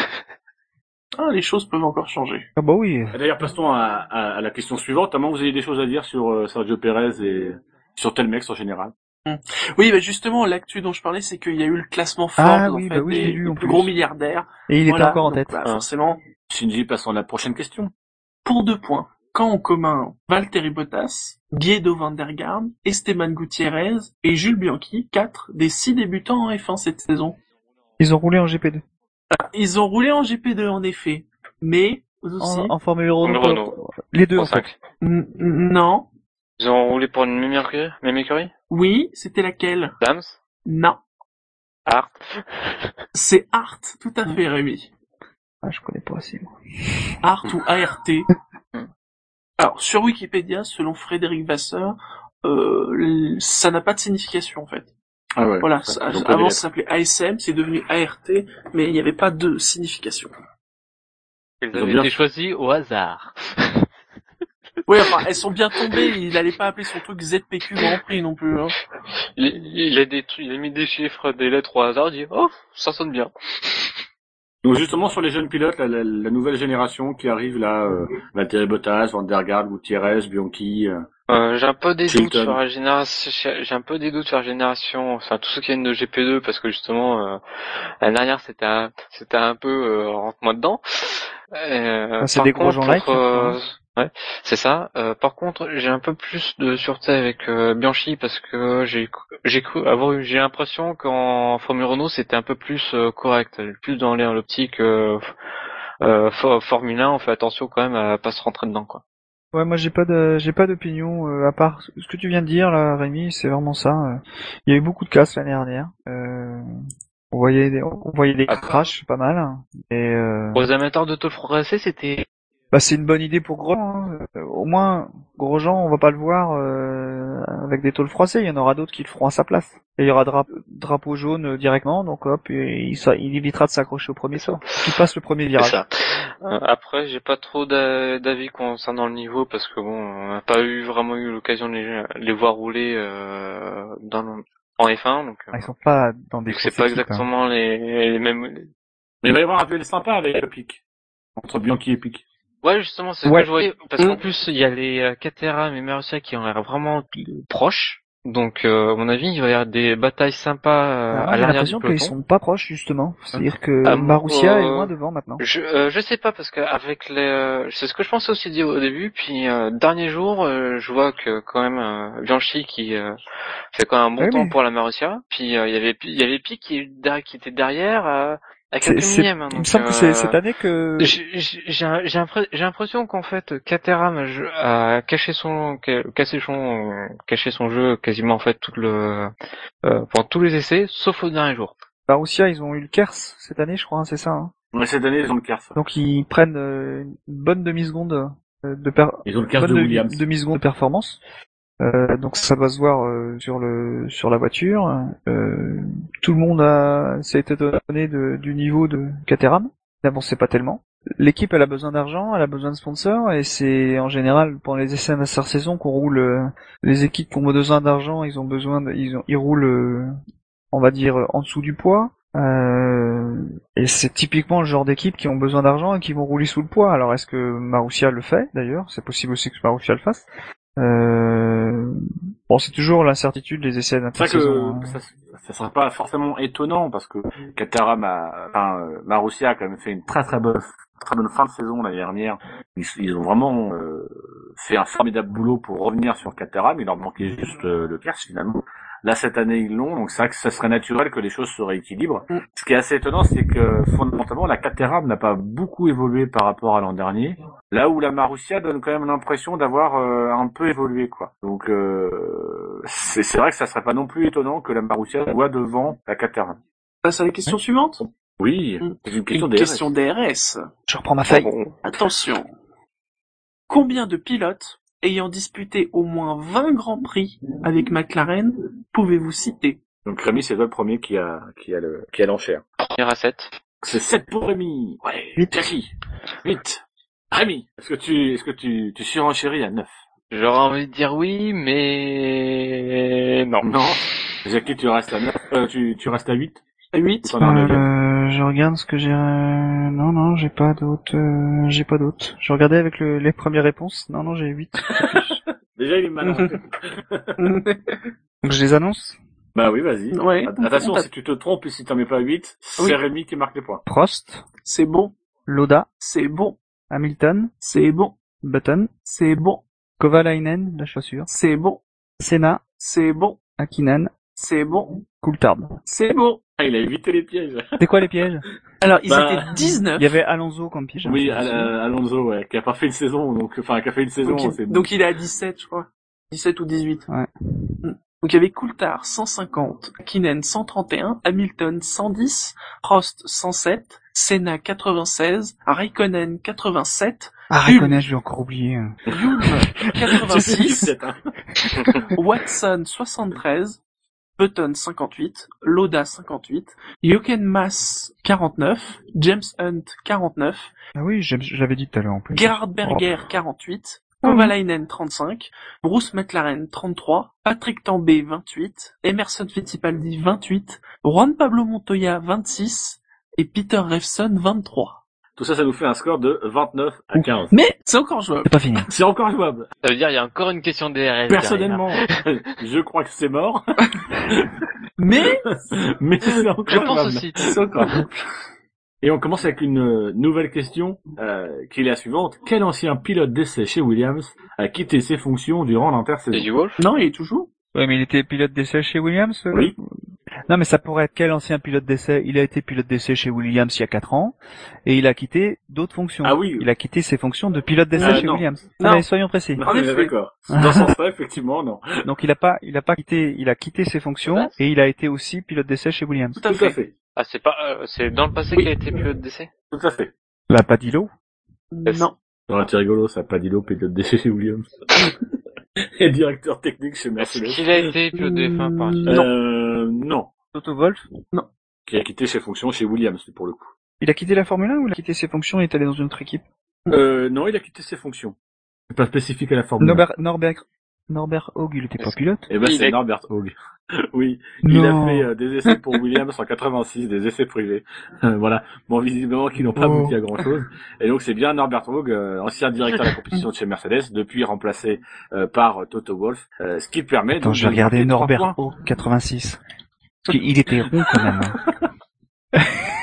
Ah, les choses peuvent encore changer. Ah bah oui. Et d'ailleurs, passons à, à, à la question suivante. À moins que vous ayez des choses à dire sur euh, Sergio Pérez et sur Telmex en général. Oui, bah justement, l'actu dont je parlais, c'est qu'il y a eu le classement Forbes, Ah en oui, fait, bah oui, je des, l'ai lu des en plus plus. gros milliardaires. Et il Voilà, était encore en donc, tête. bah, Ah. forcément, Shinji, passons à la prochaine question. pour deux points. Camp en commun, Valtteri Bottas, Guido van der Garde, Esteban Gutiérrez et Jules Bianchi, quatre des six débutants en F un cette saison. Ils ont roulé en G P deux. Ils ont roulé en G P deux, en effet. Mais, aussi, En, en Formule Renault. Formule Renault. Les deux, Pour en fait. cinq. n- n- non. Ils ont roulé pour une même écurie, même écurie? Oui, c'était laquelle? Dams? Non. Art? C'est Art, tout à fait, Rémi. Ah, je connais pas assez, moi. Art ou A R T. Alors, sur Wikipédia, selon Frédéric Vasseur, euh, l- ça n'a pas de signification, en fait. Ah ouais. Voilà, ça, ça- ils ont pas avant des ça s'appelait A S M, c'est devenu A R T, mais il n'y avait pas de signification. Ils Ils ont avaient bien été fait. choisis au hasard. Oui, enfin, elles sont bien tombées, il allait pas appeler son truc Z P Q Grand Prix non plus, hein. Il, il a des, il a mis des chiffres, des lettres au hasard, il dit, oh, ça sonne bien. Donc justement sur les jeunes pilotes, la, la, la nouvelle génération qui arrive là, euh, Valtteri Bottas, Van der Garde, Gutiérrez, Bianchi. Euh, Euh, j'ai un peu des Chilton. doutes sur la génération, j'ai un peu des doutes sur la génération, enfin, tous ceux qui viennent de G P deux, parce que justement, euh, l'année dernière, c'était un, c'était un peu, euh, rentre-moi dedans. Euh, Ah, c'est par des gros contre, gens like, euh, hein. ouais, c'est ça. Euh, par contre, j'ai un peu plus de sûreté avec euh, Bianchi parce que j'ai j'ai cru avoir eu j'ai l'impression qu'en Formule Renault c'était un peu plus euh, correct, plus dans l'air l'optique euh, euh, for- Formule un. On fait attention quand même à pas se rentrer dedans, quoi. Ouais, moi j'ai pas de j'ai pas d'opinion euh, à part ce que tu viens de dire là, Rémi, c'est vraiment ça. euh. Il y a eu beaucoup de casses l'année dernière. Euh, on voyait des, on voyait des Ah. crashs pas mal. Et euh, Pour les amateurs de taux progressé, c'était bah c'est une bonne idée pour Grosjean. Hein. Euh, Au moins Grosjean, on va pas le voir euh, avec des tôles froissées. Il y en aura d'autres qui le feront à sa place. Et il y aura drap- drapeau jaune euh, directement, donc hop, et il, ça- il évitera de s'accrocher au premier saut. Qui passe le premier c'est virage. ça. Euh, après, j'ai pas trop d'a- d'avis concernant le niveau parce que bon, on n'a pas eu vraiment eu l'occasion de les, les voir rouler euh, dans le- en F un, donc euh, Ah, ils sont pas dans des donc c'est grosses pas équipes, hein. exactement les, les mêmes. Mais il va y avoir un duel sympa avec le Pic. Entre Bianchi et Pic. Ouais, justement, c'est ce Ouais. que je voyais, parce Mm. qu'en plus, il y a les euh, Caterham et Marussia qui ont l'air vraiment proches. Donc, euh, à mon avis, il va y avoir des batailles sympas euh, Ah, moi, à j'ai l'arrière du l'impression qu'ils peloton. sont pas proches justement. C'est-à-dire que Ah, Marussia est euh, loin devant maintenant. Je euh, je sais pas parce que avec les euh, c'est ce que je pensais aussi dire au début, puis euh, dernier jour euh, je vois que quand même euh, Bianchi qui euh, fait quand même un bon Oui, temps mais- pour la Marussia, puis euh, il y avait il y avait Pic qui, est derrière- qui était derrière euh, à C'est- quelques c'est- millièmes, hein, Il me donc, semble que c'est euh, cette année que J'ai j'ai- j'ai un- j'ai impré- j'ai l'impression qu'en fait Caterham a, je- a caché son ca- cassé son caché son jeu quasiment en fait tout le euh, pendant tous les essais sauf au dernier jour. Marussia, ils ont eu le Kers cette année, je crois, hein, c'est ça. Hein. Mais cette année, ils ont le Kers. Donc ils prennent euh, une bonne demi-seconde euh, de per... Ils ont le Kers bonne de demi- Williams. demi-seconde de performance. Euh, donc ça va se voir euh, sur le sur la voiture. Euh, tout le monde a s'est étonné de, du niveau de Caterham. N'avancez pas tellement. L'équipe elle a besoin d'argent, elle a besoin de sponsors et c'est en général pendant les essais d'intersaison qu'on roule. euh, les équipes qui ont besoin d'argent, ils ont besoin, de, ils ont, ils roulent, euh, on va dire en dessous du poids. Euh, et c'est typiquement le genre d'équipe qui ont besoin d'argent et qui vont rouler sous le poids. Alors est-ce que Marussia le fait d'ailleurs? C'est possible aussi que Marussia le fasse. Euh... Bon, c'est toujours l'incertitude des essais C'est vrai d'intersaison. que hein. ça, ça serait pas forcément étonnant parce que Caterham a, enfin, euh, Marussia a quand même fait une très très bonne, très bonne fin de saison l'année dernière. Ils, ils ont vraiment euh, fait un formidable boulot pour revenir sur Caterham. Il leur manquait juste euh, le Pierce finalement. Là cette année ils l'ont, donc c'est vrai que ça serait naturel que les choses se rééquilibrent. Mm. Ce qui est assez étonnant, c'est que fondamentalement la Caterham n'a pas beaucoup évolué par rapport à l'an dernier. Là où la Marussia donne quand même l'impression d'avoir euh, un peu évolué, quoi. Donc euh, c'est, c'est vrai que ça serait pas non plus étonnant que la Marussia soit devant la Caterham. Passe à la question oui. suivante. Oui, c'est une question une D R S. Question D R S. Je reprends ma feuille. Attention. Combien de pilotes ayant disputé au moins vingt grands prix avec McLaren pouvez-vous citer? Donc Rémi, c'est toi le premier qui a qui a le qui a l'enchère. Il y aura sept. C'est sept pour Rémi. Ouais. huit. Jackie. huit. Rémi, est-ce que tu est-ce que tu tu surenchéris à neuf? J'aurais envie de dire oui, mais non. Non. Jackie, tu restes à neuf. Euh, tu tu restes à huit. À huit. Euh, je regarde ce que j'ai. Euh... Non, non, j'ai pas d'autres. Euh... J'ai pas d'autres. Je regardais avec le... les premières réponses. Non, non, j'ai huit. Déjà, il est malin. Donc je les annonce. Bah oui, vas-y. Ouais. Attention, si tu te trompes et si t'en mets pas huit, c'est oui. Rémi qui marque les points. Prost. C'est bon. Lauda. C'est bon. Hamilton. C'est bon. Button. C'est bon. Kovalainen, la chaussure. C'est bon. Senna. C'est bon. Hakkinen. C'est bon. Coulthard. C'est bon. Ah, il a évité les pièges. C'est quoi les pièges? Alors, ils bah, étaient dix-neuf. Il y avait Alonso comme piège. Oui, Al- Alonso, ouais, qui a pas fait une saison, donc, enfin, qui a fait une saison. Donc, il, c'est... donc il est à dix-sept, je crois. dix-sept ou dix-huit. Ouais. Donc il y avait Coulthard cent cinquante, Hakkinen cent trente et un, Hamilton cent dix, Prost cent sept, Senna quatre-vingt-seize, Raikkonen quatre-vingt-sept. Ah, Raikkonen, je l'ai encore oublié. Hulme quatre-vingt-six, Watson soixante-treize, Button cinquante-huit, Lauda cinquante-huit, Jochen Mass quarante-neuf, James Hunt quarante-neuf, ah oui, j'avais dit tout à l'heure en plus. Gerhard Berger oh. quarante-huit, Kovalainen trente-cinq, Bruce McLaren trente-trois, Patrick Tambay vingt-huit, Emerson Fittipaldi vingt-huit, Juan Pablo Montoya vingt-six et Peter Revson vingt-trois. Tout ça, ça nous fait un score de vingt-neuf à quinze. Mais c'est encore jouable. C'est pas fini. C'est encore jouable. Ça veut dire il y a encore une question de D R S. Personnellement, je crois que c'est mort. Mais mais c'est encore je jouable. pense aussi. C'est encore jouable. Et on commence avec une nouvelle question, euh, qui est la suivante. Quel ancien pilote d'essai chez Williams a quitté ses fonctions durant l'intersaison? C'est du Wolf? Non, il est toujours. Ouais, mais il était pilote d'essai chez Williams. Euh... Oui. Non, mais ça pourrait être quel ancien pilote d'essai? Il a été pilote d'essai chez Williams il y a quatre ans, et il a quitté d'autres fonctions. Ah oui. Il a quitté ses fonctions de pilote d'essai euh, chez non. Williams. Non. Allez, soyons précis. Non, En effet. d'accord. Dans ce sens-là, effectivement, non. Donc il a pas, il a pas quitté, il a quitté ses fonctions, et il a été aussi pilote d'essai chez Williams. Tout à Tout fait. à fait. Ah, c'est pas, euh, c'est dans le passé Oui. qu'il a été pilote d'essai? Tout à fait. La Padillo. Yes. Non. Ça aurait été rigolo, ça, pas dit l'eau, pilote d'essai chez Williams. Et directeur technique chez Mercedes. Est-ce qu'il a été pilote de F un par Non. Euh, non. Toto Wolff. Qui a quitté ses fonctions chez Williams, pour le coup. Il a quitté la Formule un ou il a quitté ses fonctions et est allé dans une autre équipe? Euh, non, il a quitté ses fonctions. C'est pas spécifique à la Formule un. Norbert, Norbert, Norbert Haug, il était pas pilote? Eh ben, Il c'est est- Norbert Haug. Oui. Il Non. a fait euh, des essais pour Williams en quatre-vingt-six, des essais privés. Euh, voilà. Bon, visiblement, qui n'ont pas Oh. abouti à grand chose. Et donc, c'est bien Norbert Haug, euh, ancien directeur de la compétition de chez Mercedes, depuis remplacé euh, par euh, Toto Wolff, euh, ce qui permet Attends, donc, je vais de regarder marquer trois Norbert points. Haug, quatre-vingt-six. Parce qu'il était rond quand même. hein.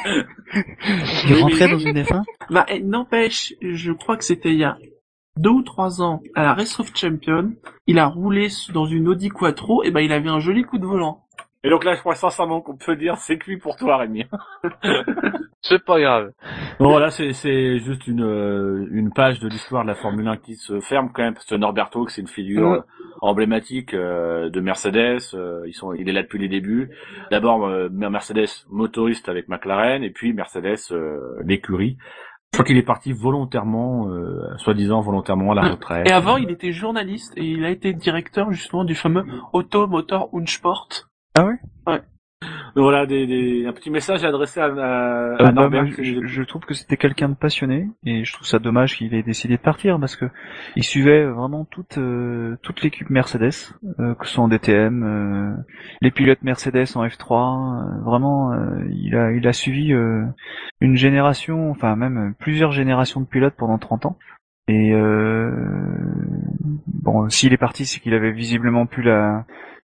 Il Oui, rentrait mais- dans une F un? Bah, eh, n'empêche, je crois que c'était il y a deux ou trois ans, à la Race of Champions, il a roulé dans une Audi Quattro, et ben il avait un joli coup de volant. Et donc là, je crois sincèrement qu'on peut dire c'est cuit pour toi, Rémi. C'est pas grave. Bon, voilà, c'est, c'est juste une, euh, une page de l'histoire de la Formule un qui se ferme quand même, parce que Norbert Haug, c'est une figure Ouais. euh, emblématique euh, de Mercedes. euh, ils sont, il est là depuis les débuts. D'abord, euh, Mercedes motoriste avec McLaren, et puis Mercedes euh, l'écurie. Je crois qu'il est parti volontairement, euh, soi-disant volontairement à la retraite. Et avant, il était journaliste, et il a été directeur, justement, du fameux Auto Motor und Sport. Ah ouais? Donc voilà, des, des, un petit message adressé à, à, à Euh, bah, Norbert. moi, je, je trouve que c'était quelqu'un de passionné et je trouve ça dommage qu'il ait décidé de partir parce que il suivait vraiment toute euh, toute l'équipe Mercedes, euh, que ce soit en D T M, euh, les pilotes Mercedes en F trois, euh, vraiment euh, il a il a suivi euh, une génération, enfin même plusieurs générations de pilotes pendant trente ans. Et euh, bon, s'il est parti, c'est qu'il avait visiblement plus la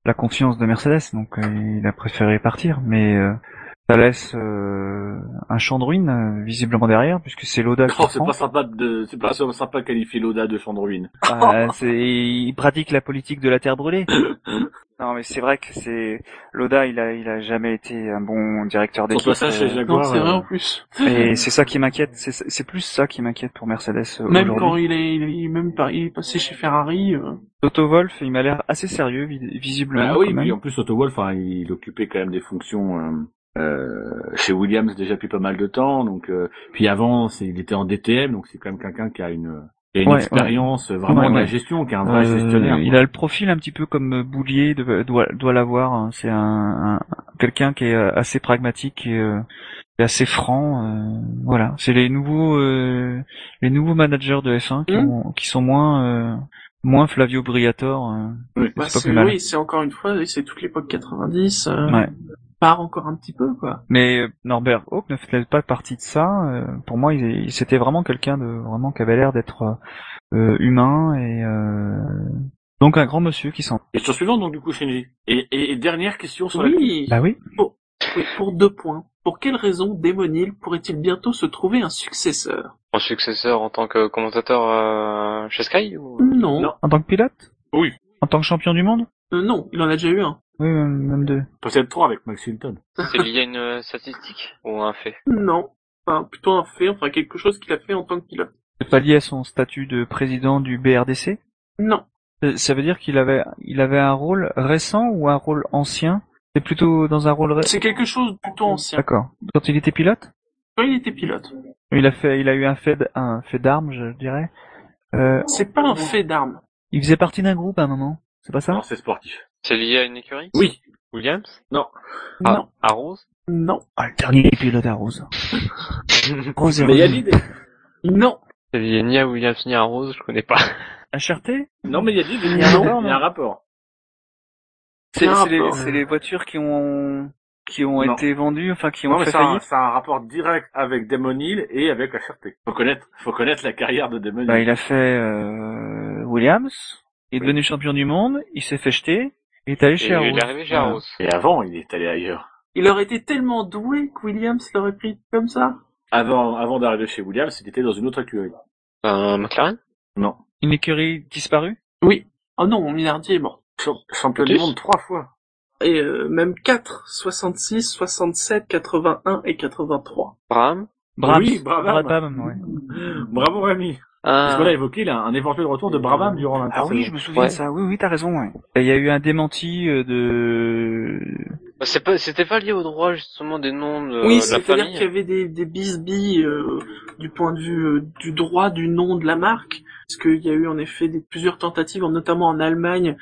la confiance de Mercedes, donc euh, il a préféré partir. Mais euh, ça laisse euh, un champ de ruines euh, visiblement derrière, puisque c'est Loda qui Non, c'est prend. pas sympa de, c'est pas sympa de qualifier Loda de champ de ruine. Bah, c'est, il pratique la politique de la terre brûlée. Non, mais c'est vrai que c'est Loda, il a, il a jamais été un bon directeur Son d'équipe. passage chez euh, Jaguar. Non, c'est vrai euh, en plus. Et c'est ça qui m'inquiète. C'est, c'est plus ça qui m'inquiète pour Mercedes euh, Même aujourd'hui. quand il est, il est, il est même pas, il est passé chez Ferrari. Euh... Toto Wolff, il m'a l'air assez sérieux, vi- visiblement. Bah oui, quand même. puis en plus Otto Wolff, hein, il occupait quand même des fonctions euh, euh, chez Williams déjà depuis pas mal de temps. Donc, euh, puis avant, c'est, il était en D T M, donc c'est quand même quelqu'un qui a une, qui a une Ouais, expérience vraiment Ouais, de la ouais. gestion, qui est un vrai Euh, gestionnaire. il a le profil un petit peu comme Boulier de- doit, doit l'avoir. hein. C'est un, un- quelqu'un qui est assez pragmatique et euh, et assez franc. euh, voilà, c'est les nouveaux euh, les nouveaux managers de F un qui, Mm. ont, qui sont moins euh, moins Flavio Briatore. euh, Oui. Bah, c'est pas c'est, plus mal. oui, c'est encore une fois, oui, c'est toute l'époque quatre-vingt-dix. Euh, Ouais. Part encore un petit peu, quoi. Mais euh, Norbert Hawk ne fait pas partie de ça. euh, pour moi, il, il- c'était vraiment quelqu'un de vraiment qui avait l'air d'être euh, humain et euh, donc un grand monsieur qui s'en. Question suivante, donc du coup, Shinji. Et, et, et dernière question sur la. Oui. Bah oui. Pour, oui, pour deux points. Pour quelle raison Démonil pourrait-il bientôt se trouver un successeur? En successeur en tant que commentateur euh, chez Sky ou... Non. Non. En tant que pilote. Oui. En tant que champion du monde. Euh, non, il en a déjà eu un. Oui, même même deux. Peut-être trois avec Max Hilton. C'est lié à une euh, statistique ou un fait? Non. Enfin, plutôt un fait, enfin quelque chose qu'il a fait en tant que pilote. C'est pas lié à son statut de président du B R D C. Non. Euh, Ça veut dire qu'il avait, il avait un rôle récent ou un rôle ancien? C'est plutôt dans un rôle récent. C'est quelque chose de plutôt ancien. D'accord. Quand il était pilote, Quand il était pilote. il a fait, il a eu un fait, d- un fait d'armes, je dirais. Euh, C'est pas un fait d'armes. il faisait partie d'un groupe à un moment. C'est pas ça? Non, c'est sportif. C'est lié à une écurie? Oui. Williams? Non. Ah, Non. à Rose? Non. Ah, le dernier pilote à Rose. Rose et Mais il y a Rose. l'idée. Non. C'est lié ni à Williams ni à Rose, je connais pas. H R T? Non, mais il y a l'idée. Il y a un Non, rapport, il y a un non rapport. C'est, Un c'est les, rapport. c'est les voitures qui ont, qui ont Non. été vendues, enfin, qui ont Non, mais fait ça a, faillite. ça a un rapport direct avec Damon Hill et avec la H R T. Faut connaître, faut connaître la carrière de Damon Hill. Bah, il a fait, euh, Williams. Il est devenu champion du monde. Il s'est fait jeter. Il est allé Et chez il est Arrows. arrivé chez Voilà. Rose. Et avant, il est allé ailleurs. Il aurait été tellement doué que Williams l'aurait pris comme ça. Avant, avant d'arriver chez Williams, il était dans une autre écurie. Un McLaren? Non. Une écurie disparue? Oui. Oh non, Minardi est mort. Champ- champion du Plus. monde trois fois. Et euh, même quatre. soixante-six, soixante-sept, quatre-vingt-un et quatre-vingt-trois. Braham? Brabham. Oui, Brabham. Brabham, ouais. Bravo Rémi. Parce Ah, qu'on a évoqué là, un éventuel retour de Brabham durant Ah l'intersaison. oui, je me souviens Ouais. de ça. Oui, oui, t'as raison, ouais. Et il y a eu un démenti euh, de... c'est pas, c'était pas lié au droit justement des noms de, oui, de la c'est-à-dire famille. qu'il y avait des, des bisbilles euh, du point de vue euh, du droit du nom de la marque, parce qu'il y a eu en effet des, plusieurs tentatives, notamment en Allemagne,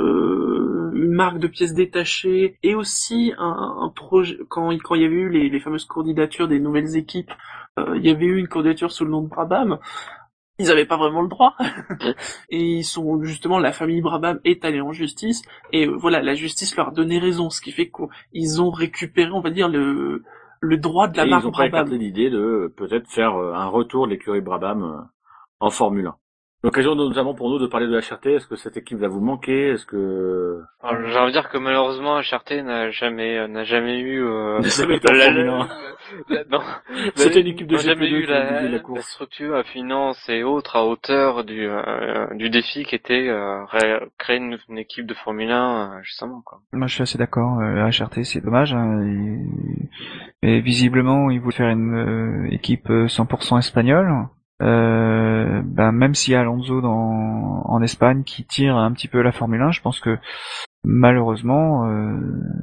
euh, une marque de pièces détachées, et aussi un, un projet, quand, il- quand il y avait eu les, les fameuses candidatures des nouvelles équipes, euh, il y avait eu une candidature sous le nom de Brabham. Ils avaient pas vraiment le droit. Et ils sont, justement, la famille Brabham est allée en justice, et euh, voilà, la justice leur a donné raison, ce qui fait qu'ils ont récupéré, on va dire, le, le droit de la Et marque ils ont pas Brabham. écarté l'idée de euh, peut-être faire euh, un retour de l'écurie Brabham euh, en Formule un. L'occasion notamment pour nous de parler de H R T, est-ce que cette équipe va vous manquer? Est-ce que... Alors, j'ai envie de dire que malheureusement H R T n'a jamais, euh, n'a jamais eu, euh, Ça va être en la- Formule la- un. la- non. C'était une équipe de N'a jamais G P deux eu qui a la, guidé la la course. structure, la finance et autres à hauteur du, euh, du défi qui était euh, ré- créer une, une équipe de Formule un, euh, justement, quoi. Moi, je suis assez d'accord. Euh, H R T, c'est dommage. Hein, et... et visiblement, ils voulaient faire une euh, équipe euh, cent pour cent espagnole. Euh, ben, même s'il y a Alonso dans, en Espagne qui tire un petit peu la Formule un, je pense que malheureusement, euh,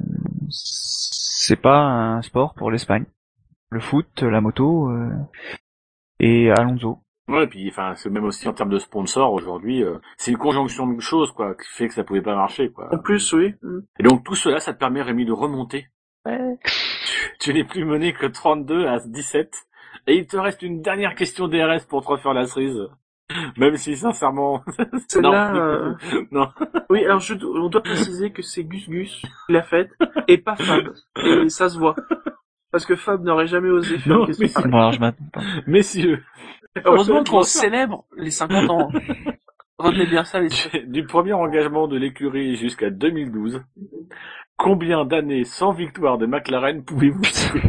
c'est pas un sport pour l'Espagne. Le foot, la moto euh, et Alonso. Ouais, et puis enfin, c'est même aussi en termes de sponsors aujourd'hui, euh, c'est une conjonction de choses quoi, qui fait que ça pouvait pas marcher quoi. En plus, oui. Mm. Et donc tout cela, ça te permet Rémi de remonter. Tu, tu n'es plus mené que trente-deux à dix-sept, et il te reste une dernière question D R S pour te refaire la cerise. Même si sincèrement, Celle-là, non, euh, non. oui, alors je, on doit préciser que c'est Gus Gus qui l'a faite, et pas Fab. Et ça se voit. Parce que Fab n'aurait jamais osé faire Non, une question mais- pareille. Bon, alors je m'attends pas. Messieurs, Heureusement qu'on célèbre les cinquante ans. Retenez bien ça, les Du premier engagement de l'écurie jusqu'à deux mille douze, combien d'années sans victoire de McLaren pouvez-vous citer?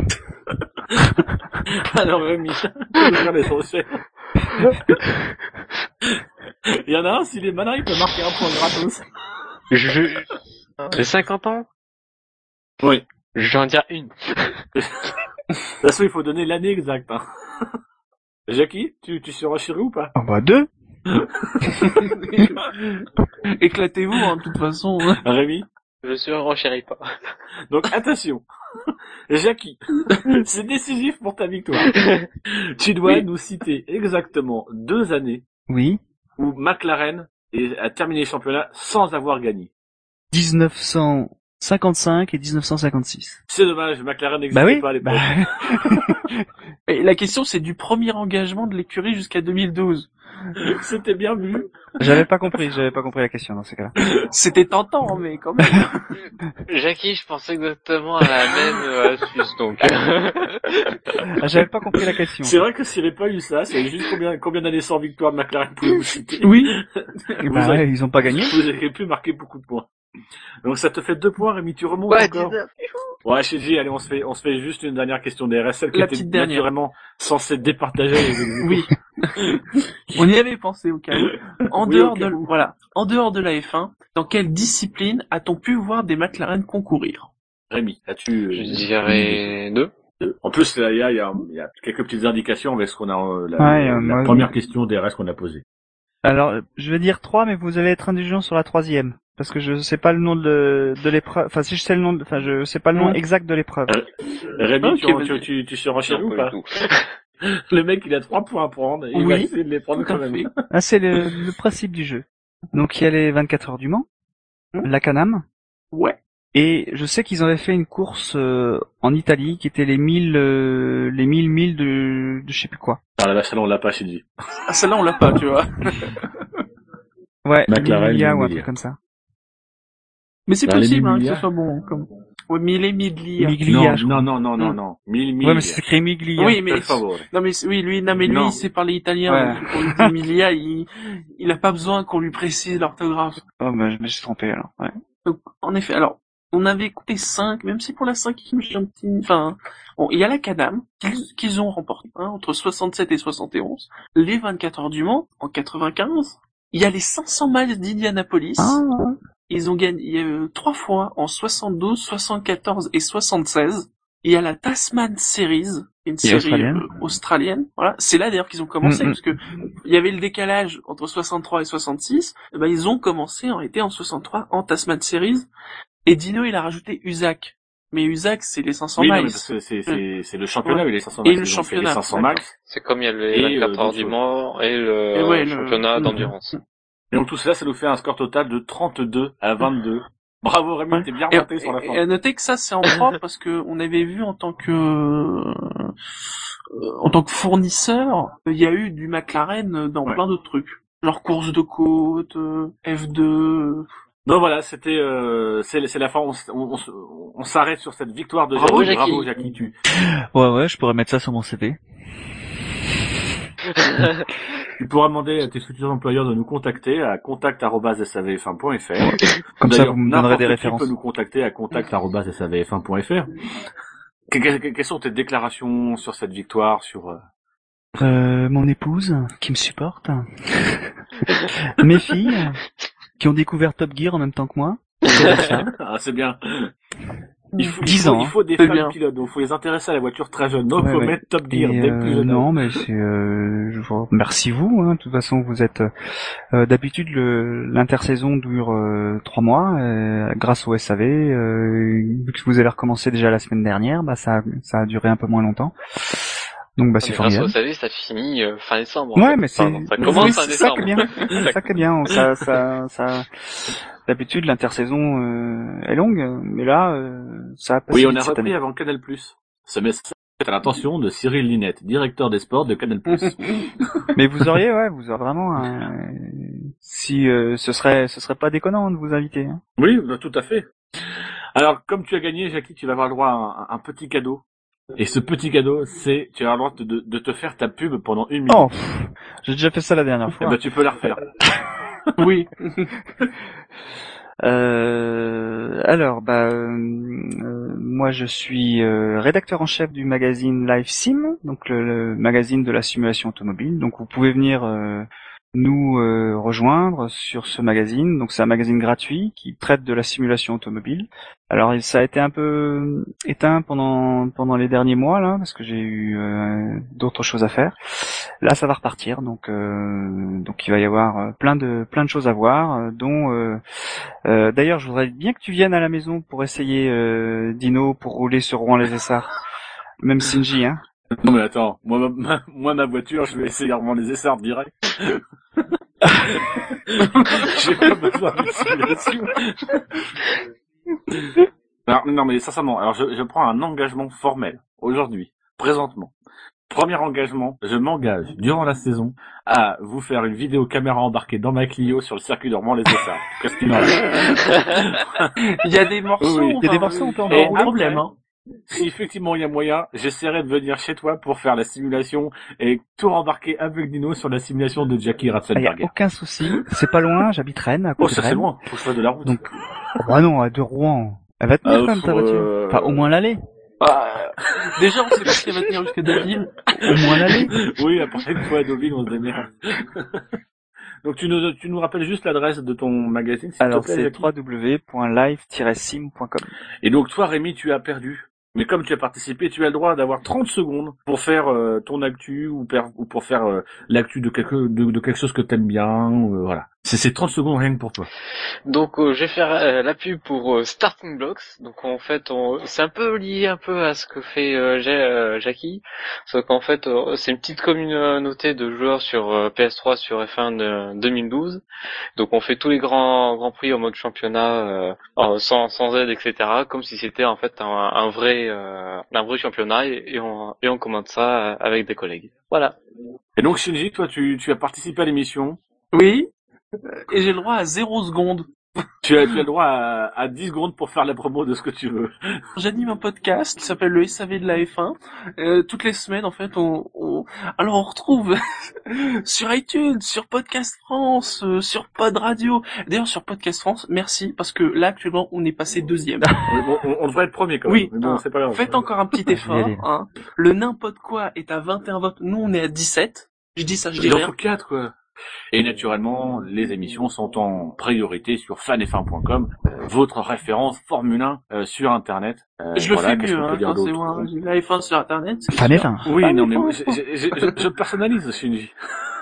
Alors Rémi, regarde l'essentiel. Il y en a un, s'il est malin, il peut marquer un point gratos. Je... J'ai cinquante ans? Oui. Je vais en dire une. De toute façon, il faut donner l'année exacte. Hein. Jackie, tu, tu seras chéri ou pas? Ah bah deux. Éclatez-vous, hein, de toute façon. Je Rémi? suis renchéris pas. Donc attention. Jackie, c'est décisif pour ta victoire. Tu dois Oui. nous citer exactement deux années Oui. où McLaren est- a terminé le championnat sans avoir gagné. dix-neuf cent cinquante-cinq et dix-neuf cent cinquante-six. C'est dommage, McLaren n'existait Bah oui. pas à l'époque. Bah... Et la question, c'est du premier engagement de l'écurie jusqu'à deux mille douze. C'était bien vu. j'avais pas compris, j'avais pas compris la question dans ces cas-là. C'était tentant, mais quand même. Jackie, je pensais exactement à la même euh, astuce, donc. Ah, j'avais pas compris la question. C'est vrai que s'il n'y avait pas eu ça, c'est juste combien, combien d'années sans victoire de McLaren pouvez-vous citer? Oui. Vous Bah, auriez- ils ont pas gagné. Vous auriez pu marquer beaucoup de points. Donc ça te fait deux points, Rémi, tu remontes Ouais, encore. dix-neuf. Ouais, je t'ai dit, allez, on se fait, on se fait juste une dernière question des R S, celle qui La était petite dernière. naturellement censée départager les exécutifs. Oui. On y avait pensé au cas où. En Oui, dehors au cas de, où. voilà. En dehors de la F un, dans quelle discipline a-t-on pu voir des McLaren concourir? Rémi, as-tu... Je euh, dirais deux. En plus, là, il y a, il y, a, il y a quelques petites indications avec ce qu'on a, euh, la, Ouais, la euh, moi, première question des R S qu'on a posée. Alors, je vais dire trois, mais vous allez être indulgent sur la troisième. Parce que je sais pas le nom de, de l'épreuve. Enfin, si je sais le nom, de... enfin, je sais pas le nom Ouais. exact de l'épreuve. Rémi, Ok, tu, vas-y. tu, tu, tu seras chez Non, nous ou pas pas? du tout. Le mec, il a trois points à prendre, et il Oui, va essayer de les prendre tout quand à même. fait. Ah, c'est le, le principe du jeu. Donc, il y a les vingt-quatre heures du Mans, Hmm. la Canam, Ouais. et je sais qu'ils avaient fait une course euh, en Italie qui était les mille, euh, les mille milles de, de je sais plus quoi. Ah la vache, là, on l'a pas chez lui. Ah, celle-là, on l'a pas, tu vois. Ouais, McLaren, Mille Miglia ou un Mille truc comme ça. Mais c'est Dans les possible, hein, que Miglia. ce soit bon, comme. Ouais, mille et Midlia. Miglia, Non, je non, crois. non, non, non, Hmm. non. Mille, mille. Ouais, mais c'est écrit Miglia. Oui, mais, Per favore. non, mais, c'est- oui, lui, non, mais lui, Non. il sait parler italien, Ouais. donc, pour lui dire Milia, il, il a pas besoin qu'on lui précise l'orthographe. Oh, bah, je me suis trompé, alors. Ouais. Donc, en effet, alors, on avait écouté cinq, même si pour la cinquième, j'ai un petit, enfin, bon, il y a la Canam, qu'ils, qu'ils ont remporté, hein, entre soixante-sept et soixante et onze, les vingt-quatre heures du Mans, en quatre-vingt-quinze, il y a les cinq cents miles d'Indianapolis, Ah, ils ont gagné, il y a eu trois fois, en soixante-douze, soixante-quatorze et soixante-seize, il y a la Tasman Series, une Qui est série australienne. euh, australienne, voilà, c'est là d'ailleurs qu'ils ont commencé, Mm, mm. parce que il y avait le décalage entre soixante-trois et soixante-six, et ben ils ont commencé en été en soixante-trois en Tasman Series, et Dino il a rajouté U S A C. Mais U S A C c'est les cinq cents Oui, non, mais miles. parce que c'est, c'est, c'est le championnat, Ouais. mais les cinq cents Et max. le ils ont fait championnat, Les cinq cents d'accord. max. C'est comme il y a les Et, euh, vingt-quatre heures d'autres du choses. Mans et le Et ouais, le- championnat le- d'endurance. Et donc tout cela, ça nous fait un score total de trente-deux à vingt-deux. Bravo Rémi, Ouais. t'es bien Et, remonté sur la et- fin. et à noter que ça c'est en propre parce que on avait vu en tant que euh, en tant que fournisseur, il y a eu du McLaren dans Ouais. plein d'autres trucs, genre course de côte, euh, F deux. Donc voilà, c'était, euh, c'est, c'est la fin. On, s- on, on, s- on s'arrête sur cette victoire de Bravo, Jackie. Jackie. Bravo Jackie, tu. ouais, ouais, je pourrais mettre ça sur mon C V. Tu pourras demander à tes futurs employeurs de nous contacter à contact arobase s a v f un point f r. Comme ça, D'ailleurs, vous me donnerez n'importe des qui références. peut nous contacter à contact arobase s a v f un point f r. Que- que- que- Quelles sont tes déclarations sur cette victoire, sur euh, Euh, mon épouse, qui me supporte. Mes filles, qui ont découvert Top Gear en même temps que moi. ah, c'est bien. Il faut, il dix faut, ans, il faut des c'est femmes bien. pilotes, donc il faut les intéresser à la voiture très jeune. Donc, Ouais, faut ouais. mettre Top Et Gear dès le plus euh, jeune âge. non, mais c'est, euh, je vous remercie vous. Hein. De toute façon, vous êtes euh, d'habitude le, l'intersaison dure euh, trois mois. Euh, grâce au S A V, euh, vu que vous avez recommencé déjà la semaine dernière, bah ça, ça a duré un peu moins longtemps. Donc bah c'est Mais grâce au formidable. S A V, ça finit euh, fin décembre. en Ouais, fait. mais c'est, Enfin, non, ça oui, commence fin c'est ça qui est décembre. bien. C'est ça qui est bien. Ça, ça, ça. D'habitude, l'intersaison euh, est longue, mais là, euh, ça a passé Oui, on vite a cette repris année. avant Canal+. Ce message est à l'attention de Cyril Linette, directeur des sports de Canal+. Mais vous auriez, ouais, vous aurez vraiment, un... si euh, ce serait, ce serait pas déconnant de vous inviter. Hein. Oui, bah, tout à fait. Alors, comme tu as gagné, Jackie, tu vas avoir le droit à un, un petit cadeau. Et ce petit cadeau, c'est, tu vas avoir le droit de, de, de te faire ta pub pendant une minute. Oh, pff, j'ai déjà fait ça la dernière Eh fois. ben, tu peux la refaire. Oui. Euh, alors, bah, euh, euh, moi je suis euh, rédacteur en chef du magazine Live Sim, donc le, le magazine de la simulation automobile. Donc vous pouvez venir euh, nous euh, rejoindre sur ce magazine. Donc c'est un magazine gratuit qui traite de la simulation automobile. Alors ça a été un peu éteint pendant pendant les derniers mois là, parce que j'ai eu euh, d'autres choses à faire. Là ça va repartir, donc euh, donc il va y avoir euh, plein de plein de choses à voir, euh, dont euh, euh, d'ailleurs je voudrais bien que tu viennes à la maison pour essayer euh, Dino pour rouler sur Rouen-les-Essarts, même Shinji, hein. Non mais attends, moi ma, ma, moi, ma voiture, je vais essayer Armand les Essarts direct. J'ai pas besoin de simulation. Alors, non mais sincèrement, alors je, je prends un engagement formel aujourd'hui, présentement. Premier engagement, je m'engage durant la saison à vous faire une vidéo caméra embarquée dans ma Clio sur le circuit de Rouen-les-Essarts. Qu'est-ce qu'il en a? Il y a des morceaux, Oui, oui. Il y a des enfin, morceaux, on peut en pas de rouler. problème, hein. Si effectivement il y a moyen, j'essaierai de venir chez toi pour faire la simulation et tout rembarquer avec Dino sur la simulation de Jackie Il y a Ratzenberger. aucun souci, c'est pas loin, j'habite Rennes, à Oh, côté ça de c'est Rennes. loin, faut que je fasse de la route. Donc, oh, bah non, de Rouen. Elle va tenir Euh, quand même ta faut, voiture. euh, Enfin, au moins l'aller. Bah, déjà, on sait pas si elle va tenir jusqu'à Deauville. Au moins l'aller. Oui, après une fois à Deauville, on se démerde. Donc tu nous, tu nous rappelles juste l'adresse de ton magazine, s'il Alors te plaît, c'est Jackie. w w w point live tiret sim point com. Et donc toi, Rémi, tu as perdu. Mais comme tu as participé, tu as le droit d'avoir trente secondes pour faire euh, ton actu ou, per, ou pour faire euh, l'actu de quelque, de, de quelque chose que t'aimes bien. Euh, voilà. C'est ces trente secondes rien que pour toi. Donc euh, je vais faire euh, la pub pour euh, Starting Blocks. Donc en fait, on... c'est un peu lié un peu à ce que fait euh, Ja- euh, Jackie. Sauf qu'en fait, euh, c'est une petite communauté de joueurs sur euh, P S trois, sur F un de deux mille douze. Donc on fait tous les grands grands prix en mode championnat, euh, sans sans aide, et cetera. Comme si c'était en fait un, un vrai euh, un vrai championnat et, et on et on commente ça avec des collègues. Voilà. Et donc Shinji, toi, tu, tu as participé à l'émission. Oui. Et j'ai le droit à zéro seconde. Tu as, tu as le droit à, à dix secondes pour faire la promo de ce que tu veux. J'anime un podcast qui s'appelle le S A V de la F un. Euh, toutes les semaines, en fait, on, on... alors on retrouve sur iTunes, sur Podcast France, euh, sur Pod Radio. D'ailleurs, sur Podcast France, merci, parce que là, actuellement, on est passé deuxième. Oui, bon, on, on devrait être premier quand même. Oui, Mais bon, hein, c'est pas grave. faites encore un petit effort. allez. Hein. Le n'importe quoi est à vingt et un votes. Nous, on est à dix-sept. Je dis ça, je dis Il en rien. faut quatre, quoi. Et naturellement, les émissions sont en priorité sur fan f un point com, euh, votre référence Formule un euh, sur Internet. Euh, Je le voilà, fais qu'est-ce mieux, qu'on peut hein, dire quand c'est d'autre moi. J'ai la F un sur Internet. c'est Fan sûr. F un. Oui, Fan non, F mais un. moi, je, je, je, je personnalise, Shinji.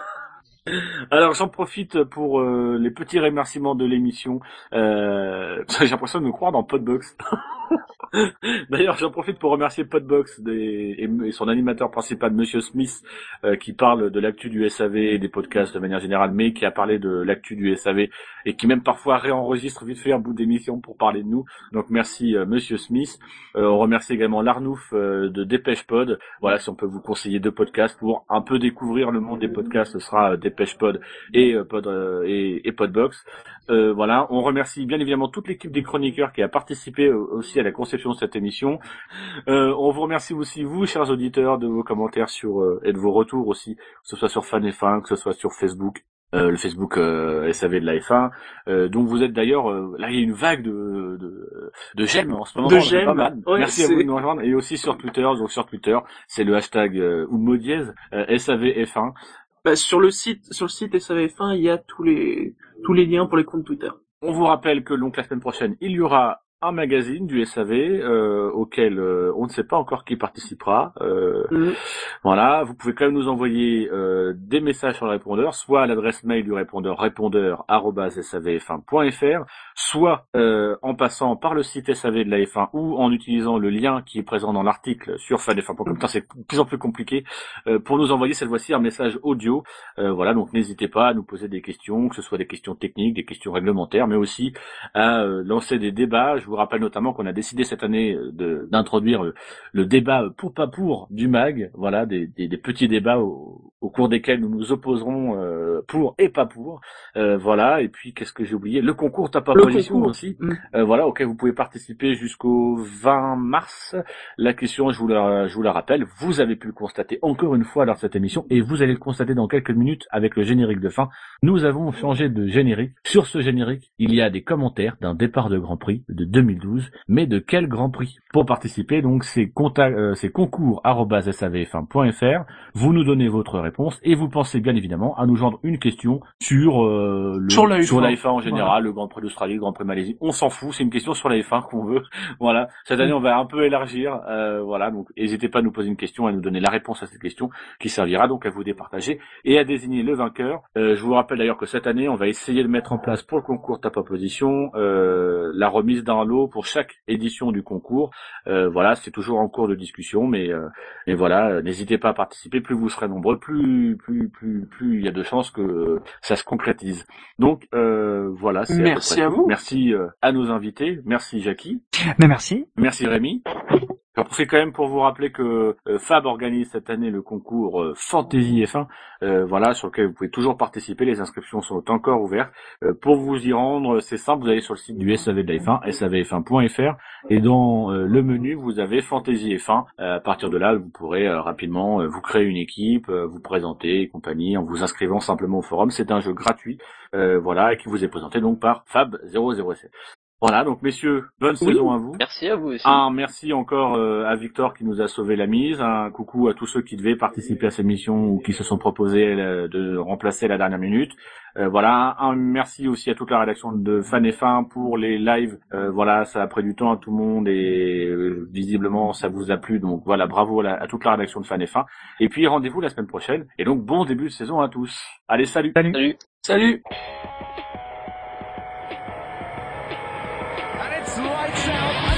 Alors j'en profite pour euh, les petits remerciements de l'émission. Euh, j'ai l'impression de me croire dans Podbox. D'ailleurs, j'en profite pour remercier Podbox des, et, et son animateur principal, Monsieur Smith, euh, qui parle de l'actu du S A V et des podcasts de manière générale, mais qui a parlé de l'actu du S A V et qui même parfois réenregistre vite fait un bout d'émission pour parler de nous. Donc merci euh, Monsieur Smith. Euh, on remercie également l'Arnouf euh, de Dépêche Pod. Voilà, si on peut vous conseiller deux podcasts pour un peu découvrir le monde des podcasts, ce sera euh, Dépêche Pod et euh, Pod euh, et, et Podbox. Euh, voilà, on remercie bien évidemment toute l'équipe des chroniqueurs qui a participé euh, aussi à la conception de cette émission. Euh, on vous remercie aussi vous, chers auditeurs, de vos commentaires sur euh, et de vos retours aussi, que ce soit sur Fan F un, que ce soit sur Facebook. Euh, le Facebook euh, S A V de la F un, euh, dont vous êtes d'ailleurs, euh, là il y a une vague de de, de j'aime en ce moment. De c'est j'aime, pas mal. ouais, Merci à c'est- vous de nous rejoindre, et aussi sur Twitter. Donc sur Twitter, c'est le hashtag euh, ou mot dièse euh, S A V F un. Bah, sur le site, sur le site S A V F un, il y a tous les, tous les liens pour les comptes Twitter. On vous rappelle que donc la semaine prochaine, il y aura un magazine du S A V euh, auquel euh, on ne sait pas encore qui participera. Euh, Mm. Voilà, vous pouvez quand même nous envoyer euh, des messages sur le répondeur, soit à l'adresse mail du répondeur répondeur arobase s a v f un point f r, soit euh, en passant par le site S A V de la F un ou en utilisant le lien qui est présent dans l'article sur fan f un point com. Putain, c'est de plus en plus compliqué euh, pour nous envoyer cette fois-ci un message audio. Euh, voilà, donc n'hésitez pas à nous poser des questions, que ce soit des questions techniques, des questions réglementaires, mais aussi à euh, lancer des débats. Je vous rappelle notamment qu'on a décidé cette année de, d'introduire le, le débat pour pas pour du mag, voilà, des, des, des petits débats au, au cours desquels nous nous opposerons euh, pour et pas pour, euh, voilà. Et puis qu'est-ce que j'ai oublié, le concours Top Le Position concours. aussi, Mm. euh, voilà, auquel vous pouvez participer jusqu'au vingt mars. La question, je vous la, je vous la rappelle, vous avez pu le constater encore une fois lors de cette émission, et vous allez le constater dans quelques minutes avec le générique de fin. Nous avons changé de générique. Sur ce générique, il y a des commentaires d'un départ de Grand Prix de deux mille douze, mais de quel Grand Prix? Pour participer, donc, c'est contact, euh, c'est concours arobase s a v f un point f r. Vous nous donnez votre réponse et vous pensez bien évidemment à nous joindre une question sur euh, le, Sur la F un. sur la F un en général, Voilà. le Grand Prix d'Australie, le Grand Prix Malaisie. On s'en fout, c'est une question sur la F un qu'on veut. Voilà. Cette année, on va un peu élargir, euh, voilà. Donc, n'hésitez pas à nous poser une question, à nous donner la réponse à cette question, qui servira donc à vous départager et à désigner le vainqueur. Euh, je vous rappelle d'ailleurs que cette année, on va essayer de mettre en place pour le concours Top Position euh, la remise d'un lot pour chaque édition du concours. Euh, voilà, c'est toujours en cours de discussion, mais euh, mais voilà, euh, n'hésitez pas à participer. Plus vous serez nombreux, plus plus plus plus il y a de chances que euh, ça se concrétise. Donc euh, voilà, c'est Merci à, peu près à tout. vous. Merci euh, à nos invités. Merci Jackie. Mais merci. Merci Rémi. J'en profite quand même pour vous rappeler que euh, Fab organise cette année le concours euh, Fantasy F un, euh, voilà, sur lequel vous pouvez toujours participer. Les inscriptions sont encore ouvertes. Euh, pour vous y rendre, c'est simple, vous allez sur le site du S A V de la F un, s a v f un point f r, et dans euh, le menu, vous avez Fantasy F un. Euh, à partir de là, vous pourrez euh, rapidement euh, vous créer une équipe, euh, vous présenter et compagnie, en vous inscrivant simplement au forum. C'est un jeu gratuit, euh, voilà, et qui vous est présenté donc par Fab zéro zéro sept. Voilà, donc messieurs, bonne Oui. saison à vous. Merci à vous aussi. Un merci encore euh, à Victor qui nous a sauvé la mise. Un coucou à tous ceux qui devaient participer à cette mission ou qui se sont proposés euh, de remplacer la dernière minute. Euh, voilà, un merci aussi à toute la rédaction de Fan F un pour les lives. Euh, voilà, ça a pris du temps à tout le monde et euh, visiblement ça vous a plu. Donc voilà, bravo à, la, à toute la rédaction de Fan F un. Et puis rendez-vous la semaine prochaine. Et donc bon début de saison à tous. Allez, salut. Salut. Salut. Salut. And it's lights out.